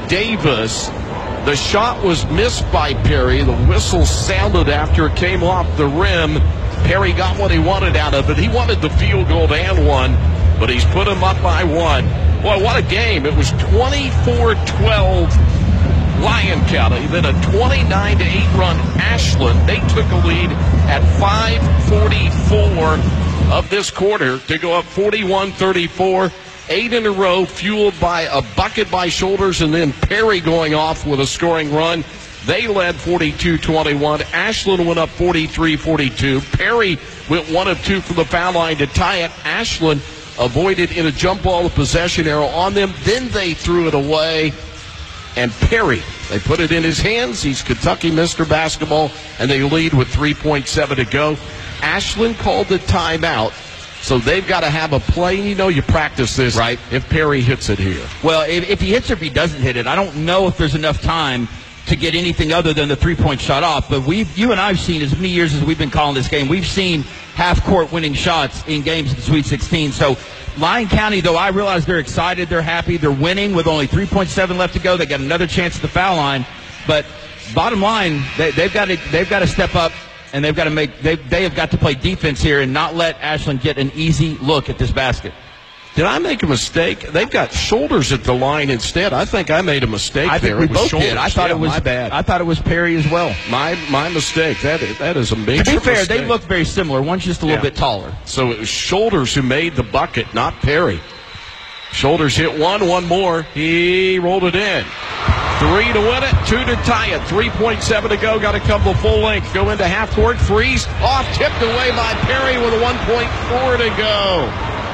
Davis. The shot was missed by Perry. The whistle sounded after it came off the rim. Perry got what he wanted out of it. He wanted the field goal and one, but he's put him up by one. Boy, what a game. It was twenty-four twelve Lyon County, then a twenty-nine to eight run Ashland. They took a lead at five forty-four of this quarter to go up forty-one thirty-four. Eight in a row, fueled by a bucket by Shoulders and then Perry going off with a scoring run. They led forty-two twenty-one. Ashland went up forty-three forty-two. Perry went one of two from the foul line to tie it. Ashland avoided in a jump ball, a possession arrow on them. Then they threw it away. And Perry, they put it in his hands. He's Kentucky Mister Basketball, and they lead with three point seven to go. Ashland called the timeout. So they've got to have a play. You know, you practice this, right? If Perry hits it here. Well, if, if he hits it, if he doesn't hit it, I don't know if there's enough time to get anything other than the three-point shot off. But we've, you and I have seen, as many years as we've been calling this game, we've seen half-court winning shots in games in the Sweet sixteen. So Lyon County, though, I realize they're excited, they're happy, they're winning with only three point seven left to go. They got another chance at the foul line. But bottom line, they, they've got to they've got to step up. And they've got to make they they have got to play defense here and not let Ashland get an easy look at this basket. Did I make a mistake? They've got Shoulders at the line instead. I think I made a mistake I there. think we it was both Shoulders. did. I thought yeah, it was my bad. I thought it was Perry as well. My my mistake. That is, that is a major To be fair, mistake. they look very similar. One's just a little Yeah. bit taller. So it was Shoulders who made the bucket, not Perry. Shoulders hit one, one more. He rolled it in. Three to win it, two to tie it. three point seven to go. Got to come the full length. Go into half court. Freeze. Off, tipped away by Perry with a one point four to go.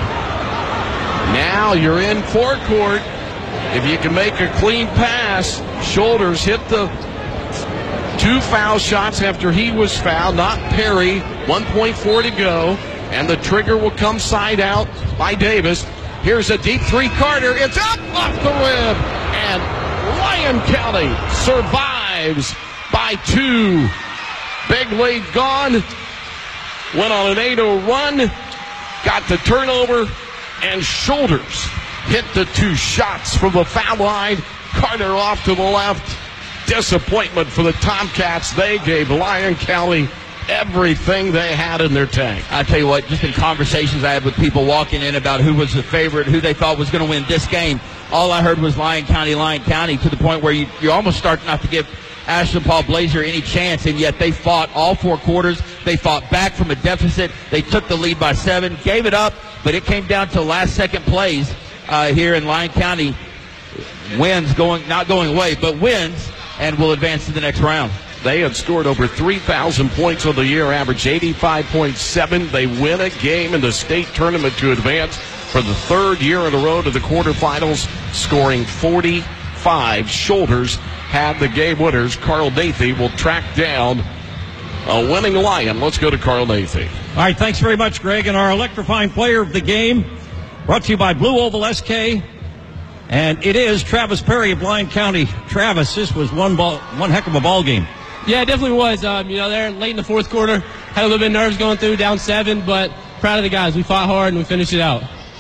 Now you're in forecourt. If you can make a clean pass, Shoulders hit the two foul shots after he was fouled, not Perry. one point four to go. And the trigger will come side out by Davis. Here's a deep three. Carter. It's up off the rim. And Lyon County survives by two. Big lead gone. Went on an eight oh run. Got the turnover. And Shoulders hit the two shots from the foul line. Carter off to the left. Disappointment for the Tomcats. They gave Lyon County everything they had in their tank. I tell you what, just in conversations I had with people walking in about who was the favorite, who they thought was going to win this game, all I heard was Lyon County, Lyon County, to the point where you, you almost start not to give Ashland Paul Blazer any chance, and yet they fought all four quarters. They fought back from a deficit. They took the lead by seven, gave it up, but it came down to last-second plays uh, here in Lyon County. Wins going, not going away, but wins, and will advance to the next round. They had scored over three thousand points on the year, average eighty-five point seven. They win a game in the state tournament to advance for the third year in a row to the quarterfinals, scoring forty-five. Shoulders had the game winners. Carl Nathy will track down a winning Lion. Let's go to Carl Nathy. All right, thanks very much, Greg. And our electrifying player of the game, brought to you by Blue Oval S K. And it is Travis Perry of Lyon County. Travis, this was one ball, one heck of a ball game. Yeah, it definitely was. Um, you know, there late in the fourth quarter, had a little bit of nerves going through, down seven, but proud of the guys. We fought hard and we finished it out.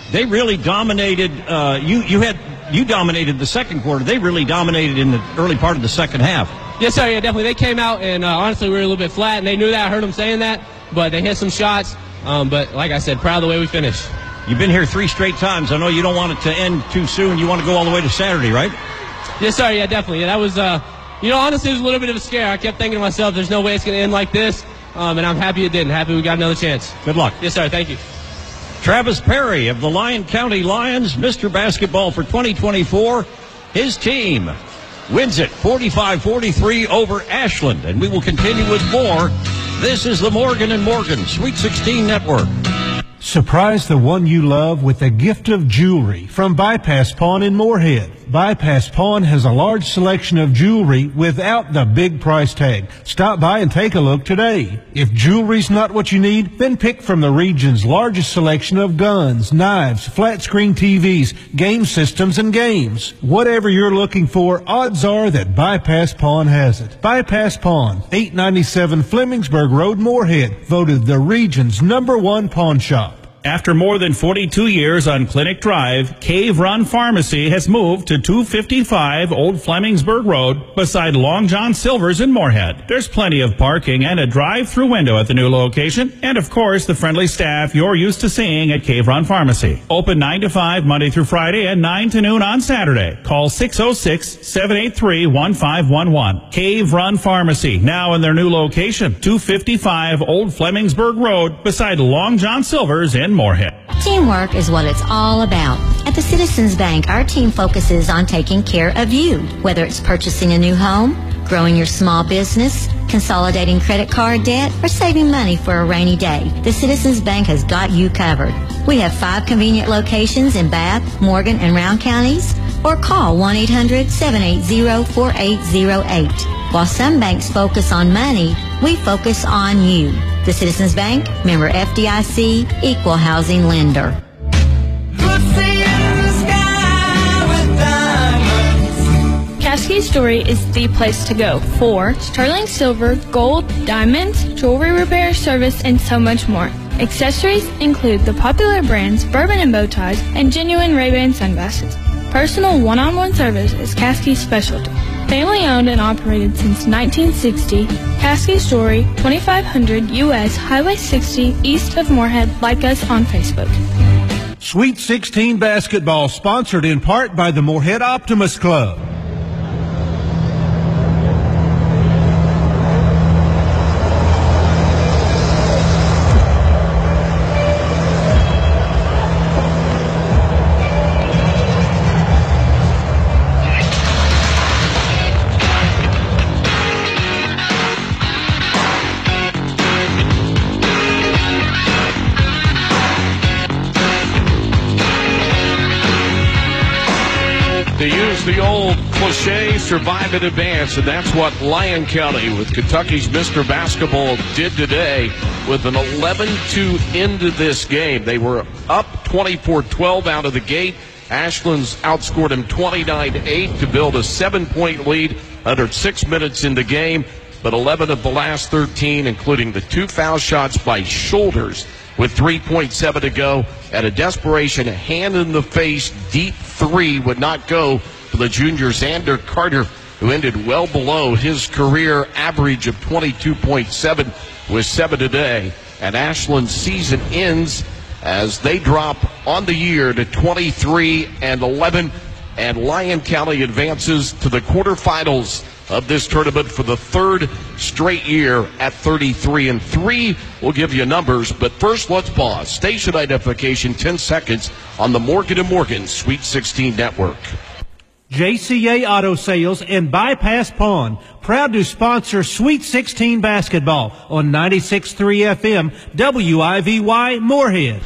they really dominated. Uh, you you had you dominated the second quarter. They really dominated in the early part of the second half. Yes, sir. Yeah, definitely. They came out, and uh, honestly, we were a little bit flat, and they knew that. I heard them saying that, but they hit some shots. Um, but like I said, proud of the way we finished. You've been here three straight times. I know you don't want it to end too soon. You want to go all the way to Saturday, right? Yes, sir. Yeah, definitely. Yeah, that was, uh, you know, honestly, it was a little bit of a scare. I kept thinking to myself, there's no way it's going to end like this. Um, and I'm happy it didn't. Happy we got another chance. Good luck. Yes, sir. Thank you. Travis Perry of the Lyon County Lions, Mister Basketball for twenty twenty-four. His team wins it forty-five forty-three over Ashland. And we will continue with more. This is the Morgan and Morgan Sweet sixteen Network. Surprise the one you love with a gift of jewelry from Bypass Pawn in Moorhead. Bypass Pawn has a large selection of jewelry without the big price tag. Stop by and take a look today. If jewelry's not what you need, then pick from the region's largest selection of guns, knives, flat screen T Vs, game systems, and games. Whatever you're looking for, odds are that Bypass Pawn has it. Bypass Pawn, eight ninety-seven Flemingsburg Road, Moorhead, voted the region's number one pawn shop. After more than forty-two years on Clinic Drive, Cave Run Pharmacy has moved to two fifty-five Old Flemingsburg Road beside Long John Silver's in Moorhead. There's plenty of parking and a drive-through window at the new location, and of course the friendly staff you're used to seeing at Cave Run Pharmacy. Open nine to five Monday through Friday and nine to noon on Saturday. Call six oh six, seven eight three, one five one one. Cave Run Pharmacy, now in their new location, two fifty-five Old Flemingsburg Road beside Long John Silver's in Moorhead. Teamwork is what it's all about. At the Citizens Bank, our team focuses on taking care of you, whether it's purchasing a new home, growing your small business, consolidating credit card debt, or saving money for a rainy day. The Citizens Bank has got you covered. We have five convenient locations in Bath, Morgan, and Round counties, or call one eight hundred, seven eight zero, four eight zero eight. While some banks focus on money, we focus on you. The Citizens Bank, member F D I C, equal housing lender. Caskey Jewelry is the place to go for sterling silver, gold, diamonds, jewelry repair service, and so much more. Accessories include the popular brands Bourbon and Bowties and genuine Ray-Ban sunglasses. Personal one-on-one service is Caskey's specialty. Family owned and operated since nineteen sixty, Caskey's Jewelry, twenty-five hundred U S Highway sixty, east of Moorhead. Like us on Facebook. Sweet sixteen basketball, sponsored in part by the Moorhead Optimist Club. The old cliche, survive and advance, and that's what Lyon County with Kentucky's Mister Basketball did today with an eleven two end to this game. They were up twenty-four twelve out of the gate. Ashland's outscored them twenty-nine to eight to build a seven-point lead under six minutes in the game, but eleven of the last thirteen, including the two foul shots by Shoulders with three point seven to go, at a desperation hand-in-the-face deep three would not go for the junior Xander Carter, who ended well below his career average of twenty-two point seven with seven today. And Ashland's season ends as they drop on the year to twenty-three and eleven, and Lyon County advances to the quarterfinals of this tournament for the third straight year at thirty-three and three. We'll give you numbers, but first let's pause. Station identification, ten seconds on the Morgan and Morgan Sweet sixteen Network. J C A Auto Sales and Bypass Pawn, proud to sponsor Sweet sixteen basketball on ninety-six point three F M, W I V Y, Moorhead.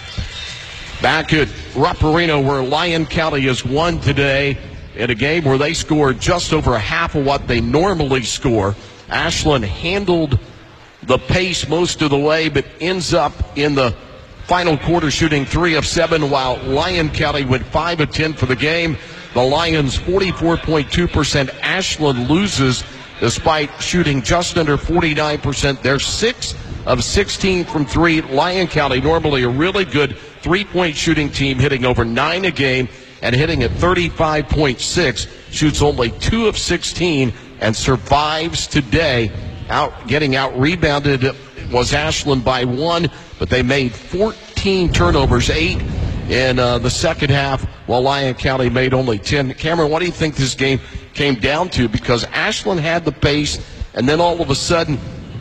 Back at Rupp Arena, where Lyon County has won today in a game where they scored just over half of what they normally score. Ashland handled the pace most of the way, but ends up in the final quarter shooting three of seven, while Lyon County went five of ten for the game. The Lions forty-four point two percent. Ashland loses despite shooting just under forty-nine percent. They're six of sixteen from three. Lyon County, normally a really good three-point shooting team, hitting over nine a game and hitting at thirty-five point six. Shoots only two of sixteen and survives today. Out getting out rebounded was Ashland by one, but they made fourteen turnovers, eight in uh, the second half, while Lyon County made only ten. Cameron, what do you think this game came down to? Because Ashland had the pace, and then all of a sudden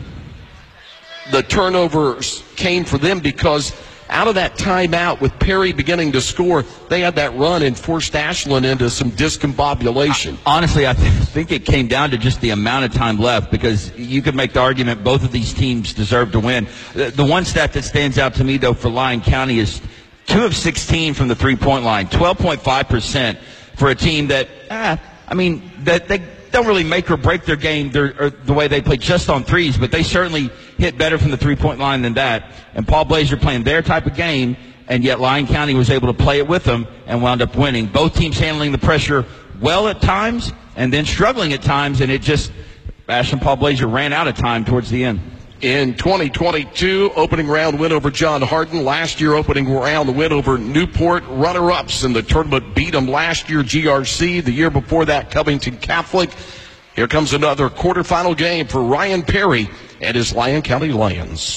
the turnovers came for them because out of that timeout with Perry beginning to score, they had that run and forced Ashland into some discombobulation. Honestly, I th- think it came down to just the amount of time left, because you could make the argument both of these teams deserve to win. The, the one stat that stands out to me, though, for Lyon County is two of sixteen from the three-point line, twelve point five percent for a team that, ah, I mean, that they don't really make or break their game their, or the way they play just on threes, but they certainly hit better from the three-point line than that. And Paul Blazer playing their type of game, and yet Lyon County was able to play it with them and wound up winning. Both teams handling the pressure well at times and then struggling at times, and it just, Ashland Paul Blazer ran out of time towards the end. In twenty twenty-two, opening round win over John Hardin. Last year, opening round win over Newport. Runner-ups in the tournament beat them last year, G R C. The year before that, Covington Catholic. Here comes another quarterfinal game for Ryan Perry and his Lyon County Lions.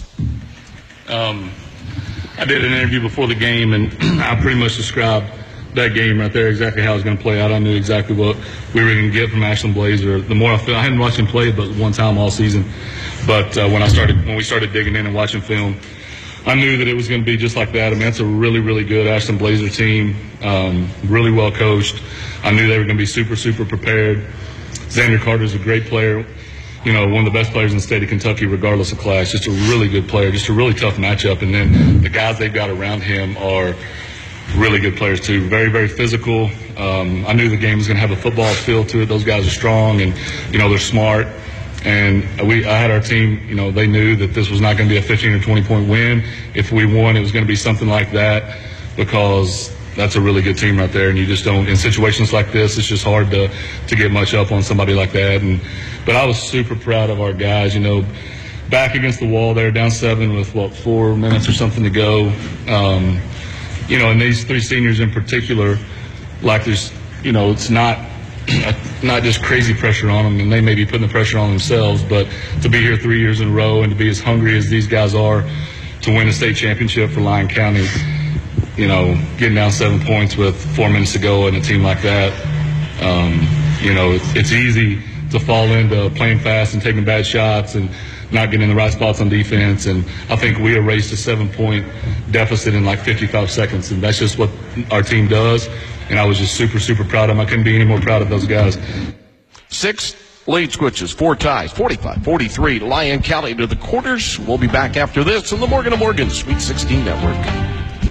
Um, I did an interview before the game, and I pretty much described that game right there, exactly how it was going to play out. I knew exactly what we were going to get from Ashland Blazer. The more I feel, I hadn't watched him play but one time all season. But uh, when I started, when we started digging in and watching film, I knew that it was going to be just like that. I mean, that's a really, really good Ashland Blazer team, um, really well coached. I knew they were going to be super, super prepared. Xander Carter's a great player, you know, one of the best players in the state of Kentucky, regardless of class. Just a really good player, just a really tough matchup. And then the guys they've got around him are really good players too. Very, very physical. Um, I knew the game was going to have a football feel to it. Those guys are strong, and you know they're smart. And we, I had our team, you know, they knew that this was not going to be a fifteen or twenty point win. If we won, it was going to be something like that, because that's a really good team right there. And you just don't, in situations like this, it's just hard to, to get much up on somebody like that. And, but I was super proud of our guys, you know, back against the wall there, down seven with what, four minutes or something to go. Um, you know, and these three seniors in particular, like there's, you know, it's not, not just crazy pressure on them, and they may be putting the pressure on themselves, but to be here three years in a row and to be as hungry as these guys are to win a state championship for Lyon County, you know, getting down seven points with four minutes to go and a team like that, um, you know, it's, it's easy to fall into playing fast and taking bad shots and not getting in the right spots on defense. And I think we erased a seven-point deficit in like fifty-five seconds, and that's just what our team does. And I was just super, super proud of them. I couldn't be any more proud of those guys. Six lead switches, four ties, forty-five forty-three. Lyon County to the quarters. We'll be back after this on the Morgan and Morgan Sweet sixteen Network.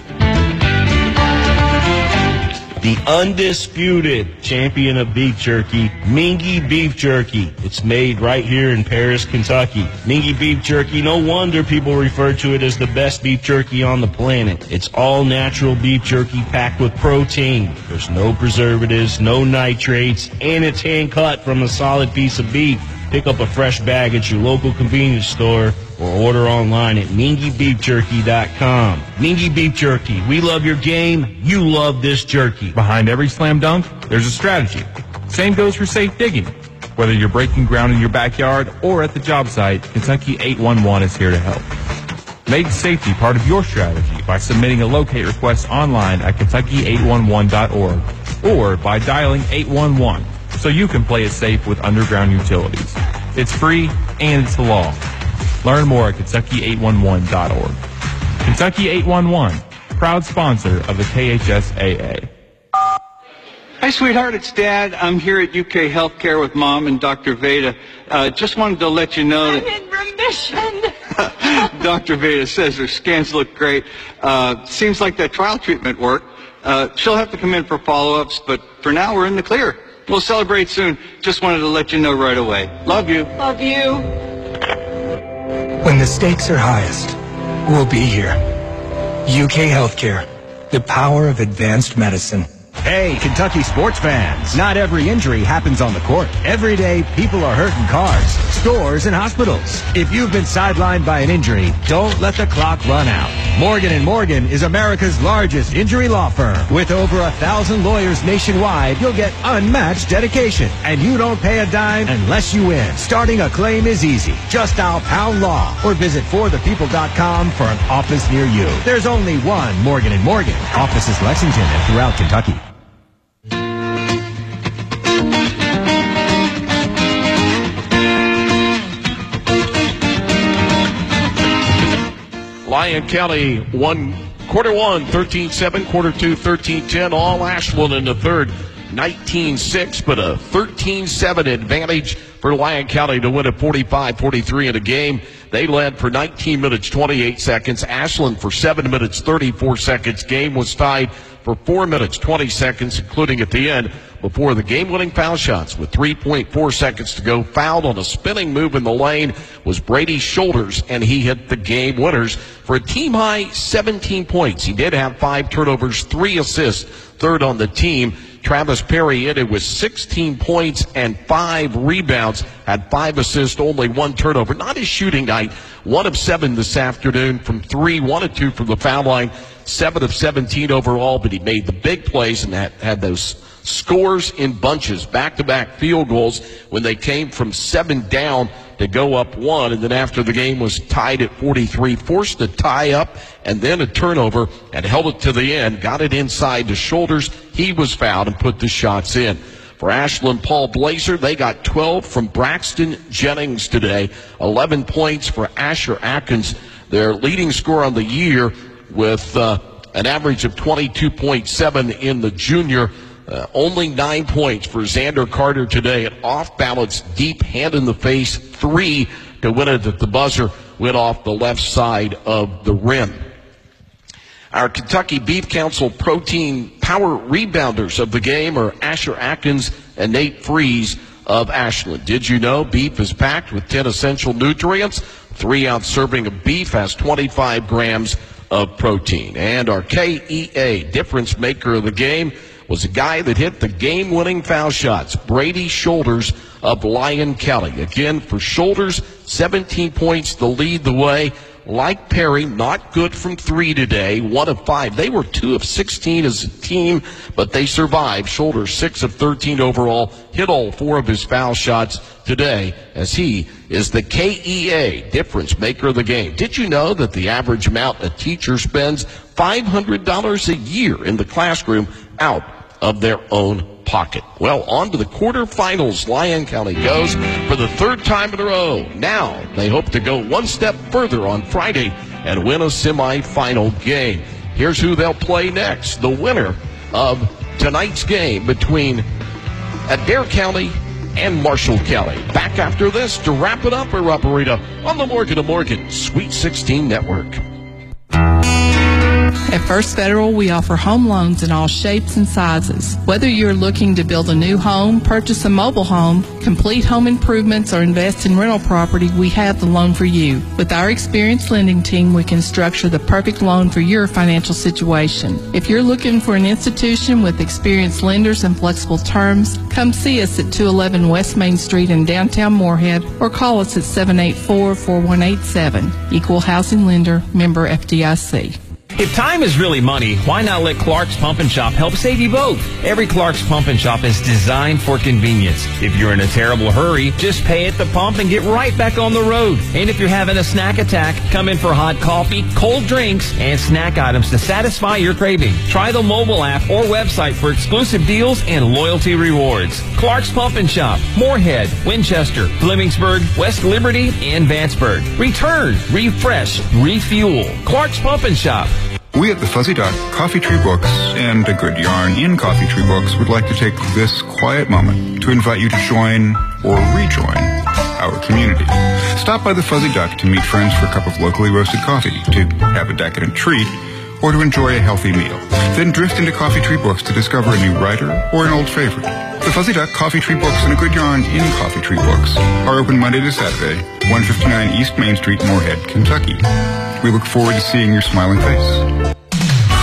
The undisputed champion of beef jerky, Mingy Beef Jerky. It's made right here in Paris, Kentucky. Mingy Beef Jerky, no wonder people refer to it as the best beef jerky on the planet. It's all natural beef jerky packed with protein. There's no preservatives, no nitrates, and it's hand cut from a solid piece of beef. Pick up a fresh bag at your local convenience store or order online at mingy beef jerky dot com. Mingy Beef Jerky, we love your game, you love this jerky. Behind every slam dunk, there's a strategy. Same goes for safe digging. Whether you're breaking ground in your backyard or at the job site, Kentucky eight one one is here to help. Make safety part of your strategy by submitting a locate request online at kentucky eight one one dot org or by dialing eight one one so you can play it safe with underground utilities. It's free and it's the law. Learn more at kentucky eight one one dot org. Kentucky eight one one, proud sponsor of the K H S A A. Hi, sweetheart. It's Dad. I'm here at U K Healthcare with Mom and Doctor Veda. Uh, just wanted to let you know that... I'm in remission. Doctor Veda says her scans look great. Uh, seems like that trial treatment worked. Uh, she'll have to come in for follow-ups, but for now, we're in the clear. We'll celebrate soon. Just wanted to let you know right away. Love you. Love you. When the stakes are highest, we'll be here. U K Healthcare, the power of advanced medicine. Hey, Kentucky sports fans. Not every injury happens on the court. Every day, people are hurt in cars, stores, and hospitals. If you've been sidelined by an injury, don't let the clock run out. Morgan and Morgan is America's largest injury law firm. With over a thousand lawyers nationwide, you'll get unmatched dedication. And you don't pay a dime unless you win. Starting a claim is easy. Just dial Pound Law or visit for the people dot com for an office near you. There's only one Morgan and Morgan. Offices Lexington and throughout Kentucky. Lyon County won quarter one, thirteen seven, quarter two, thirteen ten. All Ashland in the third, nineteen six, but a thirteen seven advantage for Lyon County to win at forty-five forty-three in a game. They led for nineteen minutes, twenty-eight seconds. Ashland for seven minutes, thirty-four seconds. Game was tied for four minutes, twenty seconds, including at the end, before the game-winning foul shots with three point four seconds to go. Fouled on a spinning move in the lane was Brady Shoulders, and he hit the game winners for a team-high seventeen points. He did have five turnovers, three assists, third on the team. Travis Perry ended with sixteen points and five rebounds, had five assists, only one turnover. Not his shooting night. One of seven this afternoon from three, one of two from the foul line, seven of seventeen overall, but he made the big plays and had, had those scores in bunches, back-to-back field goals when they came from seven down to go up one, and then after the game was tied at forty-three, forced a tie up and then a turnover and held it to the end, got it inside to Shoulders. He was fouled and put the shots in. For Ashland, Paul Blazer, they got twelve from Braxton Jennings today, eleven points for Asher Atkins, their leading scorer on the year with uh, an average of twenty-two point seven in the junior. Uh, only nine points for Xander Carter today. An off-balance, deep hand-in-the-face three to win it at the buzzer. Went off the left side of the rim. Our Kentucky Beef Council protein power rebounders of the game are Asher Atkins and Nate Freeze of Ashland. Did you know beef is packed with ten essential nutrients? Three-ounce serving of beef has twenty-five grams of protein. And our K E A difference maker of the game was a guy that hit the game-winning foul shots, Brady Shoulders of Lyon County. Again, for Shoulders, seventeen points to lead the way. Like Perry, not good from three today, one of five. They were two of sixteen as a team, but they survived. Shoulders, six of thirteen overall, hit all four of his foul shots today as he is the K E A difference maker of the game. Did you know that the average amount a teacher spends five hundred dollars a year in the classroom out of their own pocket? Well, on to the quarterfinals. Lyon County goes for the third time in a row. Now they hope to go one step further on Friday and win a semifinal game. Here's who they'll play next. The winner of tonight's game between Adair County and Marshall County. Back after this to wrap it up, or Rupperita on the Morgan and Morgan Sweet sixteen Network. At First Federal, we offer home loans in all shapes and sizes. Whether you're looking to build a new home, purchase a mobile home, complete home improvements, or invest in rental property, we have the loan for you. With our experienced lending team, we can structure the perfect loan for your financial situation. If you're looking for an institution with experienced lenders and flexible terms, come see us at two eleven West Main Street in downtown Moorhead, or call us at seven eight four, four one eight seven. Equal Housing Lender, member F D I C. If time is really money, why not let Clark's Pump and Shop help save you both? Every Clark's Pump and Shop is designed for convenience. If you're in a terrible hurry, just pay at the pump and get right back on the road. And if you're having a snack attack, come in for hot coffee, cold drinks, and snack items to satisfy your craving. Try the mobile app or website for exclusive deals and loyalty rewards. Clark's Pump and Shop, Moorhead, Winchester, Flemingsburg, West Liberty, and Vanceburg. Return, refresh, refuel. Clark's Pump and Shop. We at the Fuzzy Duck, Coffee Tree Books, and A Good Yarn in Coffee Tree Books would like to take this quiet moment to invite you to join or rejoin our community. Stop by the Fuzzy Duck to meet friends for a cup of locally roasted coffee, to have a decadent treat, or to enjoy a healthy meal. Then drift into Coffee Tree Books to discover a new writer or an old favorite. The Fuzzy Duck, Coffee Tree Books, and A Good Yarn in Coffee Tree Books are open Monday to Saturday, one fifty-nine East Main Street, Moorhead, Kentucky. We look forward to seeing your smiling face. At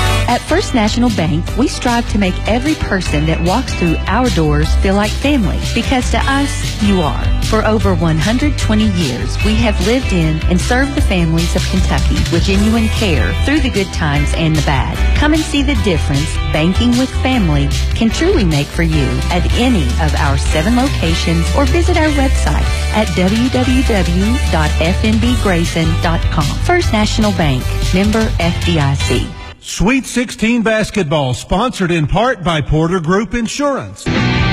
First National Bank, we strive to make every person that walks through our doors feel like family, because to us, you are. For over one hundred twenty years, we have lived in and served the families of Kentucky with genuine care through the good times and the bad. Come and see the difference banking with family can truly make for you at any of our seven locations, or visit our website at w w w dot f n b grayson dot com. First National Bank, member F D I C. Sweet sixteen basketball, sponsored in part by Porter Group Insurance.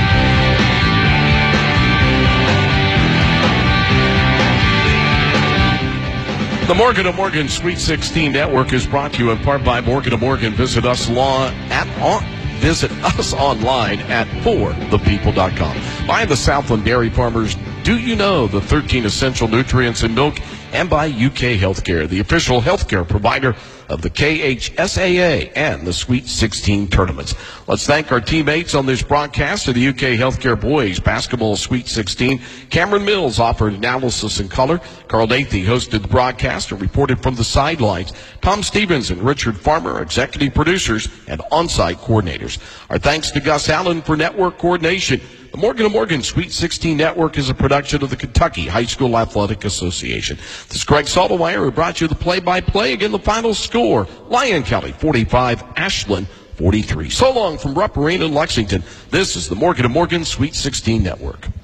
The Morgan and Morgan Sweet sixteen Network is brought to you in part by Morgan and Morgan. Visit us law at on. Visit us online at for the people dot com. By the Southland Dairy Farmers, do you know the thirteen essential nutrients in milk? And by U K Healthcare, the official healthcare provider of the K H S A A and the Sweet sixteen tournaments. Let's thank our teammates on this broadcast of the U K Healthcare Boys Basketball Sweet sixteen. Cameron Mills offered analysis in color. Carl Nathy hosted the broadcast and reported from the sidelines. Tom Stevens and Richard Farmer, executive producers and on-site coordinators. Our thanks to Gus Allen for network coordination. The Morgan and Morgan Sweet sixteen Network is a production of the Kentucky High School Athletic Association. This is Greg Saltwire who brought you the play-by-play. Again, the final score, Lyon County forty-five, Ashland forty-three. So long from Rupp Arena in Lexington. This is the Morgan and Morgan Sweet sixteen Network.